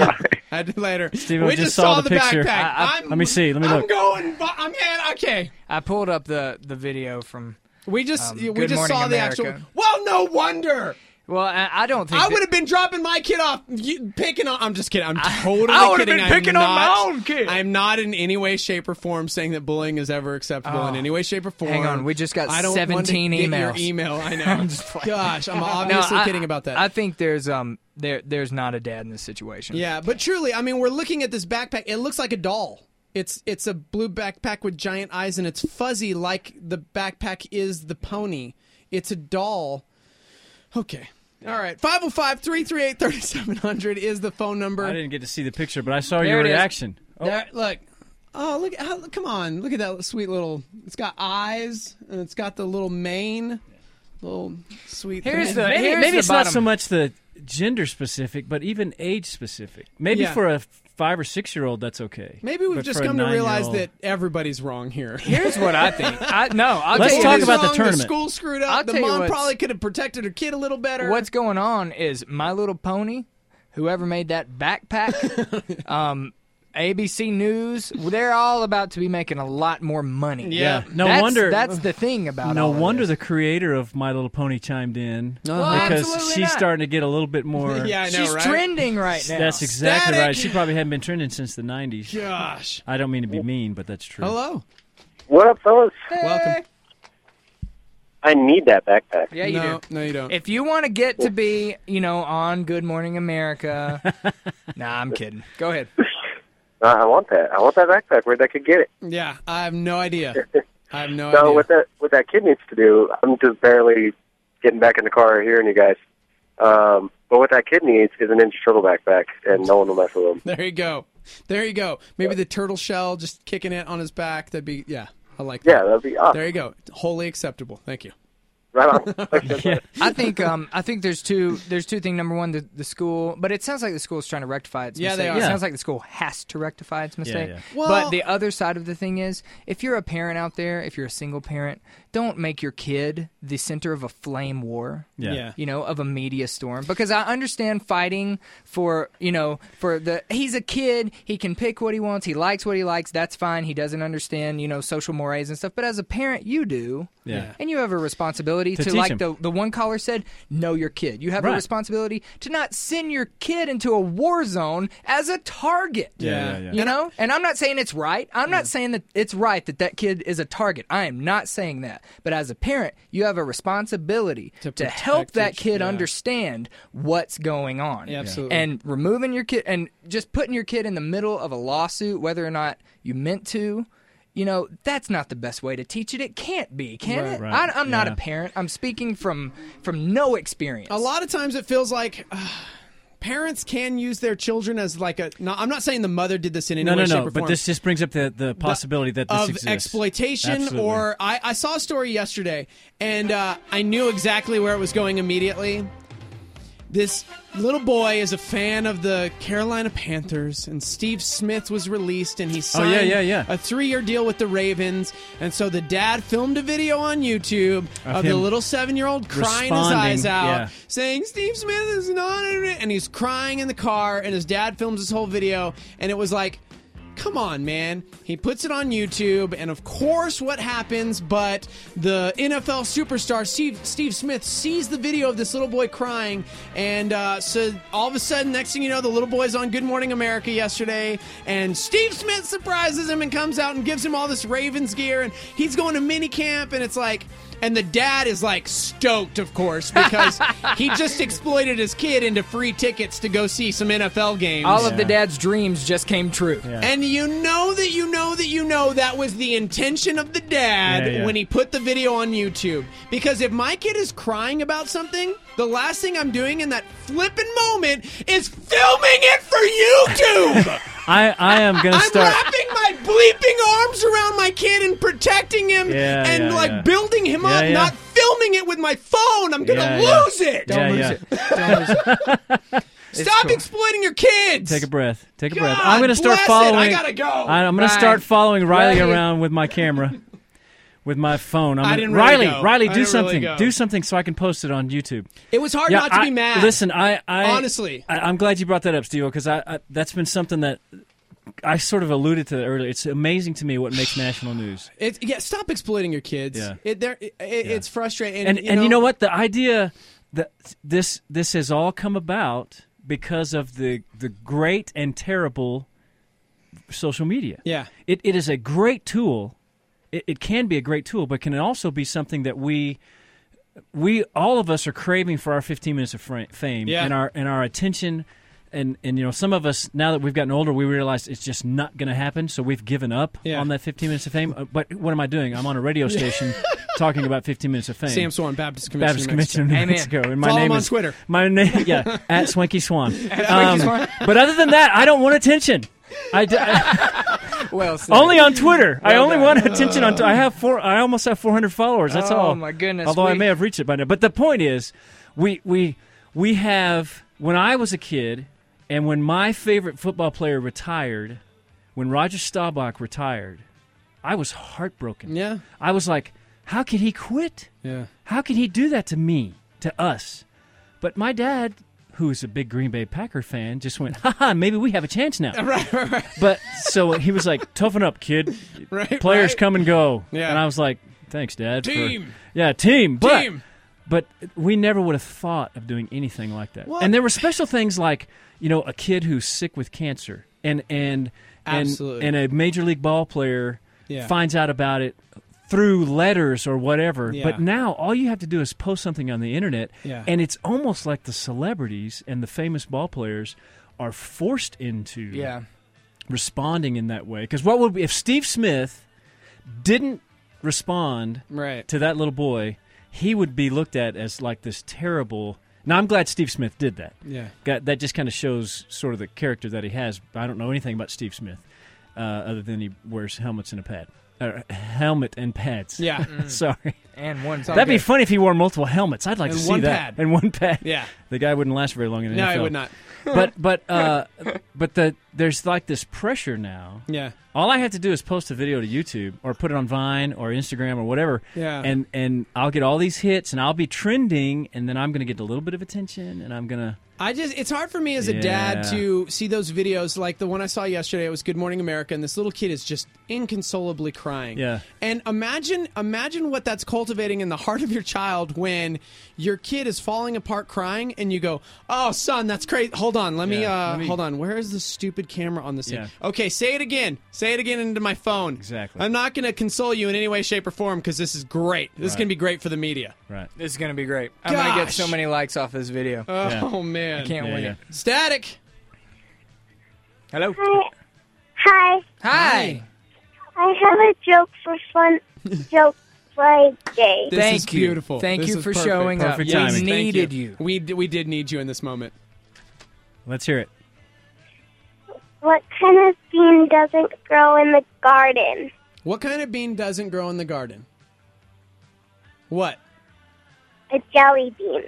I did later. Steven we just just saw saw the the picture. backpack. I- I- I'm, let me see, let me I'm look. going. bu- I'm in. Okay. I pulled up the, the video from. We just um, we Good just Morning saw the America. actual. Well, no wonder. Well, I, I don't think I that- would have been dropping my kid off, you- picking on. I'm just kidding. I'm totally I would've kidding. been I'm picking on my not- own kid. I'm not in any way, shape, or form saying that bullying is ever acceptable Oh. in any way, shape, or form. Hang on, we just got I don't seventeen want to get emails. Your email, I know. I'm just playing. Gosh, I'm No, obviously I- kidding about that. I think there's um there there's not a dad in this situation. Yeah, but truly, I mean, we're looking at this backpack. It looks like a doll. It's it's a blue backpack with giant eyes, and it's fuzzy like the backpack is the pony. It's a doll. Okay. All right. five oh five, three three eight, three seven zero zero is the phone number. I didn't get to see the picture, but I saw There your it is. reaction. Oh. There, look. Oh, look! How, come on! Look at that sweet little. It's got eyes, and it's got the little mane. Little sweet. Here's thing. the- Maybe, here's maybe the it's not bottom. so much the gender specific, but even age specific. Maybe Yeah. for a five or six year old, that's okay. Maybe we've But just for a come to realize nine-year-old- that everybody's wrong here. Here's what I think. I no, I'll Let's tell you talk this. about the wrong, tournament. The school screwed up. I'll the tell you mom what's- probably could have protected her kid a little better. What's going on is My Little Pony, whoever made that backpack, um, A B C News, they're all about to be making a lot more money. Yeah. No That's- wonder. That's the thing about No all of wonder this. the creator of My Little Pony chimed in Well, because absolutely she's not. starting to get a little bit more. Yeah, I know, She's right? trending right now. That's exactly Static. right. She probably hadn't been trending since the nineties. Gosh. I don't mean to be mean, but that's true. Hello. What up, fellas? Welcome. I need that backpack. Yeah, you no, do. No, you don't. If you want to get to be, you know, on Good Morning America. Nah, I'm kidding. Go ahead. Uh, I want that. I want that backpack. Where I could get it? Yeah, I have no idea. I have no so idea. what that what that kid needs to do, I'm just barely getting back in the car hearing you guys. Um, but what that kid needs is a Ninja Turtle backpack, and no one will mess with him. There you go. There you go. Maybe the turtle shell just kicking it on his back. That'd be yeah. I like that. Yeah, that'd be awesome. There you go. Wholly acceptable. Thank you. Right on. Yeah. I think um I think there's two there's two things. Number one, the, the school, but it sounds like the school is trying to rectify its Yeah, mistake. they are. It Yeah. sounds like the school has to rectify its mistake. yeah. Well- but the other side of the thing is, if you're a parent out there, if you're a single parent, don't make your kid the center of a flame war. Yeah. Yeah. You know, of a media storm. Because I understand fighting for, you know, for the he's a kid, he can pick what he wants, he likes what he likes, that's fine. He doesn't understand, you know, social mores and stuff. But as a parent, you do. Yeah. And you have a responsibility To to, teach like him. the the one caller said, know your kid. You have Right. a responsibility to not send your kid into a war zone as a target. Yeah, yeah, yeah. You know? And I'm not saying it's right. I'm not saying that it's right that that kid is a target. I am not saying that. But as a parent, you have a responsibility To to, protect help that each- kid yeah. understand what's going on. Yeah, absolutely. And removing your kid and just putting your kid in the middle of a lawsuit, whether or not you meant to, you know, that's not the best way to teach it. It can't be, can Right. it? Right. I, I'm not Yeah. a parent. I'm speaking from from no experience. A lot of times it feels like uh, parents can use their children as like a. No, I'm not saying the mother did this in any No, way, no, shape, no. or But form. this just brings up the, the possibility that this of exists. exploitation, Absolutely. or I, I saw a story yesterday, and uh, I knew exactly where it was going immediately. This little boy is a fan of the Carolina Panthers, and Steve Smith was released, and he signed Oh, yeah, yeah, yeah. a three-year deal with the Ravens. And so the dad filmed a video on YouTube Of of, the him little seven-year-old crying his responding, eyes out, yeah. saying, Steve Smith is not... And he's crying in the car, and his dad films this whole video, and it was like, come on, man. He puts it on YouTube, and of course what happens, but the N F L superstar Steve, Steve Smith sees the video of this little boy crying, and uh, so all of a sudden, next thing you know, the little boy's on Good Morning America yesterday, and Steve Smith surprises him and comes out and gives him all this Ravens gear, and he's going to minicamp, and it's like... And the dad is like stoked, of course, because he just exploited his kid into free tickets to go see some N F L games. All of the dad's dreams just came true. Yeah. And you know that you know that you know that was the intention of the dad Yeah, yeah. when he put the video on YouTube. Because if my kid is crying about something, the last thing I'm doing in that flippin' moment is filming it for YouTube! I, I am going to I'm start. wrapping my bleeping arms around my kid and protecting him Yeah, and yeah, like yeah. building him Yeah, up, yeah. not filming it with my phone. I'm going to Yeah, yeah. lose it. Yeah, Don't yeah. lose it. Don't lose it. It's Stop cool. exploiting your kids. Take a breath. Take a breath. God I'm going to start bless it. following. I gotta go. I, I'm going to Bye. start following Riley Riley. around with my camera, with my phone. I'm I gonna- didn't really Riley, go. Riley, I do didn't really something. go. Do something so I can post it on YouTube. It was hard Yeah, not to I- be mad. Listen, I, I Honestly. I, I'm glad you brought that up, Steve, because I, I that's been something that I sort of alluded to earlier. It's amazing to me what makes national news. It's, yeah, stop exploiting your kids. Yeah. It, they're- it, it, It's frustrating. And you and know, you know what? The idea that this this has all come about because of the the great and terrible social media. Yeah. It it is a great tool. It, it can be a great tool, but can also be something that we we all of us are craving for our fifteen minutes of fra- fame Yeah. and our and our attention. And, and you know, some of us, now that we've gotten older, we realize it's just not going to happen, so we've given up Yeah. on that fifteen minutes of fame. Uh, But what am I doing? I'm on a radio station talking about fifteen minutes of fame. Sam Swan, Baptist Convention, Baptist New Convention of New Amen. Mexico. And my Follow name him on is Twitter. My name, yeah, at Swanky Swan. At Um, Swanky Swan. But other than that, I don't want attention. I, d- I- Well said. only on Twitter. I Well only done. want attention on. T- I have four. I almost have four hundred followers. That's Oh, all. my goodness. Although I We- may have reached it by now. But the point is, we we we have. When I was a kid, and when my favorite football player retired, when Roger Staubach retired, I was heartbroken. Yeah. I was like, how can he quit? Yeah. How can he do that to me, to us? But my dad, who is a big Green Bay Packer fan, just went, "Ha ha, maybe we have a chance now." Right, right, right. But so he was like, "Toughen up, kid. Right, Players right. come and go." Yeah. And I was like, "Thanks, Dad." for- Team. yeah, team. But, Team. But we never would have thought of doing anything like that. Well- and there were special things like, you know, a kid who's sick with cancer, and and and, Absolutely. and a major league ball player Yeah. finds out about it through letters or whatever. Yeah. But now all you have to do is post something on the internet, Yeah. and it's almost like the celebrities and the famous ball players are forced into Yeah. responding in that way. Because what would if Steve Smith didn't respond Right. to that little boy, he would be looked at as like this terrible. Now I'm glad Steve Smith did that. Yeah. Got, that just kind of shows sort of the character that he has. I don't know anything about Steve Smith, uh, other than he wears helmets and a pad, uh, helmet and pads. Yeah. Mm. Sorry. And one. That'd be funny if he wore multiple helmets. I'd like And to see one that. pad. And one pad. Yeah. The guy wouldn't last very long in the No, N F L. he would not. but but uh, but the there's like this pressure now. Yeah. All I have to do is post a video to YouTube or put it on Vine or Instagram or whatever. Yeah. And and I'll get all these hits and I'll be trending, and then I'm going to get a little bit of attention, and I'm going to. I just, it's hard for me as a dad Yeah. to see those videos like the one I saw yesterday. It was Good Morning America, and this little kid is just inconsolably crying. Yeah. And imagine, imagine what that's cultivating in the heart of your child when your kid is falling apart crying, and you go, "Oh, son, that's great. Hold on, let me, Yeah, uh, let me- hold on. Where is the stupid camera on this thing? Yeah. Okay, say it again. Say it again into my phone. Exactly. I'm not going to console you in any way, shape, or form because this is great. This is Right. going to be great for the media. Right. This is going to be great. I'm going to get Gosh. so many likes off this video. Oh man, I can't Yeah, wait. yeah. Static. Hello. Hi. Hi. I have a joke for Fun Joke Friday. This Thank is you. beautiful. Thank This you is for perfect. showing up. Perfect We timing. Thank needed you. We d- we did need you in this moment. Let's hear it. What kind of bean doesn't grow in the garden? What kind of bean doesn't grow in the garden? What? A jelly bean.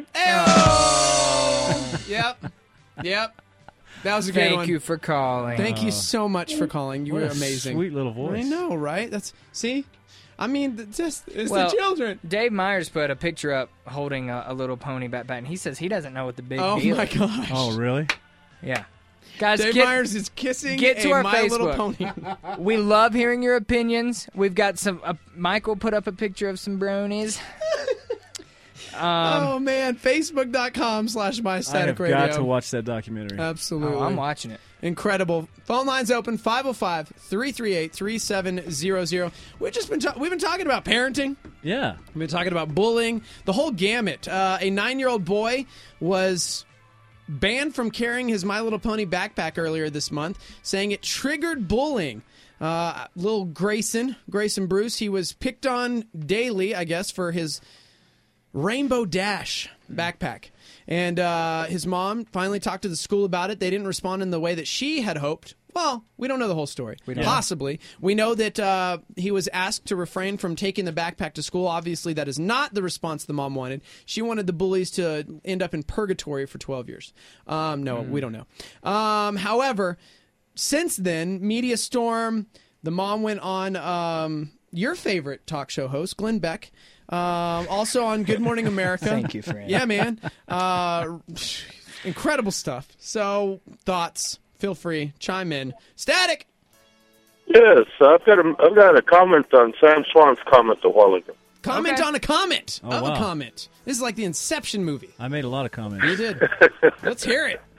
Yep. Yep. That was a great Thank one. you for calling. Thank you so much for calling. You What were a amazing. sweet little voice. I know, right? That's see. I mean, th- just it's Well, the children. Dave Myers put a picture up holding a, a little pony backpack, and he says he doesn't know what the big Oh deal my is. gosh. Oh, really? Yeah. Guys, Dave get, Myers is kissing get to a our My Facebook. Little Pony. We love hearing your opinions. We've got some. Uh, Michael put up a picture of some bronies. Um, oh man, Facebook dot com slash My I Static have Radio. got to watch that documentary. Absolutely. oh, I'm watching it. Incredible. Phone lines open five oh five, three three eight, three seven zero zero. We've just been ta- we've been talking about parenting. Yeah. We've been talking about bullying, the whole gamut. Uh, a nine-year-old boy was banned from carrying his My Little Pony backpack earlier this month, saying it triggered bullying. Uh, little Grayson, Grayson Bruce, he was picked on daily, I guess, for his Rainbow Dash backpack. And uh, his mom finally talked to the school about it. They didn't respond in the way that she had hoped. Well, we don't know the whole story. We don't. Possibly. We know that uh, he was asked to refrain from taking the backpack to school. Obviously, that is not the response the mom wanted. She wanted the bullies to end up in purgatory for twelve years. Um, no, we don't know. Um, however, since then, Media Storm, the mom went on um, your favorite talk show host, Glenn Beck, um, also on Good Morning America. Thank you, friend. Yeah, man. Uh, incredible stuff. So, thoughts, feel free, chime in. Static! Yes, I've got a, I've got a comment on Sam Swan's comment a while ago. Comment Okay. on a comment Oh, of wow. a comment. This is like the Inception movie. I made a lot of comments. You did. Let's hear it.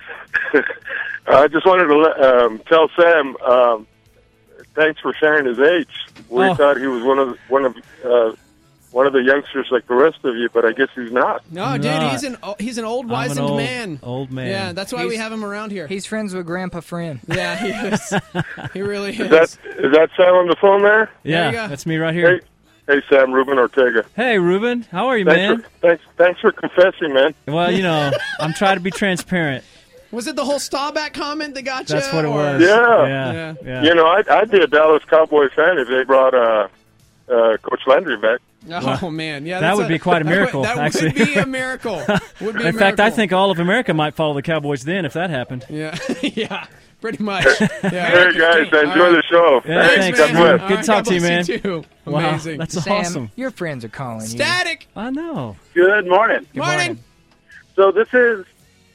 I just wanted to let, um, tell Sam um, thanks for sharing his age. We Oh. thought he was one of one of uh, one of the youngsters like the rest of you, but I guess he's not. No, dude, Not. he's an he's an old I'm an wizened old- man. old man. Yeah, that's why we He's- have him around here. He's friends with Grandpa Friend. Yeah, he is. He really is. Is that is that Sam on the phone there? Yeah, you go. that's me right here. Hey, hey, Sam, Ruben Ortega. Hey, Ruben. How are you, Thanks man? for thanks thanks for confessing, man. Well, you know, I'm trying to be transparent. Was it the whole Staubach comment that got you? That's what it or- was. Yeah. Yeah. Yeah. yeah. You know, I'd, I'd be a Dallas Cowboy fan if they brought uh, uh, Coach Landry back. Oh man, yeah, That that's would be quite a miracle, That would, actually. would be a miracle. Would be a In fact, I miracle. think all of America might follow the Cowboys then if that happened. Yeah, yeah, pretty much. Yeah. Hey, guys, enjoy All right. the show. Yeah, thanks, God man. bless. All Good right, talk God to you, man. bless you too. Wow, Amazing. that's Sam, awesome. your friends are calling you. Static. I know. Good morning. Morning. So this is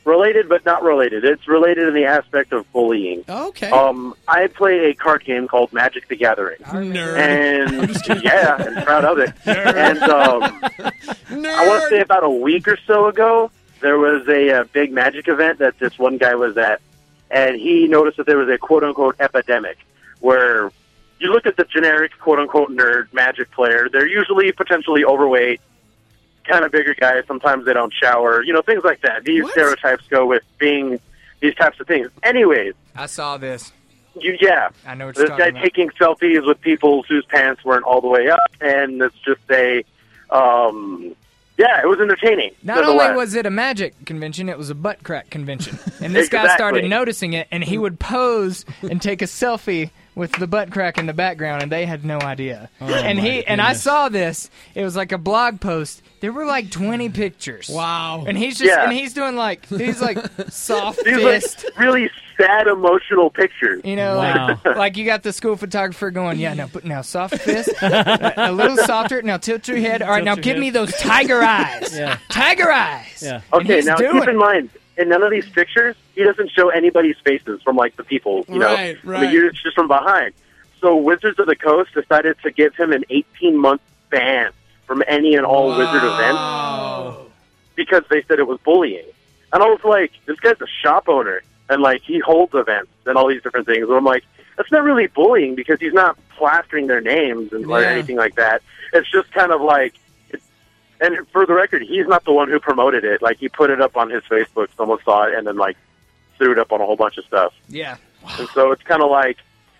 related but not related. It's related in the aspect of bullying. Okay. Um, I play a card game called Magic the Gathering. Nerd. And yeah, I'm proud of it. And um, I want to say about a week or so ago, there was a, a big Magic event that this one guy was at, and he noticed that there was a quote-unquote epidemic where you look at the generic quote-unquote nerd Magic player, they're usually potentially overweight, kind of bigger guys. Sometimes they don't shower, you know, things like that. These What? stereotypes go with being these types of things. Anyways, I saw this. you, yeah, I know what you're this guy talking about. taking selfies with people whose pants weren't all the way up, and it's just a, um, yeah, it was entertaining. Not only nonetheless. was it a magic convention, it was a butt crack convention. And this guy Exactly. started noticing it, and he would pose and take a selfie with the butt crack in the background, and they had no idea. Oh, and my he and I goodness. saw this. It was like a blog post. There were like twenty pictures. Wow. And he's just Yeah. and he's doing like he's like soft These fist. like really sad, emotional pictures. You know, Wow. like, like you got the school photographer going, yeah, now put now soft fist, a, a little softer. Now tilt your head. All right, Tilt now your give head. me those tiger eyes. Yeah. Tiger eyes. Yeah. And Okay, he's now doing keep in mind, in none of these pictures, he doesn't show anybody's faces from like the people. You know, Right, I right. mean, you're just from behind. So Wizards of the Coast decided to give him an eighteen month ban from any and all Wizard events because they said it was bullying. And I was like, this guy's a shop owner, and like he holds events and all these different things. And I'm like, that's not really bullying because he's not plastering their names and or Yeah. anything like that. It's just kind of like. It's, and for the record, he's not the one who promoted it. Like he put it up on his Facebook, someone saw it, and then like threw it up on a whole bunch of stuff. Yeah. And so it's kind of like,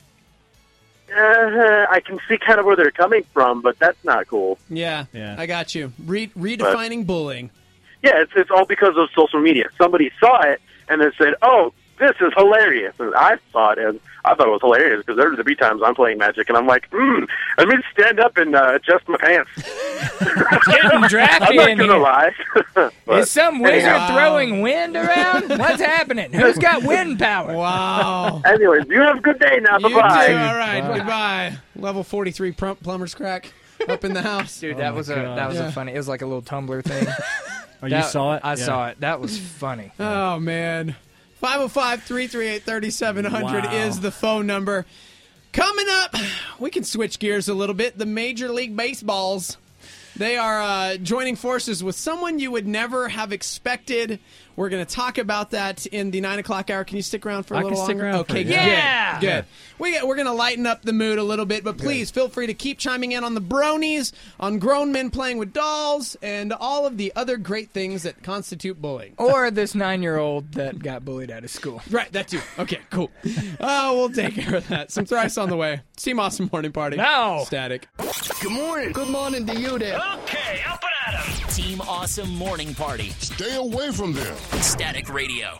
uh, I can see kind of where they're coming from, but that's not cool. Yeah, Yeah. I got you. Re- redefining bullying. Yeah, it's, it's all because of social media. Somebody saw it and then said, oh, this is hilarious. And I saw it, and I thought it was hilarious because there would be times I'm playing Magic, and I'm like, hmm, let me stand up and uh, adjust my pants. It's getting drafty I'm not in going to here. lie. But Is some wizard anyhow. throwing wind around? What's happening? Who's got wind power? Wow. Anyways, you have a good day now. You too. Bye-bye. All right, Bye. goodbye. Level forty-three plum- plumber's crack up in the house. Dude, Oh that my was a God. that was Yeah. a funny. It was like a little Tumblr thing. Oh, you That- saw it? I Yeah. saw it. That was funny. Oh, man. five oh five, three three eight, three seven zero zero Wow. is the phone number. Coming up, we can switch gears a little bit. The Major League Baseballs, they are uh, joining forces with someone you would never have expected. We're going to talk about that in the nine o'clock hour. Can you stick around for a I little can stick longer? around Okay, for- good. yeah. Good. Yeah. We got, we're going to lighten up the mood a little bit, but please feel free to keep chiming in on the bronies, on grown men playing with dolls, and all of the other great things that constitute bullying. Or this nine-year-old that got bullied out of school. Right, that too. Okay, cool. Oh, we'll take care of that. Some thrice on the way. Team Awesome Morning Party. No. Static. Good morning. Good morning to you there. Okay, up and at 'em. Team Awesome Morning Party. Stay away from them. Static Radio.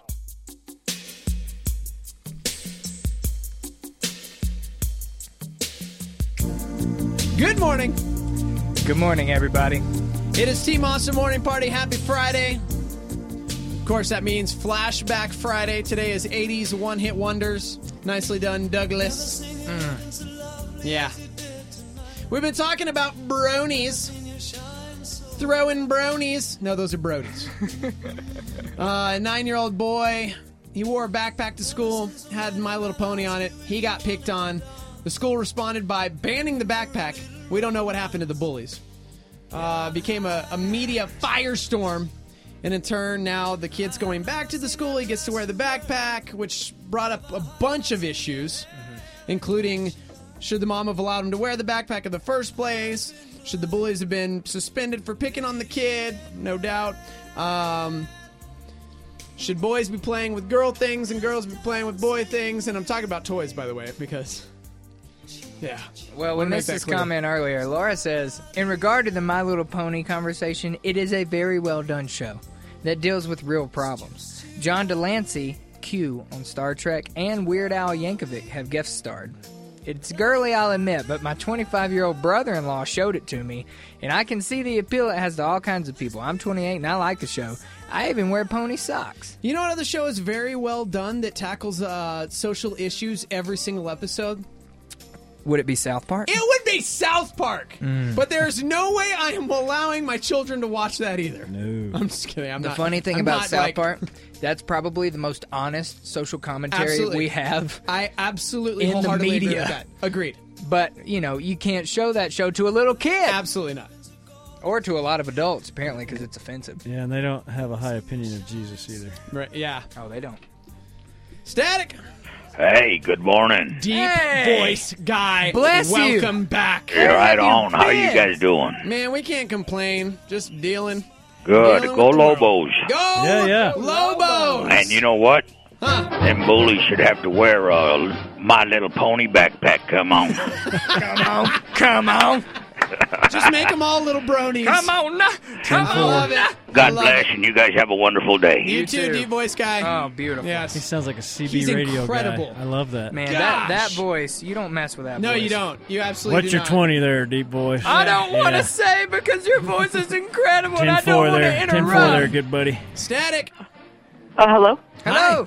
Good morning. Good morning, everybody. It is Team Awesome Morning Party. Happy Friday. Of course, that means Flashback Friday. Today is eighties one-hit wonders. Nicely done, Douglas. Mm. Yeah. We've been talking about bronies. Throwing bronies. No, those are brodies. uh, a nine-year-old boy. He wore a backpack to school, had My Little Pony on it. He got picked on. The school responded by banning the backpack. We don't know what happened to the bullies. Uh, became a, a media firestorm. And in turn, now the kid's going back to the school. He gets to wear the backpack, which brought up a bunch of issues, mm-hmm. including should the mom have allowed him to wear the backpack in the first place? Should the bullies have been suspended for picking on the kid? No doubt. Um, should boys be playing with girl things and girls be playing with boy things? And I'm talking about toys, by the way, because... Yeah. Well, Wanna when make this that is clear. comment earlier, Laura says, in regard to the My Little Pony conversation, it is a very well done show that deals with real problems. John Delancey, Q on Star Trek, and Weird Al Yankovic have guest starred. It's girly, I'll admit, but my twenty-five-year-old brother-in-law showed it to me, and I can see the appeal it has to all kinds of people. I'm twenty-eight, and I like the show. I even wear pony socks. You know what other show is very well done that tackles uh, social issues every single episode? Would it be South Park? It would be South Park. Mm. But there's no way I am allowing my children to watch that either. No. I'm just kidding. I'm the not. funny thing I'm about not, South like- Park That's probably the most honest social commentary Absolutely. we have. I absolutely in the wholeheartedly agree media. with that. Agreed. But, you know, you can't show that show to a little kid. Absolutely not. Or to a lot of adults, apparently, because it's offensive. Yeah, and they don't have a high opinion of Jesus either. Right? Yeah. Oh, they don't. Static. Hey, good morning. Deep Hey. voice guy. Bless you. Welcome back. You're right on. How you guys doing? Man, we can't complain. Just dealing. Good. Dealing Go with the world. Lobos. Go Yeah, yeah. Lobos. And you know what? Huh. Them bullies should have to wear a My Little Pony backpack. Come on. Come on. Come on. Just make them all little bronies. Come on. now. Come I love on. it. I God love bless, it. and you guys have a wonderful day. You, You too, too. deep voice guy. Oh, beautiful. He Yes. sounds like a C B He's radio incredible. guy. I love that. Man, that, that Gosh. voice, you don't mess with that No, voice. you don't. You absolutely What's do your not. twenty there, deep voice? I don't want to Yeah. say because your voice is incredible and I ten don't four want to there. ten four interrupt. there, good buddy. Static. Uh, hello? Hello.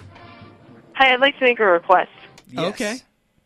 Hi, I'd like to make a request. Yes. Okay.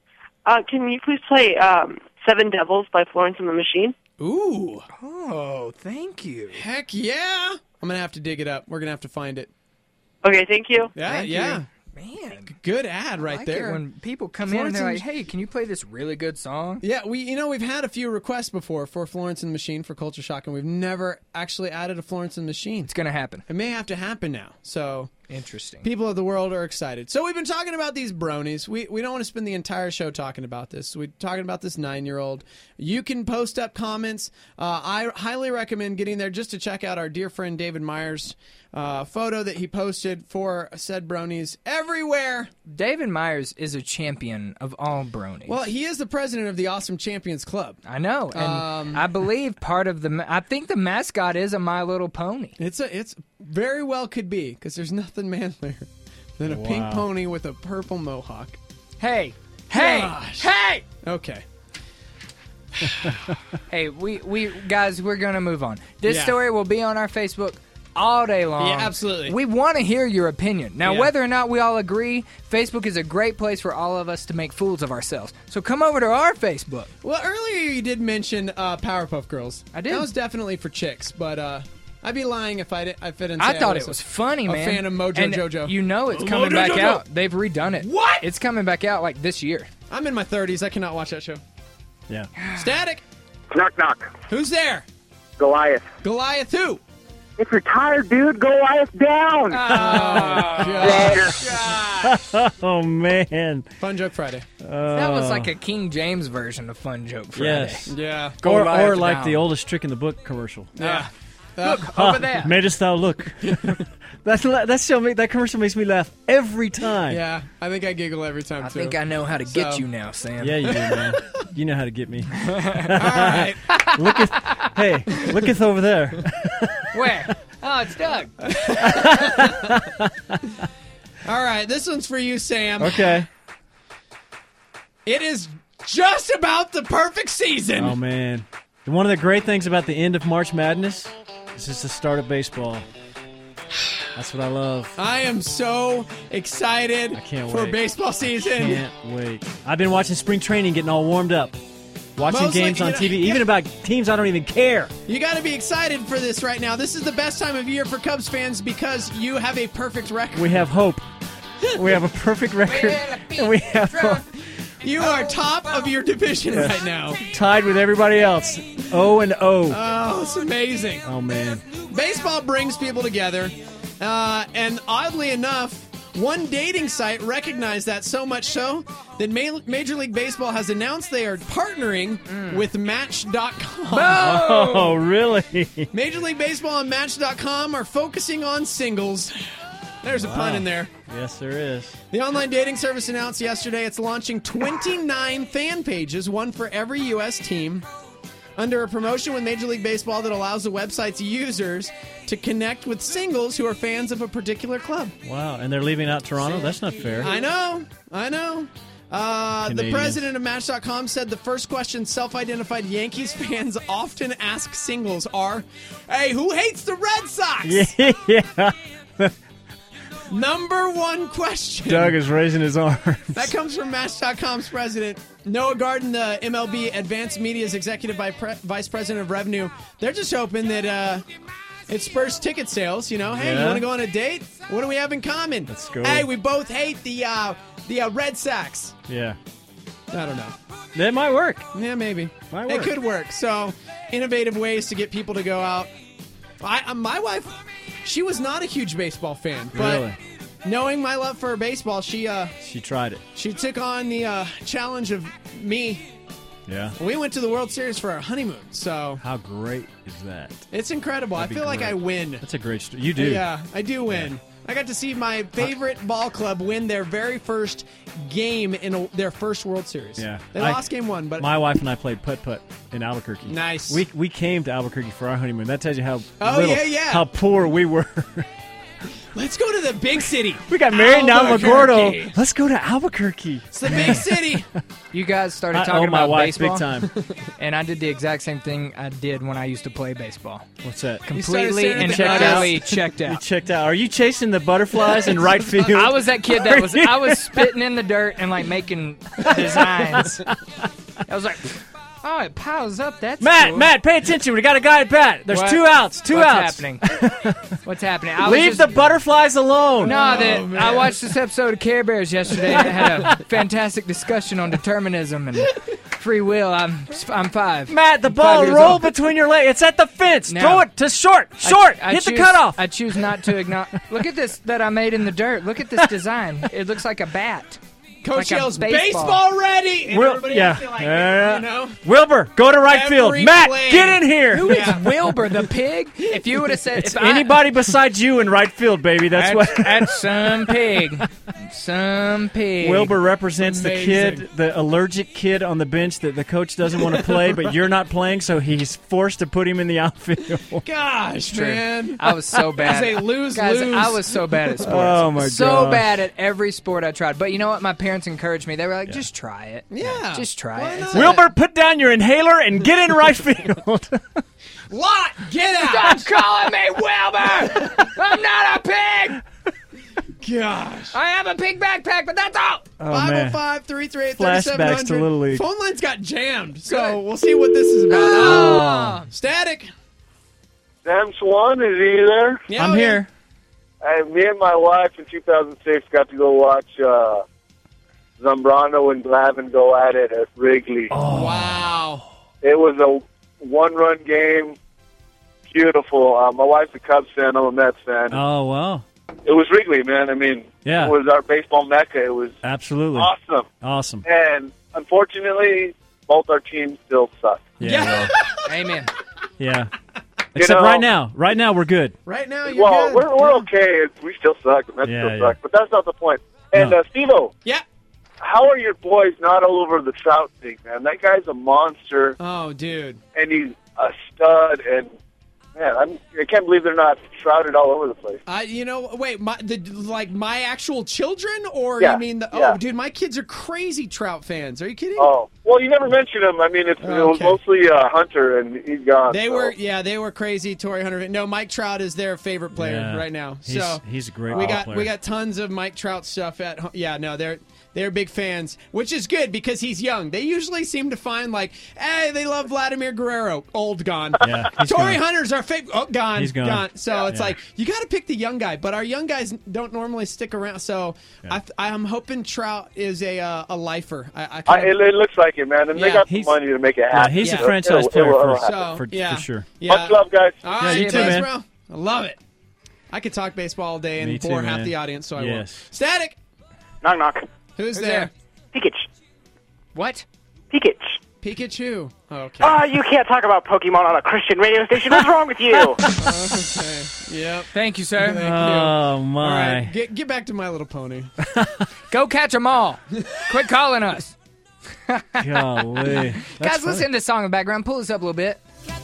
Uh, can you please play um, Seven Devils by Florence and the Machine? Ooh. Oh, thank you. Heck yeah. I'm going to have to dig it up. We're going to have to find it. Okay, thank you. Yeah, Thank yeah. you. Man, Good ad right I like there. it when people come in and Florence they're and like, "Hey, can you play this really good song?" Yeah, we you know we've had a few requests before for Florence and the Machine for Culture Shock, and we've never actually added a Florence and the Machine. It's gonna happen. It may have to happen now. So Interesting. people of the world are excited. So we've been talking about these bronies. We we don't want to spend the entire show talking about this. We're talking about this nine-year-old. You can post up comments. Uh, I highly recommend getting there just to check out our dear friend David Myers' uh, photo that he posted for said bronies everywhere. David Myers is a champion of all bronies. Well, he is the president of the Awesome Champions Club. I know, and Um, I believe part of the. ma- I think the mascot is a My Little Pony. It's a it's very well could be because there's nothing manlier than a pink Wow. pony with a purple mohawk. Hey, hey, Gosh. hey! Okay. Hey, we we guys, we're gonna move on. This Yeah. story will be on our Facebook all day long. Yeah, absolutely. We want to hear your opinion. Now, Yeah. whether or not we all agree, Facebook is a great place for all of us to make fools of ourselves. So come over to our Facebook. Well, earlier you did mention uh, Powerpuff Girls. I did. That was definitely for chicks, but uh, I'd be lying if I did. If I didn't. I say thought was it was a, funny, a man. fan of Mojo And Jojo. You know it's Mojo coming back Jojo. out. They've redone it. What? It's coming back out like this year. I'm in my thirties. I cannot watch that show. Yeah. Static. Knock, knock. Who's there? Goliath. Goliath who? If you're tired, dude, Goliath down. Oh, man. Fun Joke Friday. That was Uh, like a King James version of Fun Joke Friday. Yes. Yeah. Or, Goliath or like down. the oldest trick in the book commercial. Yeah. Look, Ha, over there. Madest thou look. That's that show. Make, that commercial makes me laugh every time. Yeah. I think I giggle every time I too. think I know how to get So- you now, Sam. Yeah, you do, man. You know how to get me. All right. Looketh, hey, looketh over there. Where? Oh, it's Doug. All right. This one's for you, Sam. Okay. It is just about the perfect season. Oh man, and one of the great things about the end of March Madness is it's the start of baseball. That's what I love. I am so excited I can't for wait. baseball season. Can't wait. I've been watching spring training, getting all warmed up, watching Mostly, games on you know, T V, yeah. even about teams I don't even care. You got to be excited for this right now. This is the best time of year for Cubs fans because you have a perfect record. We have hope. We have a perfect record, and we have hope. You are top of your division Yes. right now. Tied with everybody else. O and O. Oh, it's amazing. Oh man. Baseball brings people together, uh, and oddly enough, one dating site recognized that so much so that Ma- Major League Baseball has announced they are partnering with Match dot com. Oh, really? Major League Baseball and Match dot com are focusing on singles. There's a pun Wow. in there. Yes, there is. The online dating service announced yesterday it's launching twenty-nine fan pages, one for every U S team, under a promotion with Major League Baseball that allows the website's users to connect with singles who are fans of a particular club. Wow, and they're leaving out Toronto? That's not fair. I know, I know. Uh, the Canadians. president of Match dot com said the first question self-identified Yankees fans often ask singles are, hey, who hates the Red Sox? Yeah. Number one question. Doug is raising his arms. That comes from Match dot com's president. Noah Garden, the M L B Advanced Media's executive vi- pre- vice president of revenue. They're just hoping that uh, it spurs ticket sales. You know, hey, you Yeah. want to go on a date? What do we have in common? Let's go. Hey, we both hate the uh, the uh, Red Sox. Yeah. I don't know. That might work. Yeah, maybe. Might It work. could work. So, innovative ways to get people to go out. I, uh, my wife, she was not a huge baseball fan, but Really? knowing my love for baseball, she uh, She tried it. she took on the uh, challenge of me. Yeah. We went to the World Series for our honeymoon, so How great is that? it's incredible. That'd I be feel like great. I win. That's a great story. You do. Yeah, I do win. I got to see my favorite ball club win their very first game in a, their first World Series. Yeah. They I- lost game one, but My wife and I played putt-putt in Albuquerque. Nice. We we came to Albuquerque for our honeymoon. That tells you how Oh, little, yeah, yeah. how poor we were. let's go to the big city. We got married in Alamogordo. Albuquerque. Let's go to Albuquerque. It's the big city. You guys started I talking owe my about wife baseball, big time. and I did the exact same thing I did when I used to play baseball. What's that? Completely staring and at the guys. utterly checked You out. checked out. Are you chasing the butterflies in right field? I was that kid that was I was spitting in the dirt and like making designs. I was like, oh, it piles up. That's Matt, cool. Matt, pay attention. We got a guy at bat. There's What? two outs. Two What's outs. happening? What's happening? I was Leave just, the butterflies alone. No, that I watched this episode of Care Bears yesterday and had a fantastic discussion on determinism and free will. I'm I'm five. Matt, the I'm ball five years roll old. between your legs. It's at the fence. No. Throw it to short. I- Short. I Hit the choose- cutoff. I choose not to acknowledge. Look at this that I made in the dirt. Look at this design. It looks like a bat. Coach Like a yells, baseball. baseball ready! And Wil- everybody yeah. else, like, Yeah. you know? Wilbur, go to right Every field. Matt, play. get in here. Who is Wilbur the pig? If you would have said It's if I- anybody besides you in right field, baby. That's, That's, what. that's some pig. Some pig. Wilbur represents the Amazing. kid, the allergic kid on the bench that the coach doesn't want to play, but you're not playing, so he's forced to put him in the outfield. Gosh, True. man. I was so bad. It's a lose-lose. Guys, I was so bad at sports. Oh, my So gosh. bad at every sport I tried. But you know what? My parents encouraged me. They were like, just try it. Yeah. Just try Why it. not? So- Wilbur, put down your inhaler and get in right field. Lot, get out! Stop calling me Wilbur! I'm not a pig! Gosh. I have a pig backpack, but that's all! Oh, five oh man. five, three three eight, three seven Flashbacks to hundred. Little League. Phone lines got jammed, so Good. we'll see what this is about. Oh. Static. Sam Swan, is he there? Yeah, I'm oh, here. Uh, me and my wife in two thousand six got to go watch uh, Zambrano and Glavin go at it at Wrigley. yeah. Wow. It was a one-run game. Beautiful. Uh, my wife's a Cubs fan. I'm a Mets fan. Oh, wow. It was Wrigley, man. I mean, Yeah. it was our baseball mecca. It was Absolutely. awesome. Awesome. And unfortunately, both our teams still suck. Yeah. well, Amen. yeah. Except know- right now. Right now, we're good. Right now, you're Well, good. we're we're okay. We still suck. The Mets Yeah, still yeah. suck. But that's not the point. And No. uh, Steve-O, Yeah. how are your boys not all over the Trout thing, man? That guy's a monster, Oh, dude. and he's a stud. And man, I'm, I can't believe they're not shrouded all over the place. I, you know, wait, my the like my actual children, or Yeah, you mean the? yeah. Oh, dude, my kids are crazy Trout fans. Are you kidding? Oh, well, you never mentioned him. I mean, it's, it was Okay. mostly uh, Hunter, and he's gone. They so. were, yeah, they were crazy. Torrey Hunter. No, Mike Trout is their favorite player Yeah. right now. He's, so he's a great we ball got player. we got tons of Mike Trout stuff at home. Yeah, no, they're they're big fans, which is good because he's young. They usually seem to find like, hey, they love Vladimir Guerrero, old gone. Yeah, he's Torrey gone. Hunter's our favorite. Oh, gone, He's gone. So it's Yeah. like you got to pick the young guy, but our young guys don't normally stick around. So Yeah. I, I'm hoping Trout is a uh, a lifer. I, I I, kinda, it, it looks like it, man. And Yeah. they got the He's- money to make it Yeah, happen. he's a Yeah. franchise It'll- player it'll- it'll for, happen. for, yeah. for sure. Yeah. Much love, guys. All Yeah, right, you too, thanks, man. bro. I love it. I could talk baseball all day and Me too, bore half man. the audience, so I Yes. won't. Static. Knock knock. Who's, Who's there? Pikachu. What? Pikachu. Pikachu. Oh, okay. Ah, you can't talk about Pokemon on a Christian radio station. What's wrong with you? okay. Yep. Thank you, sir. Thank you. Oh, All my. right, get get back to My Little Pony. Go catch them all. Quit calling us. Golly. That's Guys, funny. listen to this song in the background. Pull this up a little bit.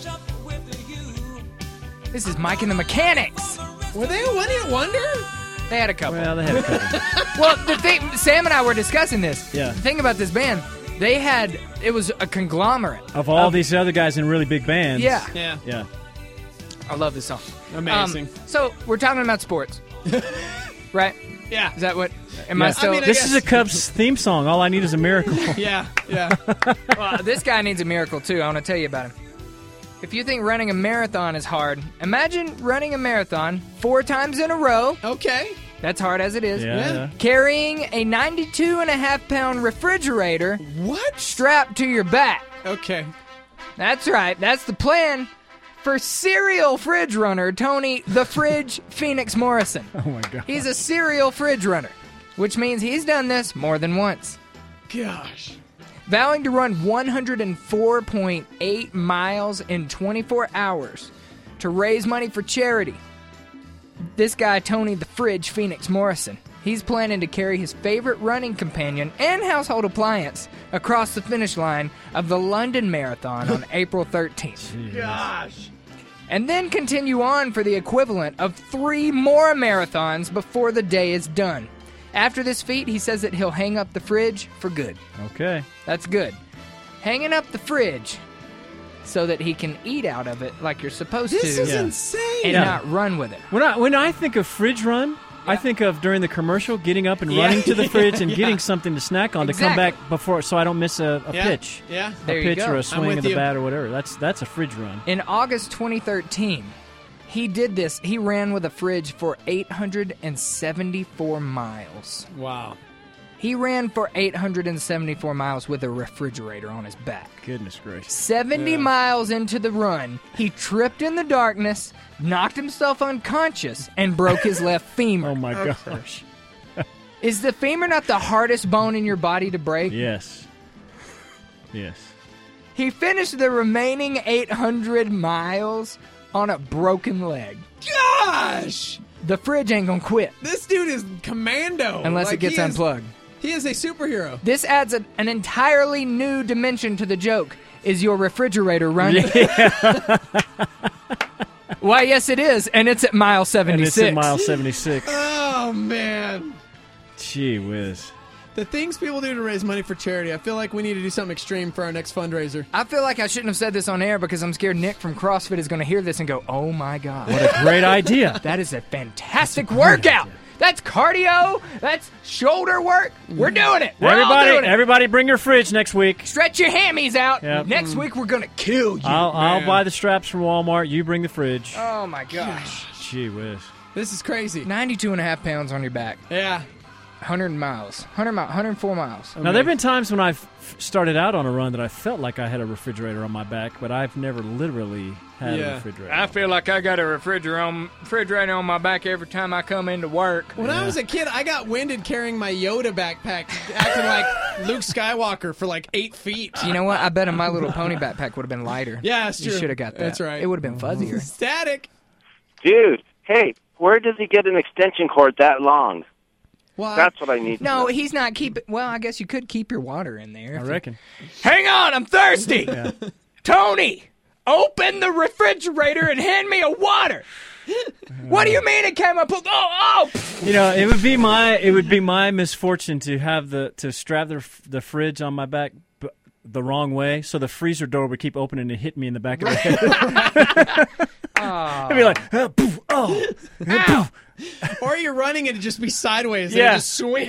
This is Mike and the Mechanics. Were they a one-hit wonder? They had a couple. Well, they had a couple. Well, the thing, Sam and I were discussing this. Yeah. The thing about this band, they had, it was a conglomerate. Of all these other guys in really big bands. Yeah. Yeah. Yeah. I love this song. Amazing. Um, so, we're talking about sports. Right? Yeah. Is that what? Am Yeah. I still? I mean, I This guess- is a Cubs theme song. All I need is a miracle. Yeah. Yeah. well, this guy needs a miracle, too. I want to tell you about him. If you think running a marathon is hard, imagine running a marathon four times in a row. Okay. That's hard as it is. Yeah, yeah. yeah. Carrying a ninety-two and a half pound refrigerator. What? Strapped to your back. Okay. That's right. That's the plan for serial fridge runner Tony the Fridge Phoenix Morrison. Oh, my God. He's a serial fridge runner, which means he's done this more than once. Gosh. Vowing to run one hundred four point eight miles in twenty-four hours to raise money for charity. This guy, Tony the Fridge Phoenix Morrison, he's planning to carry his favorite running companion and household appliance across the finish line of the London Marathon on April thirteenth. Gosh. And then continue on for the equivalent of three more marathons before the day is done. After this feat, he says that he'll hang up the fridge for good. Okay. That's good. Hanging up the fridge so that he can eat out of it like you're supposed This to. is insane. And Yeah. not run with it. When I when I think of fridge run, I think of during the commercial getting up and Yeah. running to the fridge and Yeah. getting something to snack on to Exactly. come back before, so I don't miss a, a Yeah. pitch, Yeah. a There you pitch go. or a I'm swing with of the you. bat or whatever. That's that's a fridge run. In August twenty thirteen, he did this. He ran with a fridge for eight hundred seventy-four miles. Wow. He ran for eight hundred seventy-four miles with a refrigerator on his back. Goodness gracious! seventy Yeah. miles into the run, he tripped in the darkness, knocked himself unconscious, and broke his left femur. Oh my gosh! Is the femur not the hardest bone in your body to break? Yes. Yes. He finished the remaining eight hundred miles on a broken leg. Gosh! The fridge ain't gonna quit This dude is commando. unless Like, it gets he is- unplugged. He is a superhero. This adds a, an entirely new dimension to the joke. Is your refrigerator running? Why, yes, it is, and it's at mile And seventy-six. it's in mile seventy-six. Oh, man. Gee whiz! The things people do to raise money for charity, I feel like we need to do something extreme for our next fundraiser. I feel like I shouldn't have said this on air because I'm scared Nick from CrossFit is going to hear this and go, oh my God. What a great idea! That is a fantastic workout. That's cardio. That's shoulder work. We're doing it. We're everybody, all doing it. everybody, bring your fridge next week. Stretch your hammies out. Yep. Next week, we're going to kill you. I'll, I'll man. buy the straps from Walmart. You bring the fridge. Oh my gosh. Gee whiz! This is crazy. ninety-two and a half pounds on your back. Yeah. one hundred miles. one hundred miles. one hundred four miles. Now, there have been times when I've started out on a run that I felt like I had a refrigerator on my back, but I've never literally had a Yeah. refrigerator. I feel like I got a refrigerator on, refrigerator on my back every time I come into work. When I was a kid, I got winded carrying my Yoda backpack, acting like Luke Skywalker for like eight feet. You know what? I bet a My Little Pony backpack would have been lighter. Yeah, that's You true. should have got that. That's right. It would have been fuzzier. Static. Dude, hey, where does he get an extension cord that long? Well, That's what I need. to No, know. he's not keeping. Well, I guess you could keep your water in there. I reckon. Hang on, I'm thirsty. Tony, open the refrigerator and hand me a water. What do you mean it came up? Oh, oh! You know, it would be my it would be my misfortune to have the to strap the the fridge on my back b- the wrong way, so the freezer door would keep opening and hit me in the back of the head. Oh. I'd be like, oh, poof, oh, Ow. Or you're running and it just be sideways. Yeah. And just swing.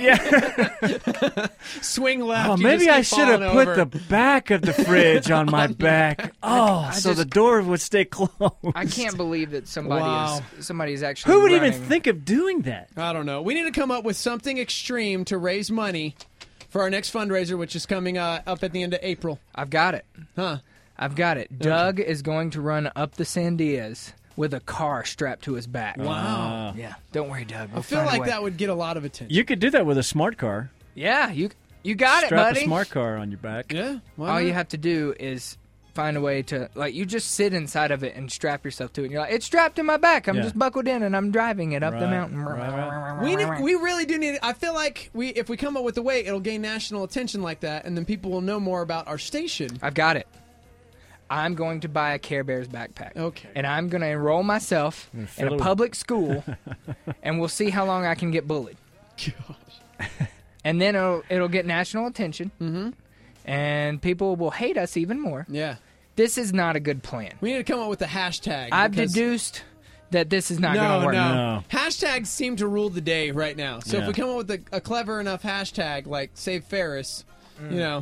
Swing left. oh, you maybe just I keep should have falling put over. the back of the fridge on my back. Oh, I so just- the door would stay closed. I can't believe that somebody Wow. is somebody is actually. Who would running. even think of doing that? I don't know. We need to come up with something extreme to raise money for our next fundraiser, which is coming uh, up at the end of April. I've got it. Huh. I've got it. Doug is going to run up the Sandias with a car strapped to his back. Wow. Yeah. Don't worry, Doug. We'll I feel find a like way. that would get a lot of attention. You could do that with a smart car. Yeah, you you got Strap it, buddy. a smart car on your back. Yeah. why All not? you have to do is find a way to, like, you just sit inside of it and strap yourself to it. And you're like, it's strapped to my back. I'm Yeah. just buckled in and I'm driving it up the Right, mountain. right, right. We need, we really do need. I feel like we if we come up with a way, it'll gain national attention like that, and then people will know more about our station. I've got it. I'm going to buy a Care Bears backpack. Okay. And I'm going to enroll myself gonna in fill it a with- public school, and we'll see how long I can get bullied. Gosh. And then it'll, it'll get national attention, Mm-hmm. and people will hate us even more. Yeah. This is not a good plan. We need to come up with a hashtag. I've because- deduced that this is not no, going to work. no, No. Hashtags seem to rule the day right now. So if Yeah. we come up with a, a clever enough hashtag like Save Ferris, you know,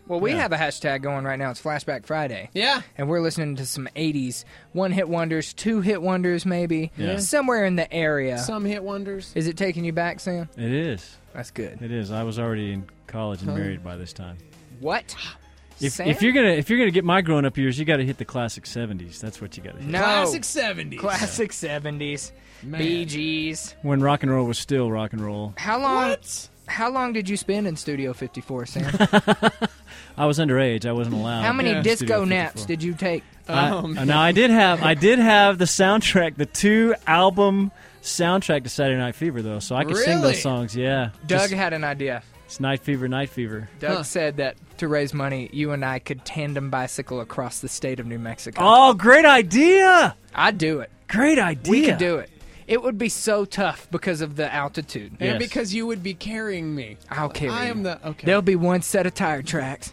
Well, we Yeah. have a hashtag going right now. It's Flashback Friday. Yeah. And we're listening to some eighties one-hit wonders, two-hit wonders maybe, Yeah. somewhere in the area. Some hit wonders. Is it taking you back, Sam? It is. That's good. It is. I was already in college and Huh. married by this time. What? If, Sam? if you're gonna if you're gonna get my growing up years, you got to hit the classic seventies. That's what you got to hit. No. Classic seventies. Classic seventies. Man. Bee Gees. When rock and roll was still rock and roll. How long? What? How long did you spend in Studio fifty-four, Sam? I was underage. I wasn't allowed. How many in disco Studio naps fifty-four. did you take? I, Oh, man. now I did have I did have the soundtrack, the two album soundtrack to Saturday Night Fever though, so I could sing Really? those songs. Yeah, Doug Just- had an idea. it's Night Fever, Night Fever. Doug Huh. said that to raise money, you and I could tandem bicycle across the state of New Mexico. Oh, great idea! I'd do it. Great idea. We could do it. It would be so tough because of the altitude. And Yes. because you would be carrying me. I'll carry I you. am the okay. There'll be one set of tire tracks.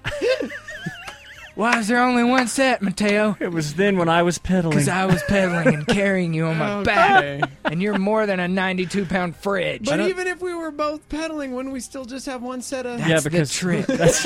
Why is there only one set, Mateo? It was then when I was pedaling. Because I was pedaling and carrying you on my Okay. back. And you're more than a ninety-two pound fridge. But even if we were both pedaling, wouldn't we still just have one set of? That's yeah, the because trick. That's,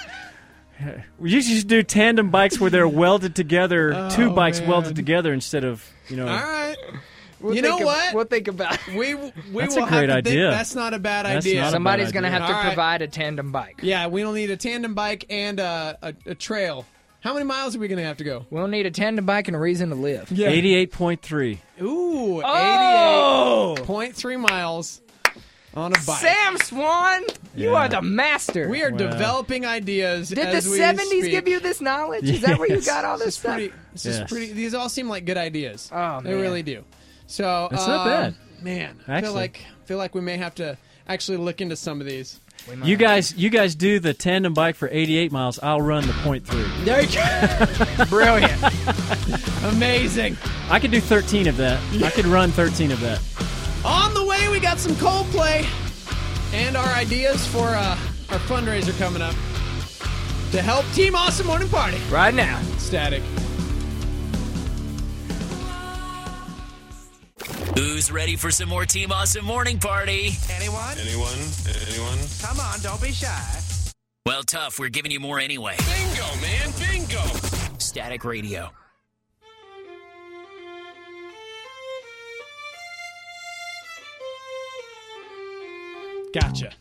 we used to do tandem bikes where they're welded together, Oh, two bikes man. welded together instead of you know. All right. We'll you know think of- what? We'll think about it. We we That's will a great have to idea. Think that's not a bad That's idea. not a Somebody's bad going to idea. have to All right. provide a tandem bike. Yeah, we don't need a tandem bike and a, a, a trail. How many miles are we going to have to go? We'll need a tandem bike and a reason to live. Eighty-eight point three. Ooh, Oh! eighty-eight point three miles on a bike. Sam Swan, you Yeah. are the master. We are Well. developing ideas. Did as the we seventies speak. give you this knowledge? Is that where you Yes. got all This this is stuff? pretty. This is Yes. pretty. These all seem like good ideas. Oh, They man. really do. So That's not uh, bad. Man, I feel Actually. like feel like we may have to actually look into some of these. We might You have guys, you guys do the tandem bike for eighty-eight miles. I'll run the point three. There you go. Brilliant. Amazing. I could do thirteen of that. I could run thirteen of that. On the way, we got some Coldplay and our ideas for uh, our fundraiser coming up to help Team Awesome Morning Party. Right now. Static. Who's ready for some more Team Awesome Morning Party? Anyone? Anyone? Anyone? Come on, don't be shy. Well, tough. We're giving you more anyway. Bingo, man, bingo. Static Radio. Gotcha.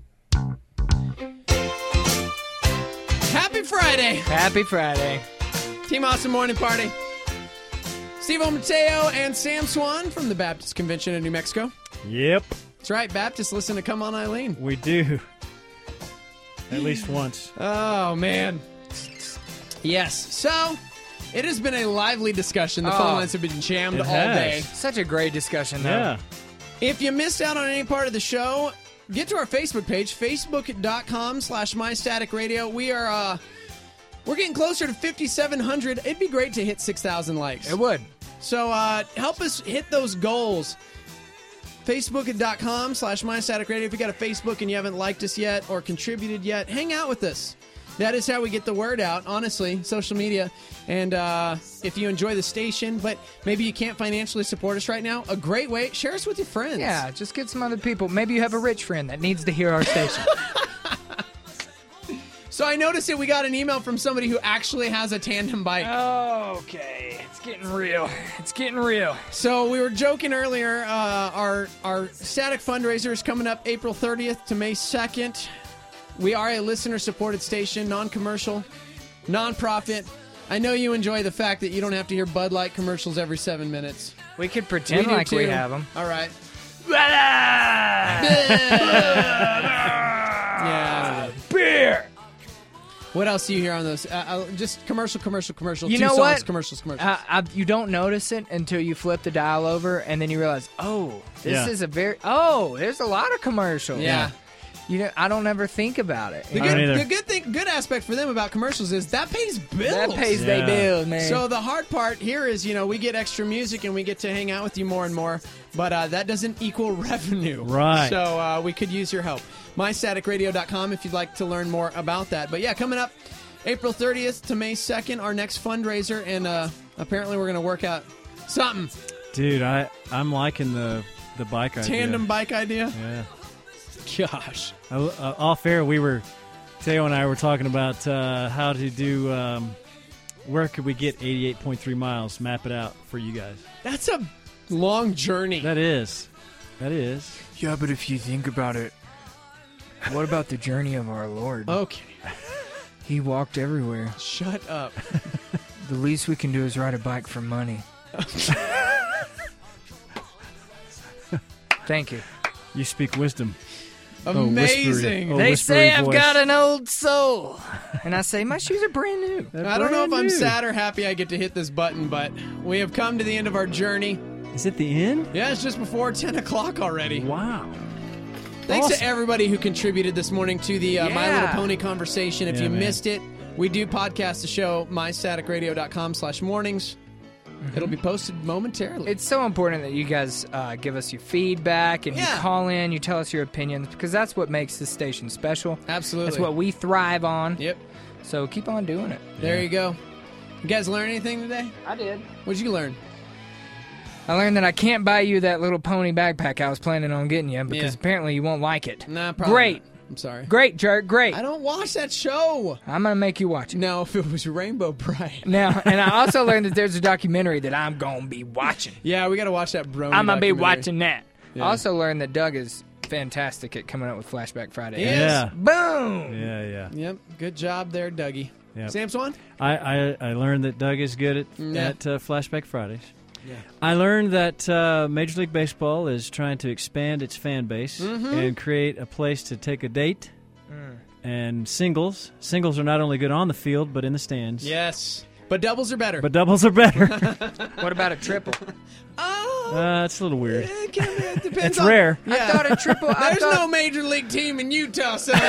Happy Friday. Happy Friday. Team Awesome Morning Party. Steve Mateo and Sam Swan from the Baptist Convention in New Mexico. Yep, That's right, Baptists listen to Come On Eileen. we do. At least once. Oh, man. Yes. So, it has been a lively discussion. The Oh. phone lines have been jammed It all has. day. Such a great discussion, though. Yeah. If you missed out on any part of the show, get to our Facebook page, facebook.com slash mystaticradio. We are, uh, we're getting closer to fifty-seven hundred. It'd be great to hit six thousand likes. It would. So, uh, help us hit those goals. Facebook.com slash mystaticradio. If you got a Facebook and you haven't liked us yet or contributed yet, hang out with us. That is how we get the word out, honestly, social media. And uh, if you enjoy the station, but maybe you can't financially support us right now, a great way, share us with your friends. Yeah, just get some other people. Maybe you have a rich friend that needs to hear our station. So I noticed that we got an email from somebody who actually has a tandem bike. Okay, it's getting real. It's getting real. So we were joking earlier. Uh, our our Static fundraiser is coming up April thirtieth to May second. We are a listener-supported station, non-commercial, non-profit. I know you enjoy the fact that you don't have to hear Bud Light commercials every seven minutes. We could pretend We do like we too. have them. All right. Yeah. Beer. What else do you hear on those? Uh, uh, just commercial, commercial, commercial. You Two know songs, what? Commercials, commercials. Uh, I, you don't notice it until you flip the dial over, and then you realize, oh, this Yeah. is a very oh, there's a lot of commercials. Yeah. You know, I don't ever think about it. The I don't good, either. the good thing, good aspect for them about commercials is that pays bills. That pays Yeah. they bills, man. So the hard part here is, you know, we get extra music and we get to hang out with you more and more, but uh, that doesn't equal revenue. Right. So uh, we could use your help. my static radio dot com if you'd like to learn more about that. But yeah, coming up April thirtieth to May second, our next fundraiser, and uh, apparently we're going to work out something. Dude, I I'm liking the the bike idea. Tandem bike idea. Yeah. Gosh. I, uh, off air, we were Teo and I were talking about uh, how to do. Um, where could we get eighty-eight point three miles? Map it out for you guys. That's a long journey. That is. That is. Yeah, but if you think about it, what about the journey of our Lord? Okay. He walked everywhere. Shut up. The least we can do is ride a bike for money. Thank you. You speak wisdom. Amazing. Oh, whispery, oh, they whispery say I've voice. got an old soul. And I say, my shoes are brand new. They're I don't know if brand I'm new. sad or happy I get to hit this button, but we have come to the end of our journey. Is it the end? Yeah, it's just before ten o'clock already. Wow. Thanks Awesome. to everybody who contributed this morning to the uh, My Yeah. Little Pony conversation. If Yeah, you man. missed it, we do podcast the show, my static radio dot com slash mornings. It'll be posted momentarily. It's so important that you guys uh, give us your feedback and Yeah. you call in, you tell us your opinions, because that's what makes this station special. Absolutely. That's what we thrive on. Yep. So keep on doing it. There you go. You guys learn anything today? I did. What'd you learn? I learned that I can't buy you that little pony backpack I was planning on getting you because Yeah. apparently you won't like it. Nah, probably Great. not. I'm sorry. Great, jerk. Great. I don't watch that show. I'm going to make you watch it. No, if it was Rainbow Bright. Now, and I also learned that there's a documentary that I'm going to be watching. Yeah, we got to watch that Brony I'm going to be documentary. watching that. Yeah. I also learned that Doug is fantastic at coming up with Flashback Friday. He is. Yeah. Boom! Yeah, yeah. Yep. Good job there, Dougie. Yep. Sam Swan? I, I, I learned that Doug is good at, Yeah. at uh, Flashback Fridays. Yeah. I learned that uh, Major League Baseball is trying to expand its fan base Mhm. and create a place to take a date. Mm. And singles. Singles are not only good on the field, but in the stands. Yes. But doubles are better. But doubles are better. What about a triple? Oh. uh, it's a little weird. It, can, it depends It's on, rare. Yeah. I thought a triple. I There's thought, no major league team in Utah, son.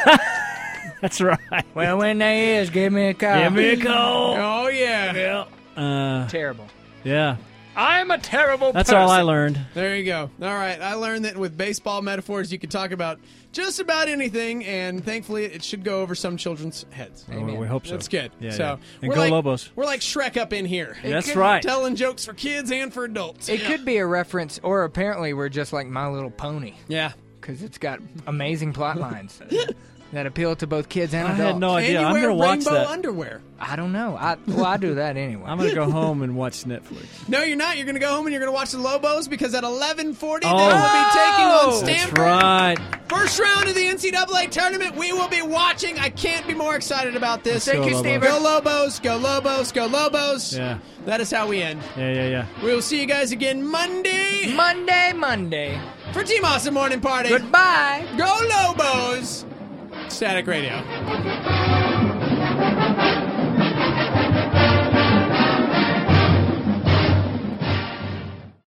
That's right. Well, when there is, give me a call. Give me a call. Oh, yeah. Uh, Terrible. yeah. I'm a terrible That's person. all I learned. There you go. All right. I learned that with baseball metaphors, you can talk about just about anything, and thankfully, it should go over some children's heads. Oh, we hope so. That's good. Yeah, so yeah. And we're go like, Lobos. We're like Shrek up in here. That's could- right. Telling jokes for kids and for adults. It could be a reference, or apparently we're just like My Little Pony. Yeah. Because it's got amazing plot lines that appeal to both kids and I adults. had no And idea. you I'm wear going to watch rainbow that. underwear. I don't know. I well, I do that anyway. I'm going to go home and watch Netflix. No, you're not. You're going to go home and you're going to watch the Lobos because at eleven forty Oh. they will be taking on That's Stanford. right. First round of the N C double A tournament. We will be watching. I can't be more excited about this. Let's go, you, Lobos. Steve. Go Lobos, go Lobos, go Lobos. Yeah. That is how we end. Yeah, yeah, yeah. We will see you guys again Monday Monday, Monday. for Team Awesome Morning Party. Goodbye. Go Lobos. Static Radio.